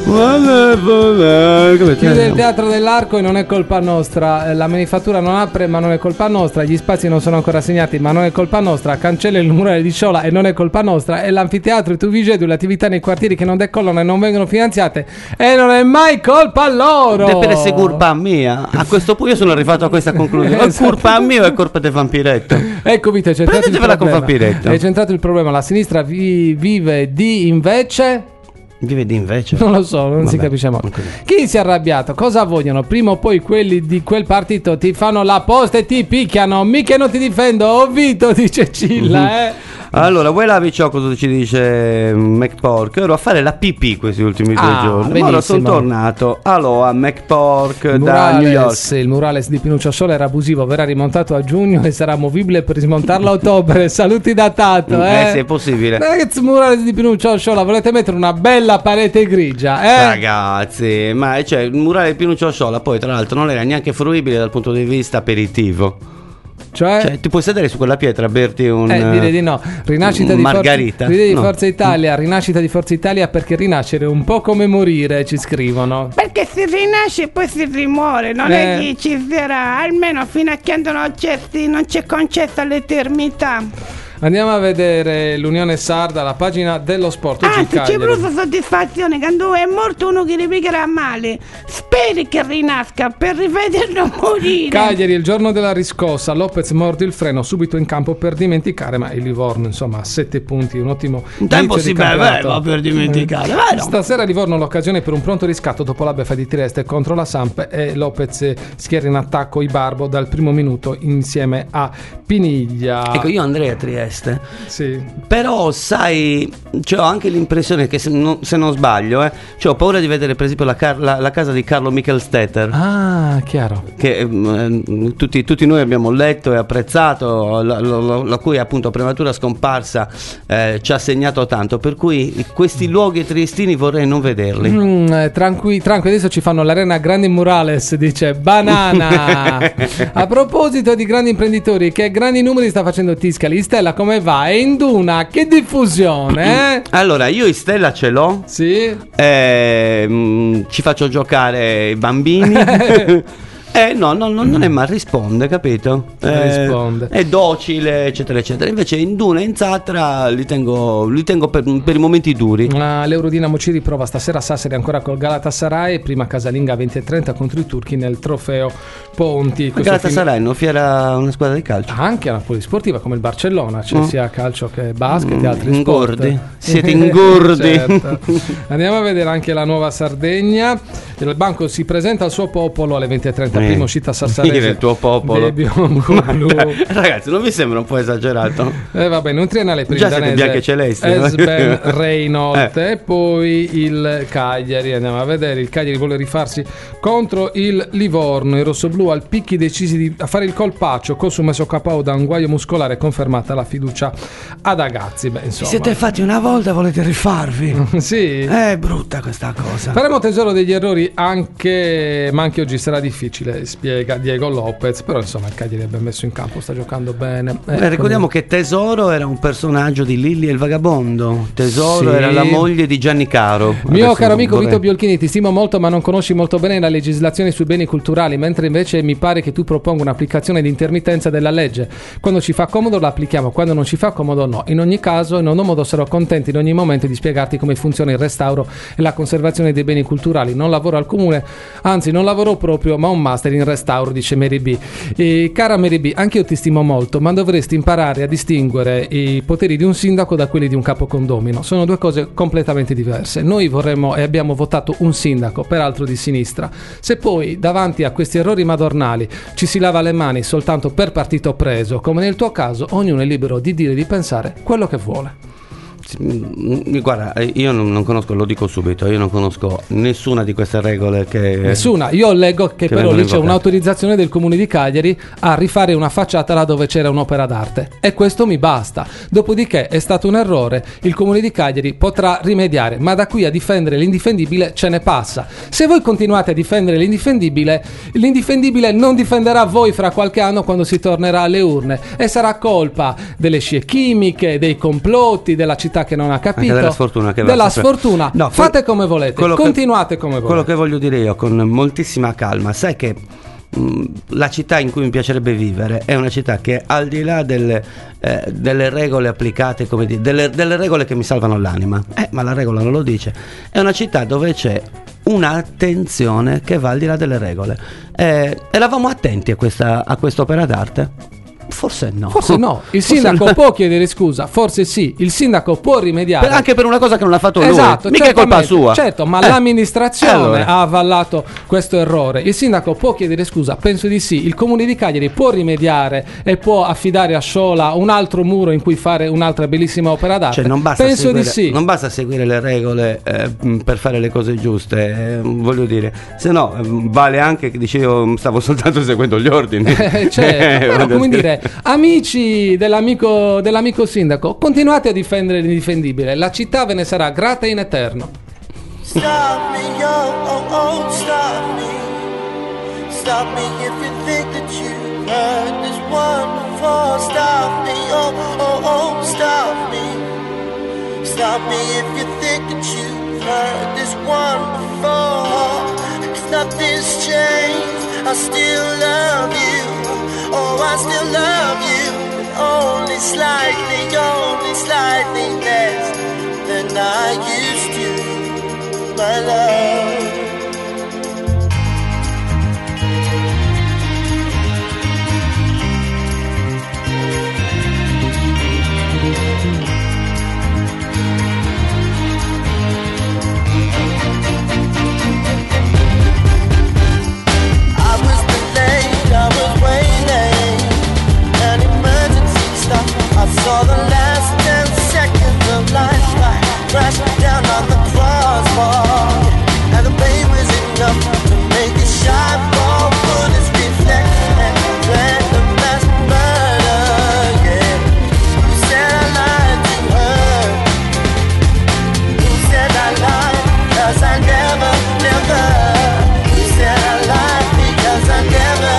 Chiude il Teatro dell'Arco e non è colpa nostra. La manifattura non apre ma non è colpa nostra. Gli spazi non sono ancora assegnati ma non è colpa nostra. Cancella il murale di Sciola e non è colpa nostra. E l'anfiteatro e tu vigedi le attività nei quartieri che non decollano e non vengono finanziate e non è mai colpa loro. Deve essere colpa mia. A questo punto io sono arrivato a questa conclusione. È colpa mia o è colpa del vampiretto? Ecco Vito, è centrato il Prendetevela con problema. vampiretto. È centrato il problema. La sinistra vi- vive di invece. Vive di invece? Non lo so, non Vabbè, si capisce molto. Chi si è arrabbiato? Cosa vogliono? Prima o poi quelli di quel partito ti fanno la posta e ti picchiano. Mica non ti difendo, oh Vito, dice Cilla, eh. Allora, vuoi la Ciocco, ci dice McPork? Ero a fare la pipì questi ultimi due Ah, giorni. benissimo. Ora sono tornato. Allora, McPork Il da New York. Murales, il Murales di Pinuccio Sciola era abusivo, verrà rimontato a giugno e sarà movibile per smontarlo a ottobre. Saluti da Tato, eh. Eh sì, è possibile. Ragazzi, Murales di Pinuccio Sciola, volete mettere una bella parete grigia, eh? Ragazzi, ma cioè, il murale di Pinuccio Sciola poi tra l'altro non era neanche fruibile dal punto di vista aperitivo. Cioè? Cioè, ti puoi sedere su quella pietra a berti un Eh, direi di no. Rinascita di margarita. Forza, di No. Forza Italia, rinascita di Forza Italia perché rinascere è un po' come morire, ci scrivono. Perché si rinasce e poi si rimuore, non Eh. è che ci sarà, almeno fino a quando non c'è, non c'è concessa l'eternità. Andiamo a vedere l'Unione Sarda, la pagina dello sport. Oggi Anzi, c'è Cagliari. brutta soddisfazione quando è morto uno che ne pigherà male. Speri che rinasca per rivederlo morire. Cagliari, il giorno della riscossa, Lopez morde il freno subito in campo per dimenticare, ma il Livorno insomma a sette punti, un ottimo Un tempo inizio si di campionato. beveva per dimenticare, vai no. Stasera Livorno l'occasione per un pronto riscatto dopo la beffa di Trieste contro la Samp e Lopez schiera in attacco Ibarbo dal primo minuto insieme a Piniglia. Ecco, io andrei a Trieste. Sì. Però sai, cioè, ho anche l'impressione che se non, se non sbaglio, eh, cioè, ho paura di vedere per esempio la, car- la, la casa di Carlo Michelstetter. Ah, chiaro. Che eh, tutti, tutti noi abbiamo letto e apprezzato, la, la, la cui appunto prematura scomparsa eh, ci ha segnato tanto, per cui questi luoghi triestini vorrei non vederli. Mm, eh, tranqui, tranqui, adesso ci fanno l'arena Grandi Murales, dice Banana. A proposito di grandi imprenditori, che grandi numeri sta facendo Tiscali? Stella, come va? È in Duna, che diffusione, eh? Allora, io in Stella ce l'ho. Sì. Eh, mm, ci faccio giocare i bambini. Eh no, no, no, non è mal, risponde, capito? Eh, risponde. È docile, eccetera, eccetera. Invece in Duna e in Zatra li tengo, li tengo per, per i momenti duri. Ah, L'Eurodinamo ci riprova stasera a Sassari ancora col Galatasaray, prima casalinga venti e trenta contro i turchi nel trofeo Ponti. Ma Questo Galatasaray fine- non fiera una squadra di calcio. Anche una polisportiva come il Barcellona, c'è Mm. sia calcio che basket Mm, e altri ingordi. sport. Siete ingordi. Certo. Andiamo a vedere anche la nuova Sardegna. Il banco si presenta al suo popolo alle venti e trenta, Eh, prima uscita Sassarese dire il tuo popolo. dei Biombo Ma Blu. dai, ragazzi, non vi sembra un po' esagerato? Eh, va bene, un triennale per Già il siete danese bianchi e celesti, no? Esben Reynolds Eh. e poi il Cagliari. Andiamo a vedere, il Cagliari vuole rifarsi contro il Livorno, i rossoblù al picchi decisi di, a fare il colpaccio, consumesso K O da un guaio muscolare, confermata la fiducia ad Agazzi. Beh, Vi insomma, siete fatti una volta, volete rifarvi? sì. È brutta questa cosa. Faremo tesoro degli errori anche, ma anche oggi sarà difficile, spiega Diego Lopez, però insomma il Cagliari abbiamo messo in campo, sta giocando bene. Eh, Eh, ricordiamo che Tesoro era un personaggio di Lilli e il Vagabondo. Tesoro Sì. era la moglie di Gianni Caro. Mio Adesso caro non amico vorrei- Vito Biolchini, ti stimo molto ma non conosci molto bene la legislazione sui beni culturali, mentre invece mi pare che tu proponga un'applicazione di intermittenza della legge. Quando ci fa comodo la applichiamo, quando non ci fa comodo no. In ogni caso, in ogni modo sarò contento in ogni momento di spiegarti come funziona il restauro e la conservazione dei beni culturali. Non lavoro al comune, anzi non lavoro proprio, ma ho un master in restauro, dice Mary B. E, cara Mary B, anche io ti stimo molto, ma dovresti imparare a distinguere i poteri di un sindaco da quelli di un capocondomino. Sono due cose completamente diverse. Noi vorremmo e abbiamo votato un sindaco, peraltro di sinistra. Se poi davanti a questi errori madornali ci si lava le mani soltanto per partito preso, come nel tuo caso, ognuno è libero di dire e di pensare quello che vuole. Mm, Guarda, io non, non conosco, lo dico subito, io non conosco nessuna di queste regole che... Nessuna, io leggo che, che però vengono lì c'è invocate. un'autorizzazione del comune di Cagliari a rifare una facciata là dove c'era un'opera d'arte e questo mi basta. Dopodiché è stato un errore, il comune di Cagliari potrà rimediare, ma da qui a difendere l'indifendibile ce ne passa. Se voi continuate a difendere l'indifendibile, l'indifendibile non difenderà voi fra qualche anno quando si tornerà alle urne e sarà colpa delle scie chimiche, dei complotti, della città città che non ha capito. Anche della sfortuna che va Della sempre- sfortuna. No, Fate come volete, quello che- continuate come volete. Quello che voglio dire io con moltissima calma, sai che mh, la città in cui mi piacerebbe vivere è una città che al di là delle, eh, delle regole applicate, come dire, delle, delle regole che mi salvano l'anima, eh, ma la regola non lo dice, è una città dove c'è un'attenzione che va al di là delle regole. Eh, eravamo attenti a questa a quest'opera d'arte? Forse no. Forse no, il Forse sindaco no. può chiedere scusa, forse sì, il sindaco può rimediare. Per- anche per una cosa che non ha fatto lui, Esatto, mica è colpa certamente, sua. Certo, ma Eh, l'amministrazione allora. ha avallato questo errore. Il sindaco può chiedere scusa, penso di sì. Il comune di Cagliari può rimediare e può affidare a Sciola un altro muro in cui fare un'altra bellissima opera d'arte. Cioè, non basta penso seguire, di sì. non basta seguire le regole eh, mh, per fare le cose giuste, eh, voglio dire, se no eh, vale anche che dicevo stavo soltanto seguendo gli ordini. Eh, certo, però, come dire, amici dell'amico, dell'amico sindaco, continuate a difendere l'indifendibile. La città ve ne sarà grata in eterno. Stop me, yo, oh, oh, stop me. Stop me if you think that you've heard this one before. Stop me, oh, oh, oh, stop me. Stop me if you think that you've heard this one before. 'Cause nothing's changed, I still love you. Oh, I still love you. Only slightly, only slightly less than I used to, my love. I was delayed, I was waiting. An emergency stop. I saw the last ten seconds of life crash down on the crossbar, and the pain was enough to make a shot ball bullets reflect and plan the mass murder. Yeah, who said I lied to her? Who said I lied? 'Cause I never, never. Who said I lied? Because I never.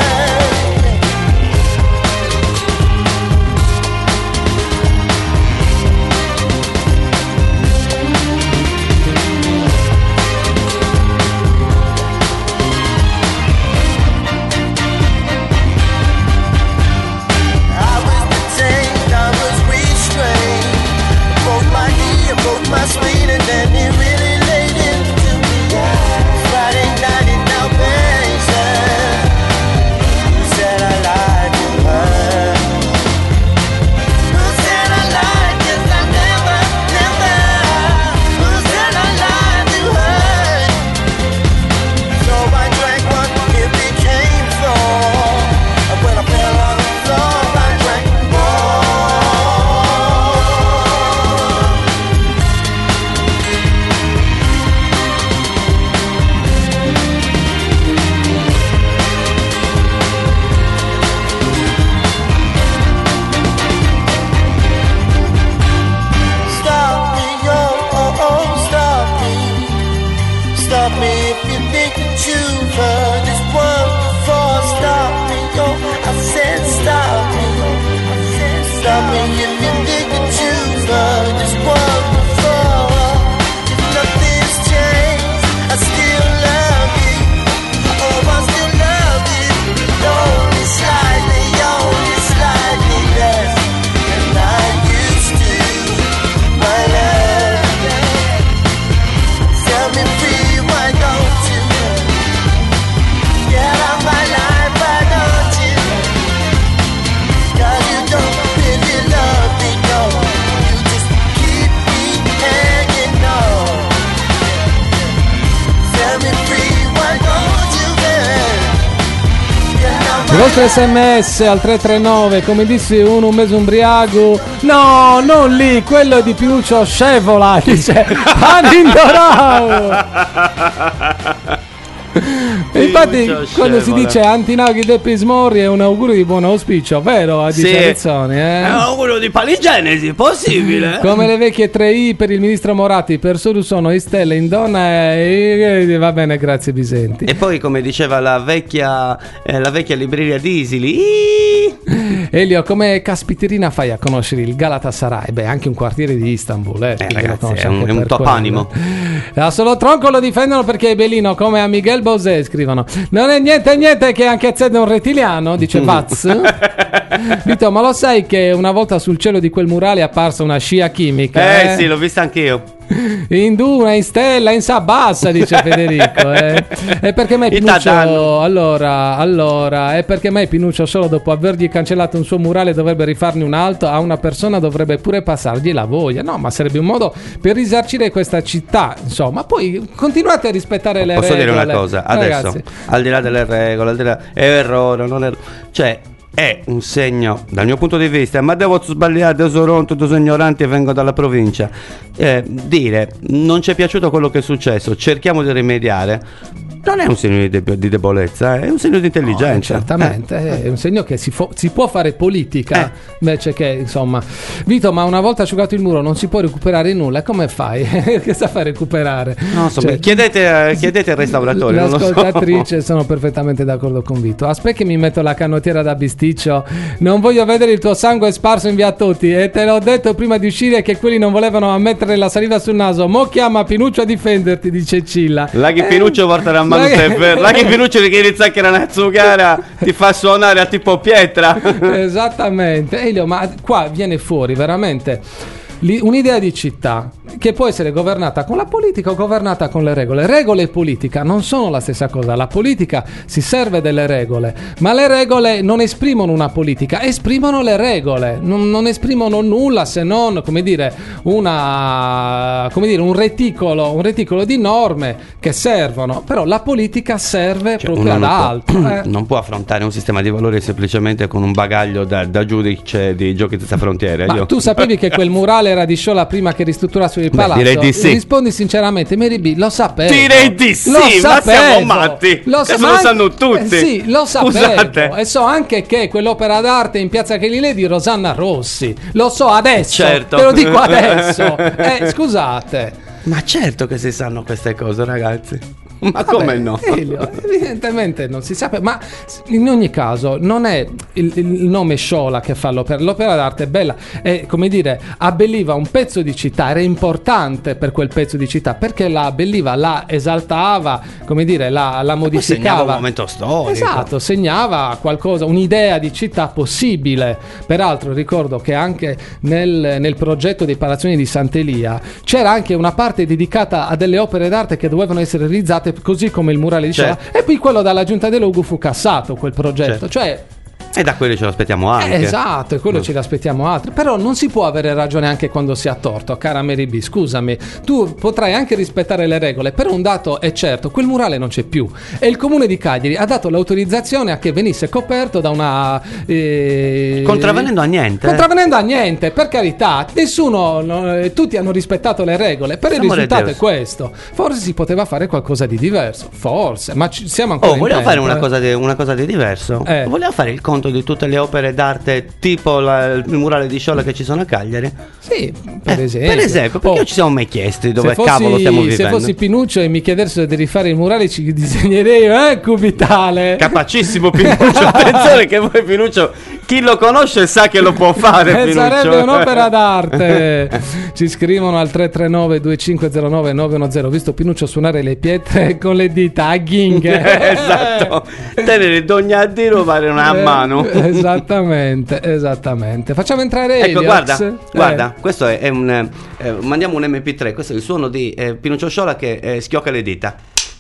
My spleen and then it really laid into me. Friday night in Albania. Who said I lied to her? Who said I lied? 'Cause I never, never. Who said I lied to her? So I drank one, it became four. And when I fell on the floor, I drank more. Stop me, oh, oh, oh, stop me. Stop me if you think that you've heard this word before. Stop me, oh, I said stop me. Stop me if you think that you've heard this word before. If nothing's changed, I still love you. Oh, I still love you. Only slightly, only slightly less than I used to. My love, set me free, why don't you? Get out my life, why don't you? 'Cause you don't really love me, no. You just keep me hanging on. Set me free, why don't you, babe? Get out Il my vostro sms al tre tre nove, come dissi uno un mese umbriaco. No, non lì, quello di Piuccio Scevola, dice Anindorao. E infatti Pinuccio quando si scevola. dice Antinaghi de Pismorri è un augurio di buon auspicio, vero? A Sì. Dicerezzoni, eh? È un augurio di paligenesi, possibile? Come le vecchie tre I per il ministro Moratti, per solo sono i stelle in donna e... e- va bene, grazie Bisenti. E poi, come diceva la vecchia, eh, la vecchia libreria di Isili, Elio, come caspiterina fai a conoscere il Galatasaray? Beh, anche un quartiere di Istanbul, eh, quindi lo ragazzi, conosci è un, anche è un per toponimo. quello. Da solo tronco lo difendono perché è bellino, come a Miguel Bosé scrivono. Non è niente niente che anche Zed è un rettiliano, dice Vaz. Vito, ma lo sai che una volta sul cielo di quel murale è apparsa una scia chimica? Eh sì, l'ho vista anch'io. In duna, in stella, in sabassa, dice Federico. Eh. È perché mai Il Pinuccio. Tadano. Allora, allora, è perché mai Pinuccio, solo dopo avergli cancellato un suo murale, dovrebbe rifarne un altro? A una persona dovrebbe pure passargli la voglia. No, ma sarebbe un modo per risarcire questa città. Insomma, poi continuate a rispettare le Posso regole. dire una cosa? Adesso, Ragazzi, al di là delle regole, al di là, è errore, non è... Cioè, è un segno, dal mio punto di vista, ma devo sbagliare, devo sono ronto, sono ignorante e vengo dalla provincia. Eh, dire, non ci è piaciuto quello che è successo, cerchiamo di rimediare. Non è un segno di, de- di debolezza, è un segno di intelligenza. No, certamente, è un segno che si, fo- si può fare politica Eh. invece che, insomma. Vito, ma una volta asciugato il muro non si può recuperare nulla, come fai? Che sta a fare recuperare? No, insomma, Cioè, chiedete, chiedete ai restauratore. le non lo so. ascoltatrici sono perfettamente d'accordo con Vito. Aspetta che mi metto la canottiera da bisticcio. Non voglio vedere il tuo sangue sparso in via tutti. E te l'ho detto prima di uscire che quelli non volevano ammettere la saliva sul naso. Mo chiama Pinuccio a difenderti, dice Cilla. Laghi Pinuccio porta la mano per Laghi Pinuccio che inizia che era una zucchera ti fa suonare a tipo pietra. Esattamente. Elio, ma qua viene fuori veramente li- un'idea di città che può essere governata con la politica o governata con le regole. Regole e politica non sono la stessa cosa. La politica si serve delle regole, ma le regole non esprimono una politica, esprimono le regole, non, non esprimono nulla se non, come dire, una, come dire, un reticolo, un reticolo di norme che servono. Però la politica serve Cioè, proprio uno ad non può- altro. eh. Non può affrontare un sistema di valori semplicemente con un bagaglio da, da giudice di Giochi senza frontiere. Ma Io- tu sapevi che quel murale era di Sciolla prima che ristrutturassero il Beh, palazzo? direi di sì. Rispondi sinceramente, Mary B, lo sapevo. Direi di sì, Lo ma siamo sapevo. matti. Lo, Adesso ma lo anche- sanno tutti. eh, sì, lo sapevo. Scusate. E so anche che quell'opera d'arte in Piazza Galilei è di Rosanna Rossi. Lo so adesso. Certo. Te lo dico adesso. Eh, scusate. Ma certo che si sanno queste cose, ragazzi. Ma Vabbè, come no? Elio, evidentemente non si sa, ma in ogni caso non è il, il nome Sciola che fa l'opera. L'opera d'arte è bella, è, come dire, abbelliva un pezzo di città, era importante per quel pezzo di città perché la abbelliva, la esaltava, come dire, la, la Segnava modificava. un momento storico. Esatto, segnava qualcosa, un'idea di città possibile. Peraltro ricordo che anche nel, nel progetto dei palazzoni di Sant'Elia c'era anche una parte dedicata a delle opere d'arte che dovevano essere realizzate così come il murale di Sciola. Certo. E poi quello dalla Giunta dei Lugu fu cassato, quel progetto. Certo. Cioè, E da quelli ce lo aspettiamo anche. eh, esatto, e quello Mm. ce l'aspettiamo altri. Però non si può avere ragione anche quando si ha torto, cara Mary B. Scusami, tu potrai anche rispettare le regole, però un dato è certo, quel murale non c'è più. E il comune di Cagliari ha dato l'autorizzazione a che venisse coperto da una... eh, Contravvenendo a niente. Contravvenendo a niente, per carità, nessuno, no, eh, tutti hanno rispettato le regole, però il Amore risultato Deus. è questo. Forse si poteva fare qualcosa di diverso, forse, ma ci, siamo ancora Oh, in volevo tempo, fare una eh. cosa, di, una cosa di diverso. Eh. Volevo fare il conto di tutte le opere d'arte, tipo la- il murale di Sciolla che ci sono a Cagliari. Sì, per Eh, esempio. Per esempio, perché Oh, non ci siamo mai chiesti dove se fossi, cavolo stiamo se vivendo? fossi Pinuccio e mi chiedessero di rifare il murale, ci disegnerei eh, cubitale. Capacissimo Pinuccio, attenzione che voi Pinuccio, chi lo conosce sa che lo può fare. Eh, Pinuccio. sarebbe un'opera d'arte. Ci scrivono al tre tre nove due cinque zero nove nove uno zero. Ho visto Pinuccio suonare le pietre con le dita a ghinghe. Esatto, tenere d'ogni a dire fare una Eh, mano. Esattamente, esattamente. Facciamo entrare Ecco, Eliox. guarda, Eh. guarda, questo è, è un eh, mandiamo un emme pi tre, questo è il suono di eh, Pinuccio Sciolla che eh, schiocca le dita.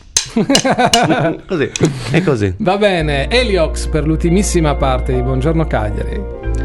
Così, è così. Va bene, Eliox per l'ultimissima parte di Buongiorno Cagliari.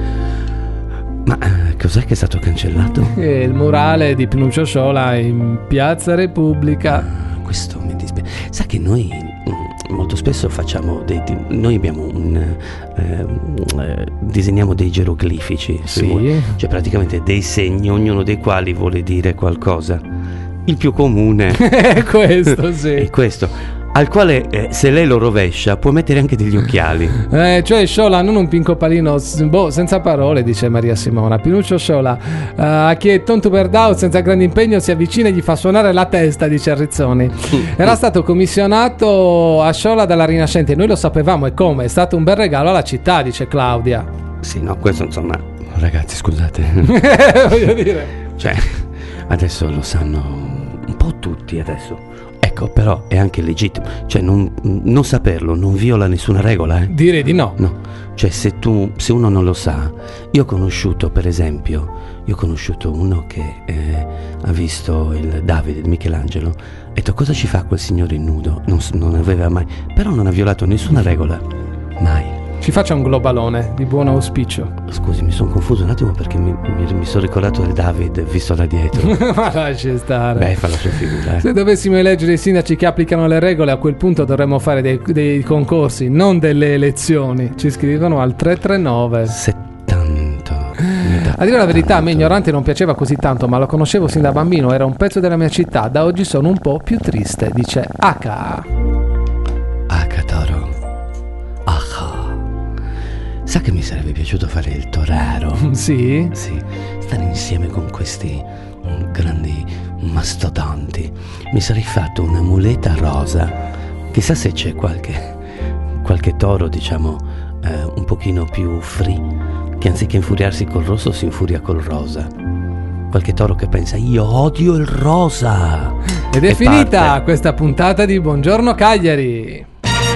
Ma eh, cos'è che è stato cancellato? E il murale di Pinuccio Sciola in Piazza Repubblica. Questo mi dispiace. Sa che noi mm, molto spesso facciamo dei di- noi abbiamo un ehm, eh, disegniamo dei geroglifici sui Sì. muri. Cioè praticamente dei segni, ognuno dei quali vuole dire qualcosa. Il più comune Questo sì. è questo. al quale eh, se lei lo rovescia può mettere anche degli occhiali. Eh, cioè Sciola, non un pinco palino, s- boh, senza parole, dice Maria Simona. Pinuccio Sciola, eh, a chi è tonto per Dao senza grande impegno si avvicina e gli fa suonare la testa, dice Rizzoni. Era stato commissionato a Sciola dalla Rinascente, noi lo sapevamo e come, è stato un bel regalo alla città, dice Claudia. Sì, no, questo insomma, ragazzi, scusate. Voglio dire. Cioè, adesso lo sanno un po' tutti adesso. Ecco, però è anche legittimo. Cioè, non, non saperlo non viola nessuna regola, eh? Direi di no. No. Cioè, se tu, se uno non lo sa, io ho conosciuto, per esempio, io ho conosciuto uno che eh, ha visto il Davide, il Michelangelo, ha detto cosa ci fa quel signore in nudo? Non, s- non aveva mai, però non ha violato nessuna regola, mai. Ci faccia un globalone di buon auspicio. Scusi, mi sono confuso un attimo perché mi, mi, mi sono ricordato del David visto da dietro. Ma lasci stare. Beh, fa la sua figura, eh. Se dovessimo eleggere i sindaci che applicano le regole, a quel punto dovremmo fare dei, dei concorsi, non delle elezioni. Ci scrivono al tre tre nove. A dire la verità, a me ignorante non piaceva così tanto, ma lo conoscevo sin da bambino, era un pezzo della mia città. Da oggi sono un po' più triste, dice H. H, Toro. Sa che mi sarebbe piaciuto fare il torero? Sì? Sì, stare insieme con questi mm, grandi mastodonti. Mi sarei fatto una muleta rosa. Chissà se c'è qualche, qualche toro, diciamo, eh, un pochino più free, che anziché infuriarsi col rosso si infuria col rosa. Qualche toro che pensa, io odio il rosa. Ed è E finita parte. questa puntata di Buongiorno Cagliari.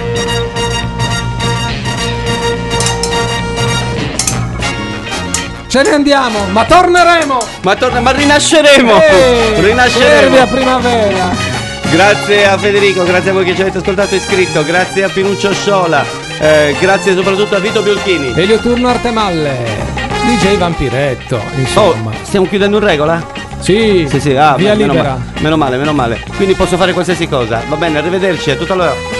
Ce ne andiamo, ma torneremo! Ma torna, ma rinasceremo! Ehi, rinasceremo! fermi a primavera! Grazie a Federico, grazie a voi che ci avete ascoltato e iscritto, grazie a Pinuccio Sciola, eh, grazie soprattutto a Vito Biolchini. Elio Turno Artemalle, D J Vampiretto, insomma. Oh, stiamo chiudendo in regola? Sì, sì, sì, ah, via beh, meno, libera. ma- meno male, meno male. Quindi posso fare qualsiasi cosa. Va bene, arrivederci, è tutto allora.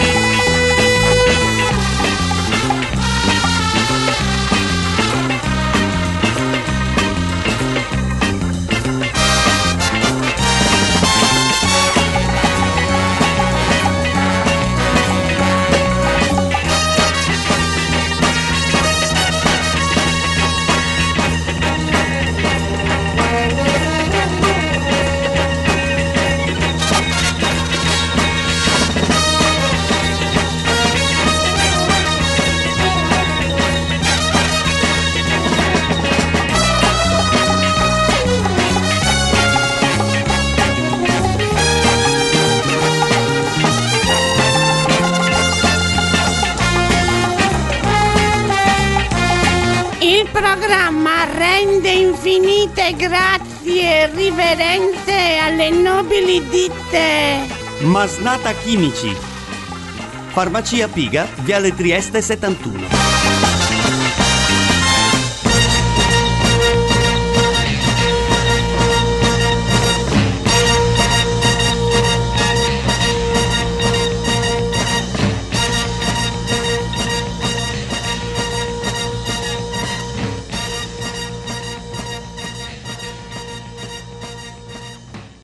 Il programma rende infinite grazie riverente alle nobili ditte. Masnata Chimici. Farmacia Piga, Viale Trieste settantuno.